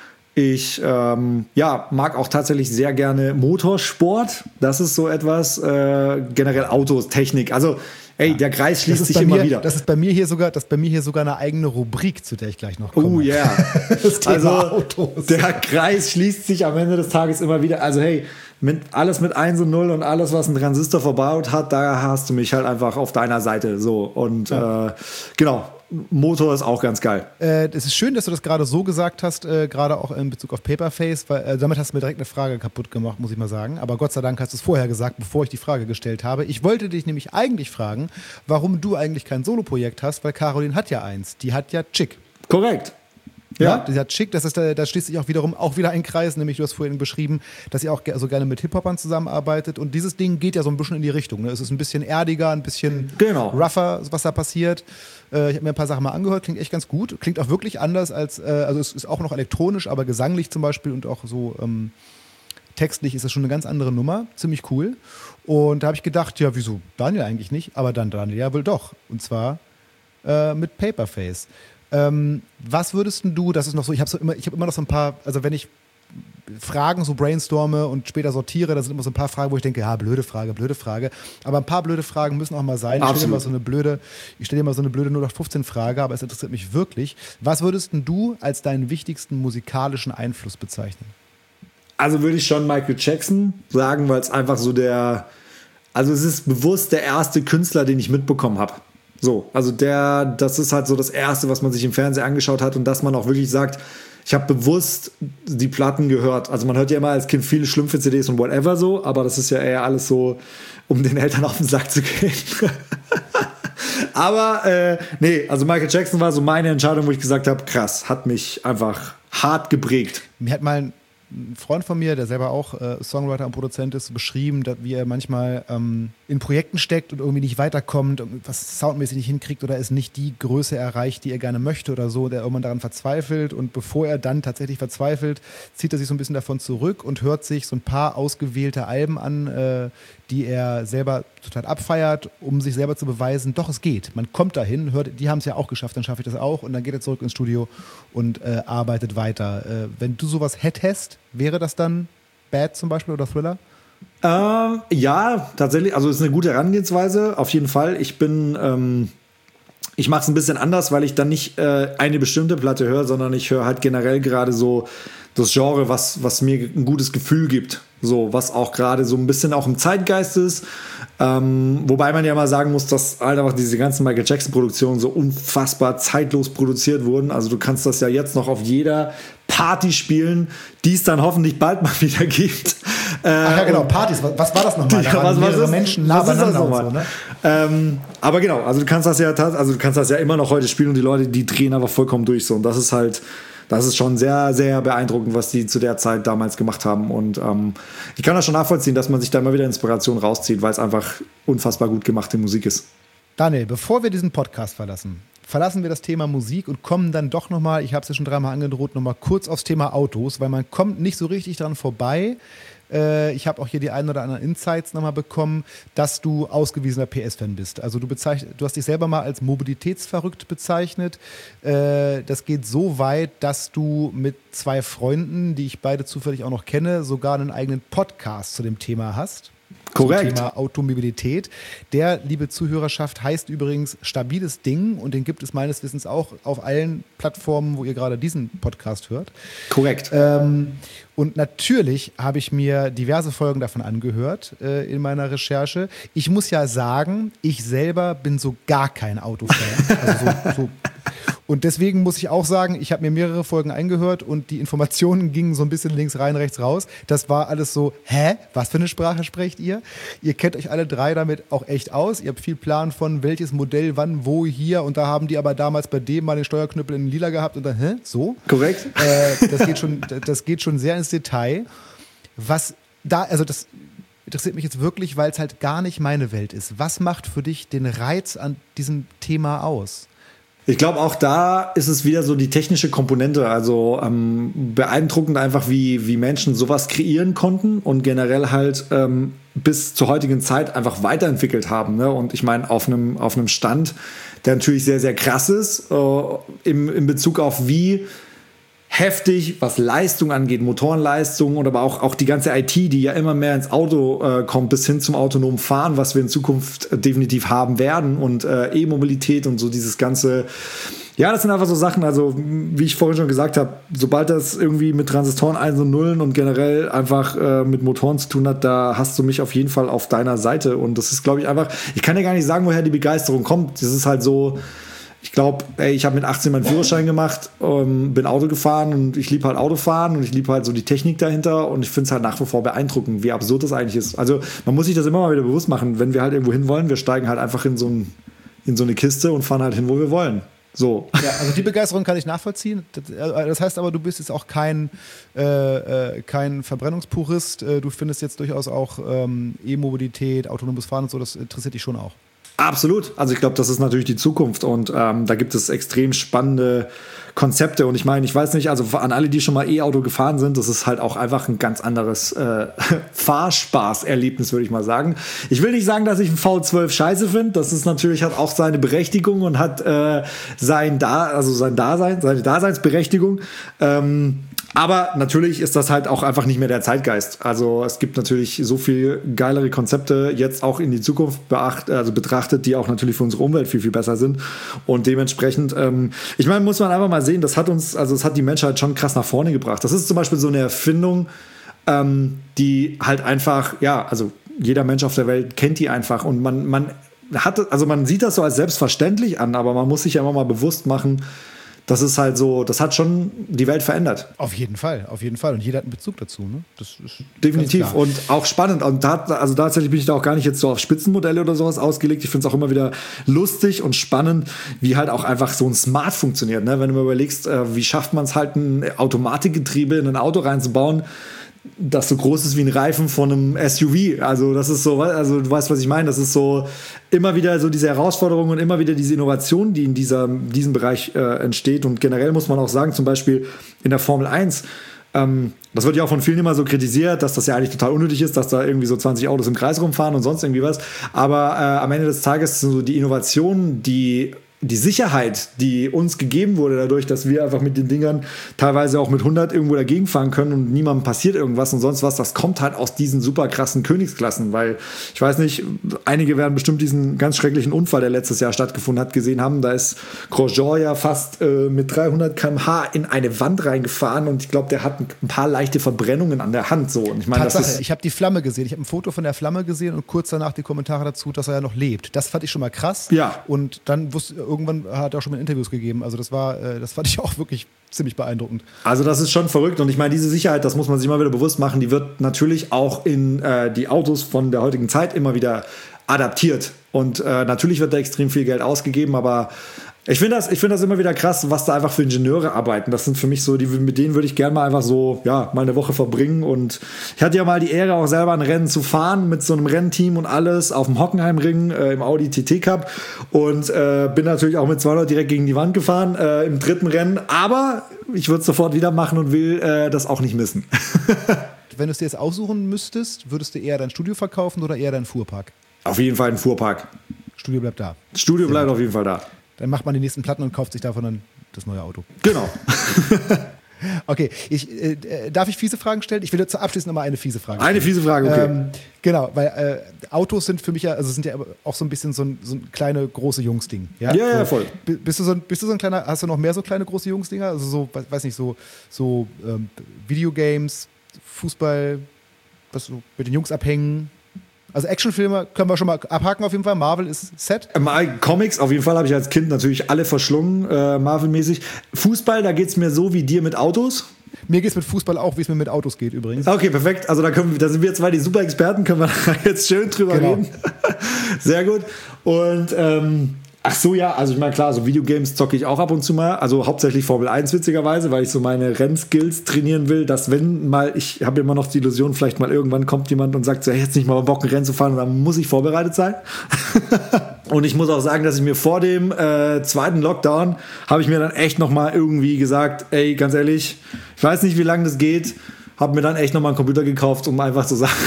Ich ähm, ja, mag auch tatsächlich sehr gerne Motorsport. Das ist so etwas, äh, generell Autos, Technik. Also, ey, ja, der Kreis schließt sich immer mir, wieder. Das ist bei mir hier sogar, das ist bei mir hier sogar eine eigene Rubrik, zu der ich gleich noch komme. Oh ja. Yeah. Das Thema also, Autos. Der Kreis schließt sich am Ende des Tages immer wieder. Also, hey, mit, alles mit eins und null und alles, was ein Transistor verbaut hat, da hast du mich halt einfach auf deiner Seite. So, und ja. äh, genau. Motor ist auch ganz geil. Äh, es ist schön, dass du das gerade so gesagt hast, äh, gerade auch in Bezug auf Paperface, weil äh, damit hast du mir direkt eine Frage kaputt gemacht, muss ich mal sagen. Aber Gott sei Dank hast du es vorher gesagt, bevor ich die Frage gestellt habe. Ich wollte dich nämlich eigentlich fragen, warum du eigentlich kein Soloprojekt hast, weil Caroline hat ja eins. Die hat ja Chick. Korrekt. Ja, ja, die hat Chick, das ist, da schließt sich auch wiederum auch wieder ein Kreis, nämlich du hast vorhin beschrieben, dass ihr auch so gerne mit Hip-Hopern zusammenarbeitet und dieses Ding geht ja so ein bisschen in die Richtung. Ne? Es ist ein bisschen erdiger, ein bisschen genau. rougher, was da passiert. Äh, ich habe mir ein paar Sachen mal angehört, klingt echt ganz gut, klingt auch wirklich anders als, äh, also es ist auch noch elektronisch, aber gesanglich zum Beispiel und auch so ähm, textlich ist das schon eine ganz andere Nummer, ziemlich cool. Und da habe ich gedacht, ja wieso, Daniel eigentlich nicht, aber dann Daniel ja wohl doch und zwar äh, mit Paperface. Ähm, was würdest du, das ist noch so, ich habe so immer, ich habe immer noch so ein paar, also wenn ich Fragen so brainstorme und später sortiere, da sind immer so ein paar Fragen, wo ich denke, ja, blöde Frage, blöde Frage. Aber ein paar blöde Fragen müssen auch mal sein. Ich stelle dir mal so eine blöde, ich stelle dir mal so eine blöde null acht fünfzehn Frage, aber es interessiert mich wirklich. Was würdest du als deinen wichtigsten musikalischen Einfluss bezeichnen? Also würde ich schon Michael Jackson sagen, weil es einfach so der, also es ist bewusst der erste Künstler, den ich mitbekommen habe. So, also der, das ist halt so das Erste, was man sich im Fernsehen angeschaut hat und dass man auch wirklich sagt, ich habe bewusst die Platten gehört. Also man hört ja immer als Kind viele Schlümpfe, C Ds und whatever so, aber das ist ja eher alles so, um den Eltern auf den Sack zu gehen. aber äh, nee, also Michael Jackson war so meine Entscheidung, wo ich gesagt habe, krass, hat mich einfach hart geprägt. Mir hat mal ein Freund von mir, der selber auch äh, Songwriter und Produzent ist, beschrieben, dass, wie er manchmal ähm, in Projekten steckt und irgendwie nicht weiterkommt, und was soundmäßig nicht hinkriegt oder es nicht die Größe erreicht, die er gerne möchte oder so, der irgendwann daran verzweifelt und bevor er dann tatsächlich verzweifelt, zieht er sich so ein bisschen davon zurück und hört sich so ein paar ausgewählte Alben an, äh, die er selber total abfeiert, um sich selber zu beweisen, doch, es geht. Man kommt dahin, hört, die haben es ja auch geschafft, dann schaffe ich das auch und dann geht er zurück ins Studio und äh, arbeitet weiter. Äh, wenn du sowas hättest, wäre das dann Bad zum Beispiel oder Thriller? Ähm, ja, tatsächlich. Also es ist eine gute Herangehensweise, auf jeden Fall. Ich bin, ähm, ich mache es ein bisschen anders, weil ich dann nicht äh, eine bestimmte Platte höre, sondern ich höre halt generell gerade so das Genre, was, was mir ein gutes Gefühl gibt. So, was auch gerade so ein bisschen auch im Zeitgeist ist. Ähm, wobei man ja mal sagen muss, dass halt einfach diese ganzen Michael Jackson-Produktionen so unfassbar zeitlos produziert wurden. Also du kannst das ja jetzt noch auf jeder Party spielen, die es dann hoffentlich bald mal wieder gibt. Äh, Ach ja, genau, Partys. Was war das nochmal? Da ja, was, mehrere was ist, Menschen nah beieinander und so, ne? Ähm, aber genau, also du kannst das ja, also du kannst das ja immer noch heute spielen und die Leute, die drehen aber vollkommen durch so. Und das ist halt, das ist schon sehr, sehr beeindruckend, was die zu der Zeit damals gemacht haben. Und ähm, ich kann das schon nachvollziehen, dass man sich da immer wieder Inspiration rauszieht, weil es einfach unfassbar gut gemachte Musik ist. Daniel, bevor wir diesen Podcast verlassen, verlassen wir das Thema Musik und kommen dann doch nochmal, ich habe es ja schon dreimal angedroht, nochmal kurz aufs Thema Autos, weil man kommt nicht so richtig dran vorbei. Äh, ich habe auch hier die ein oder anderen Insights nochmal bekommen, dass du ausgewiesener P S-Fan bist. Also du, bezeichn- du hast dich selber mal als mobilitätsverrückt bezeichnet. Äh, das geht so weit, dass du mit zwei Freunden, die ich beide zufällig auch noch kenne, sogar einen eigenen Podcast zu dem Thema hast. Korrekt. Zum Thema Automobilität. Der, liebe Zuhörerschaft, heißt übrigens Stabiles Ding und den gibt es meines Wissens auch auf allen Plattformen, wo ihr gerade diesen Podcast hört. Korrekt. Ähm, und natürlich habe ich mir diverse Folgen davon angehört äh, in meiner Recherche. Ich muss ja sagen, ich selber bin so gar kein Autofan. Also so, so. Und deswegen muss ich auch sagen, ich habe mir mehrere Folgen eingehört und die Informationen gingen so ein bisschen links rein, rechts raus. Das war alles so, hä? Was für eine Sprache sprecht ihr? Ihr kennt euch alle drei damit auch echt aus. Ihr habt viel Plan von welches Modell, wann, wo, hier. Und da haben die aber damals bei dem mal den Steuerknüppel in lila gehabt und dann, hä? So? Korrekt. Äh, das geht schon, das geht schon sehr ins Detail. Was da, also das interessiert mich jetzt wirklich, weil es halt gar nicht meine Welt ist. Was macht für dich den Reiz an diesem Thema aus? Ich glaube, auch da ist es wieder so die technische Komponente. Also ähm, beeindruckend einfach, wie, wie Menschen sowas kreieren konnten und generell halt ähm, bis zur heutigen Zeit einfach weiterentwickelt haben. Ne? Und ich meine, auf einem auf einem Stand, der natürlich sehr, sehr krass ist, äh, im, in Bezug auf wie heftig, was Leistung angeht, Motorenleistung und aber auch, auch die ganze I T, die ja immer mehr ins Auto äh, kommt, bis hin zum autonomen Fahren, was wir in Zukunft äh, definitiv haben werden und äh, E-Mobilität und so dieses ganze, ja, das sind einfach so Sachen, also wie ich vorhin schon gesagt habe, sobald das irgendwie mit Transistoren Eins und Nullen und generell einfach äh, mit Motoren zu tun hat, da hast du mich auf jeden Fall auf deiner Seite und das ist, glaube ich, einfach, ich kann ja gar nicht sagen, woher die Begeisterung kommt, das ist halt so. Ich glaube, ich habe mit achtzehn meinen Führerschein gemacht, ähm, bin Auto gefahren und ich liebe halt Autofahren und ich liebe halt so die Technik dahinter und ich finde es halt nach wie vor beeindruckend, wie absurd das eigentlich ist. Also man muss sich das immer mal wieder bewusst machen, wenn wir halt irgendwo hin wollen, wir steigen halt einfach in so, ein, in so eine Kiste und fahren halt hin, wo wir wollen. So. Ja, also die Begeisterung kann ich nachvollziehen. Das heißt aber, du bist jetzt auch kein, äh, kein Verbrennungspurist. Du findest jetzt durchaus auch ähm, E-Mobilität, autonomes Fahren und so, das interessiert dich schon auch. Absolut. Also ich glaube, das ist natürlich die Zukunft und ähm, da gibt es extrem spannende Konzepte und ich meine, ich weiß nicht, also an alle, die schon mal E-Auto gefahren sind, das ist halt auch einfach ein ganz anderes äh, Fahrspaß-Erlebnis, würde ich mal sagen. Ich will nicht sagen, dass ich ein V zwölf scheiße finde, das ist natürlich, hat auch seine Berechtigung und hat äh, sein da, also sein Dasein, seine Daseinsberechtigung. Ähm, Aber natürlich ist das halt auch einfach nicht mehr der Zeitgeist. Also es gibt natürlich so viel geilere Konzepte jetzt auch in die Zukunft beacht, also betrachtet, die auch natürlich für unsere Umwelt viel, viel besser sind. Und dementsprechend, ähm, ich meine, muss man einfach mal sehen, das hat uns, also es hat die Menschheit schon krass nach vorne gebracht. Das ist zum Beispiel so eine Erfindung, ähm, die halt einfach, ja, also jeder Mensch auf der Welt kennt die einfach und man, man hat, also man sieht das so als selbstverständlich an, aber man muss sich ja immer mal bewusst machen, das ist halt so, das hat schon die Welt verändert. Auf jeden Fall, auf jeden Fall. Und jeder hat einen Bezug dazu. Ne? Das ist definitiv und auch spannend. Und da, also tatsächlich bin ich da auch gar nicht jetzt so auf Spitzenmodelle oder sowas ausgelegt. Ich finde es auch immer wieder lustig und spannend, wie halt auch einfach so ein Smart funktioniert. Ne? Wenn du mir überlegst, äh, wie schafft man es halt, ein Automatikgetriebe in ein Auto reinzubauen, das so groß ist wie ein Reifen von einem S U V. Also das ist so, also du weißt, was ich meine. Das ist so immer wieder so diese Herausforderung und immer wieder diese Innovation, die in dieser, diesem Bereich äh, entsteht. Und generell muss man auch sagen, zum Beispiel in der Formel eins, ähm, das wird ja auch von vielen immer so kritisiert, dass das ja eigentlich total unnötig ist, dass da irgendwie so zwanzig Autos im Kreis rumfahren und sonst irgendwie was. Aber äh, am Ende des Tages sind so die Innovationen, die die Sicherheit, die uns gegeben wurde dadurch, dass wir einfach mit den Dingern teilweise auch mit hundert irgendwo dagegen fahren können und niemandem passiert irgendwas und sonst was, das kommt halt aus diesen super krassen Königsklassen, weil ich weiß nicht, einige werden bestimmt diesen ganz schrecklichen Unfall, der letztes Jahr stattgefunden hat, gesehen haben. Da ist Grosjean ja fast äh, mit dreihundert Kilometer pro Stunde in eine Wand reingefahren und ich glaube, der hat ein paar leichte Verbrennungen an der Hand. So. Und ich meine, das ist ich habe die Flamme gesehen, ich habe ein Foto von der Flamme gesehen und kurz danach die Kommentare dazu, dass er ja noch lebt. Das fand ich schon mal krass. Ja. Und dann wusste, irgendwann hat er auch schon mal Interviews gegeben. Also das war, äh, das fand ich auch wirklich ziemlich beeindruckend. Also das ist schon verrückt und ich meine, diese Sicherheit, das muss man sich immer wieder bewusst machen, die wird natürlich auch in äh, die Autos von der heutigen Zeit immer wieder adaptiert und äh, natürlich wird da extrem viel Geld ausgegeben, aber ich finde das, ich finde das immer wieder krass, was da einfach für Ingenieure arbeiten. Das sind für mich so, die, mit denen würde ich gerne mal einfach so, ja, mal eine Woche verbringen. Und ich hatte ja mal die Ehre, auch selber ein Rennen zu fahren mit so einem Rennteam und alles auf dem Hockenheimring äh, im Audi T T Cup und äh, bin natürlich auch mit zweihundert direkt gegen die Wand gefahren äh, im dritten Rennen. Aber ich würde es sofort wieder machen und will äh, das auch nicht missen. Wenn du es dir jetzt aussuchen müsstest, würdest du eher dein Studio verkaufen oder eher deinen Fuhrpark? Auf jeden Fall ein Fuhrpark. Studio bleibt da. Studio bleibt auf jeden Fall da. Dann macht man die nächsten Platten und kauft sich davon dann das neue Auto. Genau. Okay, ich, äh, darf ich fiese Fragen stellen? Ich will jetzt abschließend nochmal eine fiese Frage stellen. Eine fiese Frage, okay. Ähm, genau, weil äh, Autos sind für mich ja, also sind ja auch so ein bisschen so ein, so ein kleine, große Jungs-Ding. Ja, ja, so, ja, voll. Bist du, so ein, bist du so ein kleiner, hast du noch mehr so kleine, große Jungs-Dinger? Also so, weiß nicht, so, so ähm, Videogames, Fußball, was so mit den Jungs abhängen? Also Actionfilme können wir schon mal abhaken auf jeden Fall. Marvel ist set. Comics auf jeden Fall habe ich als Kind natürlich alle verschlungen, äh, Marvel-mäßig. Fußball, da geht es mir so wie dir mit Autos. Mir geht es mit Fußball auch, wie es mir mit Autos geht übrigens. Okay, perfekt. Also da, können, da sind wir zwei die super Experten, können wir jetzt schön drüber genau. reden. Sehr gut. Und ähm, ach so, ja, also ich meine, klar, so Videogames zocke ich auch ab und zu mal, also hauptsächlich Formel eins witzigerweise, weil ich so meine Rennskills trainieren will, dass wenn mal, ich habe immer noch die Illusion, vielleicht mal irgendwann kommt jemand und sagt so, hey, jetzt nicht mal Bock, ein Rennen zu fahren, dann muss ich vorbereitet sein. Und ich muss auch sagen, dass ich mir vor dem äh, zweiten Lockdown, habe ich mir dann echt nochmal irgendwie gesagt, ey, ganz ehrlich, ich weiß nicht, wie lange das geht, habe mir dann echt nochmal einen Computer gekauft, um einfach zu sagen,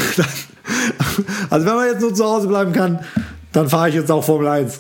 also wenn man jetzt nur zu Hause bleiben kann, dann fahre ich jetzt auch Formel eins.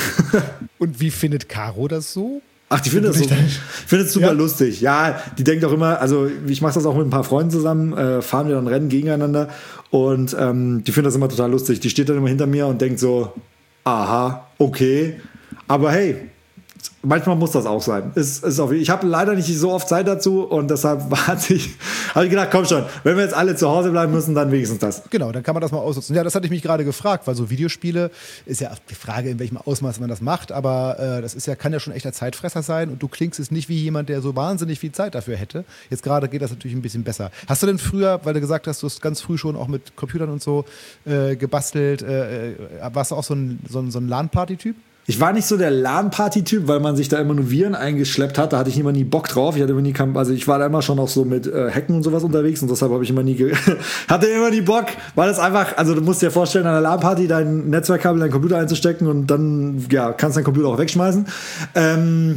Und wie findet Caro das so? Ach, die findet es so, find super ja. lustig. Ja, die denkt auch immer, also ich mache das auch mit ein paar Freunden zusammen, äh, fahren wir dann Rennen gegeneinander und ähm, die findet das immer total lustig. Die steht dann immer hinter mir und denkt so, aha, okay, aber hey, manchmal muss das auch sein. Ist, ist auf, ich habe leider nicht so oft Zeit dazu und deshalb hatte ich, habe ich gedacht, komm schon, wenn wir jetzt alle zu Hause bleiben müssen, dann wenigstens das. Genau, dann kann man das mal ausnutzen. Ja, das hatte ich mich gerade gefragt, weil so Videospiele ist ja die Frage, in welchem Ausmaß man das macht, aber äh, das ist ja, kann ja schon echter Zeitfresser sein und du klingst es nicht wie jemand, der so wahnsinnig viel Zeit dafür hätte. Jetzt gerade geht das natürlich ein bisschen besser. Hast du denn früher, weil du gesagt hast, du hast ganz früh schon auch mit Computern und so äh, gebastelt, äh, warst du auch so ein, so ein, so ein LAN-Party-Typ? Ich war nicht so der LAN-Party-Typ, weil man sich da immer nur Viren eingeschleppt hat. Da hatte ich immer nie Bock drauf. Ich hatte immer nie, also ich war da immer schon auch so mit äh, Hacken und sowas unterwegs und deshalb habe ich immer nie, ge- hatte immer nie Bock, weil das einfach, also du musst dir vorstellen, an einer LAN-Party dein Netzwerkkabel in deinen Computer einzustecken und dann, ja, kannst deinen Computer auch wegschmeißen. Ähm,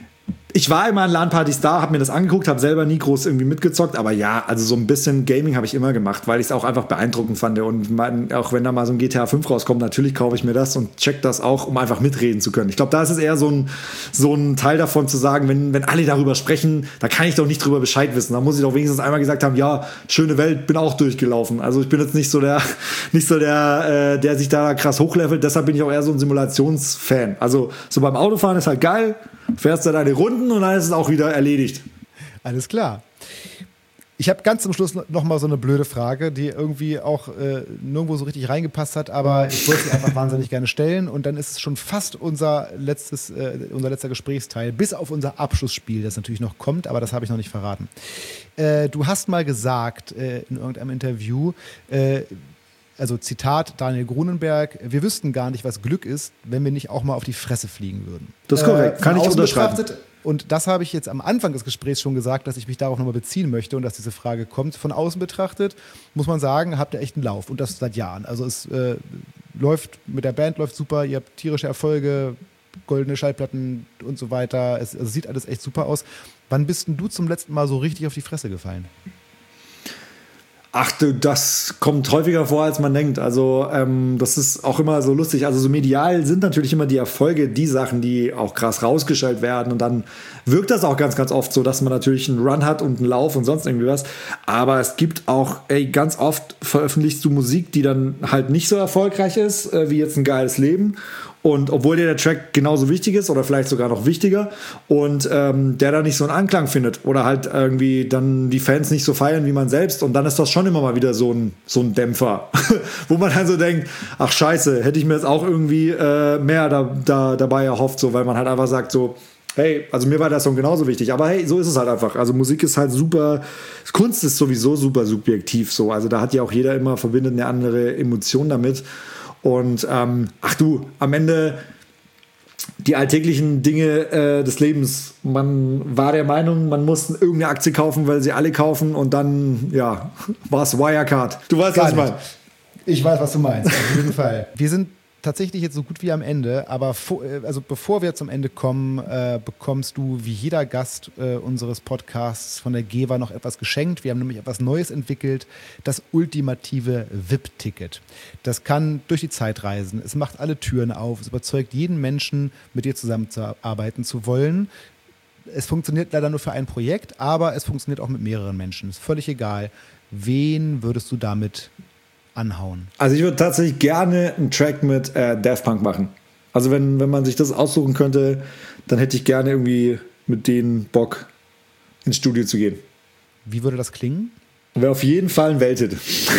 Ich war immer an LAN-Partys da, habe mir das angeguckt, habe selber nie groß irgendwie mitgezockt, aber ja, also so ein bisschen Gaming habe ich immer gemacht, weil ich es auch einfach beeindruckend fand und man, auch wenn da mal so ein G T A fünf rauskommt, natürlich kaufe ich mir das und check das auch, um einfach mitreden zu können. Ich glaube, da ist es eher so ein, so ein Teil davon zu sagen, wenn, wenn alle darüber sprechen, da kann ich doch nicht drüber Bescheid wissen. Da muss ich doch wenigstens einmal gesagt haben, ja, schöne Welt, bin auch durchgelaufen. Also ich bin jetzt nicht so der, nicht so der, äh, der sich da krass hochlevelt, deshalb bin ich auch eher so ein Simulationsfan. Also so beim Autofahren ist halt geil, fährst du deine Runden und dann ist es auch wieder erledigt. Alles klar. Ich habe ganz zum Schluss noch mal so eine blöde Frage, die irgendwie auch äh, nirgendwo so richtig reingepasst hat, aber ich wollte sie einfach wahnsinnig gerne stellen und dann ist es schon fast unser letztes, äh, unser letzter Gesprächsteil, bis auf unser Abschlussspiel, das natürlich noch kommt, aber das habe ich noch nicht verraten. Äh, du hast mal gesagt äh, in irgendeinem Interview, äh, also Zitat Daniel Grunenberg, wir wüssten gar nicht, was Glück ist, wenn wir nicht auch mal auf die Fresse fliegen würden. Das ist korrekt, äh, kann ich unterschreiben. Und das habe ich jetzt am Anfang des Gesprächs schon gesagt, dass ich mich darauf nochmal beziehen möchte und dass diese Frage kommt. Von außen betrachtet, muss man sagen, habt ihr echt einen Lauf und das seit Jahren. Also es äh, läuft, mit der Band läuft super, ihr habt tierische Erfolge, goldene Schallplatten und so weiter. Es also sieht alles echt super aus. Wann bist denn du zum letzten Mal so richtig auf die Fresse gefallen? Ach du, das kommt häufiger vor, als man denkt. Also ähm, das ist auch immer so lustig. Also so medial sind natürlich immer die Erfolge die Sachen, die auch krass rausgestellt werden. Und dann wirkt das auch ganz, ganz oft so, dass man natürlich einen Run hat und einen Lauf und sonst irgendwie was. Aber es gibt auch, ey, ganz oft veröffentlichst du Musik, die dann halt nicht so erfolgreich ist, äh, wie jetzt ein geiles Leben. Und obwohl dir der Track genauso wichtig ist oder vielleicht sogar noch wichtiger und ähm, der da nicht so einen Anklang findet oder halt irgendwie dann die Fans nicht so feiern wie man selbst und dann ist das schon immer mal wieder so ein, so ein Dämpfer, wo man dann so denkt, ach scheiße, hätte ich mir jetzt auch irgendwie äh, mehr da, da, dabei erhofft, so, weil man halt einfach sagt so, hey, also mir war der Song genauso wichtig, aber hey, so ist es halt einfach. Also Musik ist halt super, Kunst ist sowieso super subjektiv so, also da hat ja auch jeder immer verbindet eine andere Emotion damit. Und ähm, ach du, am Ende die alltäglichen Dinge äh, des Lebens. Man war der Meinung, man muss irgendeine Aktie kaufen, weil sie alle kaufen und dann, ja, war es Wirecard. Du weißt, Gar was ich nicht. meine. Ich weiß, was du meinst, auf jeden Fall. Wir sind tatsächlich jetzt so gut wie am Ende, aber vor, also bevor wir zum Ende kommen, äh, bekommst du wie jeder Gast äh, unseres Podcasts von der Geva noch etwas geschenkt. Wir haben nämlich etwas Neues entwickelt, das ultimative V I P-Ticket. Das kann durch die Zeit reisen, es macht alle Türen auf, es überzeugt jeden Menschen, mit dir zusammenzuarbeiten zu wollen. Es funktioniert leider nur für ein Projekt, aber es funktioniert auch mit mehreren Menschen. Ist völlig egal. Wen würdest du damit anhauen? Also ich würde tatsächlich gerne einen Track mit äh, Daft Punk machen. Also wenn, wenn man sich das aussuchen könnte, dann hätte ich gerne irgendwie mit denen Bock, ins Studio zu gehen. Wie würde das klingen? Wäre auf jeden Fall ein Welthit.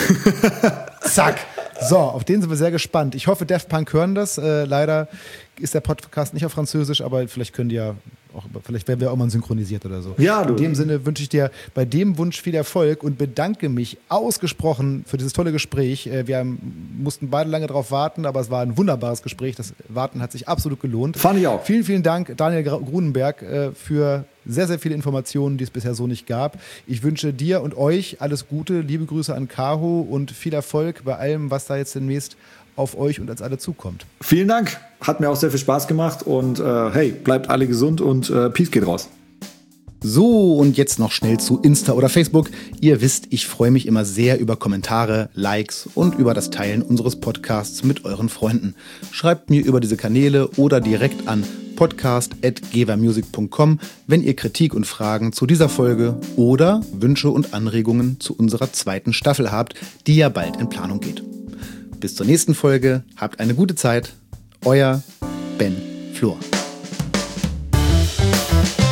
Zack! So, auf den sind wir sehr gespannt. Ich hoffe, Daft Punk hören das. Äh, leider ist der Podcast nicht auf Französisch, aber vielleicht können die ja auch, vielleicht werden wir auch mal synchronisiert oder so. Ja, du. In dem Sinne wünsche ich dir bei dem Wunsch viel Erfolg und bedanke mich ausgesprochen für dieses tolle Gespräch. Äh, wir haben, mussten beide lange drauf warten, aber es war ein wunderbares Gespräch. Das Warten hat sich absolut gelohnt. Fand ich auch. Vielen, vielen Dank, Daniel Grunenberg, äh, für sehr, sehr viele Informationen, die es bisher so nicht gab. Ich wünsche dir und euch alles Gute, liebe Grüße an Caro und viel Erfolg bei allem, was da jetzt demnächst auf euch und als alle zukommt. Vielen Dank, hat mir auch sehr viel Spaß gemacht und äh, hey, bleibt alle gesund und äh, Peace geht raus. So, und jetzt noch schnell zu Insta oder Facebook. Ihr wisst, ich freue mich immer sehr über Kommentare, Likes und über das Teilen unseres Podcasts mit euren Freunden. Schreibt mir über diese Kanäle oder direkt an podcast at gevamusic punkt com, wenn ihr Kritik und Fragen zu dieser Folge oder Wünsche und Anregungen zu unserer zweiten Staffel habt, die ja bald in Planung geht. Bis zur nächsten Folge, habt eine gute Zeit. Euer Ben Flor.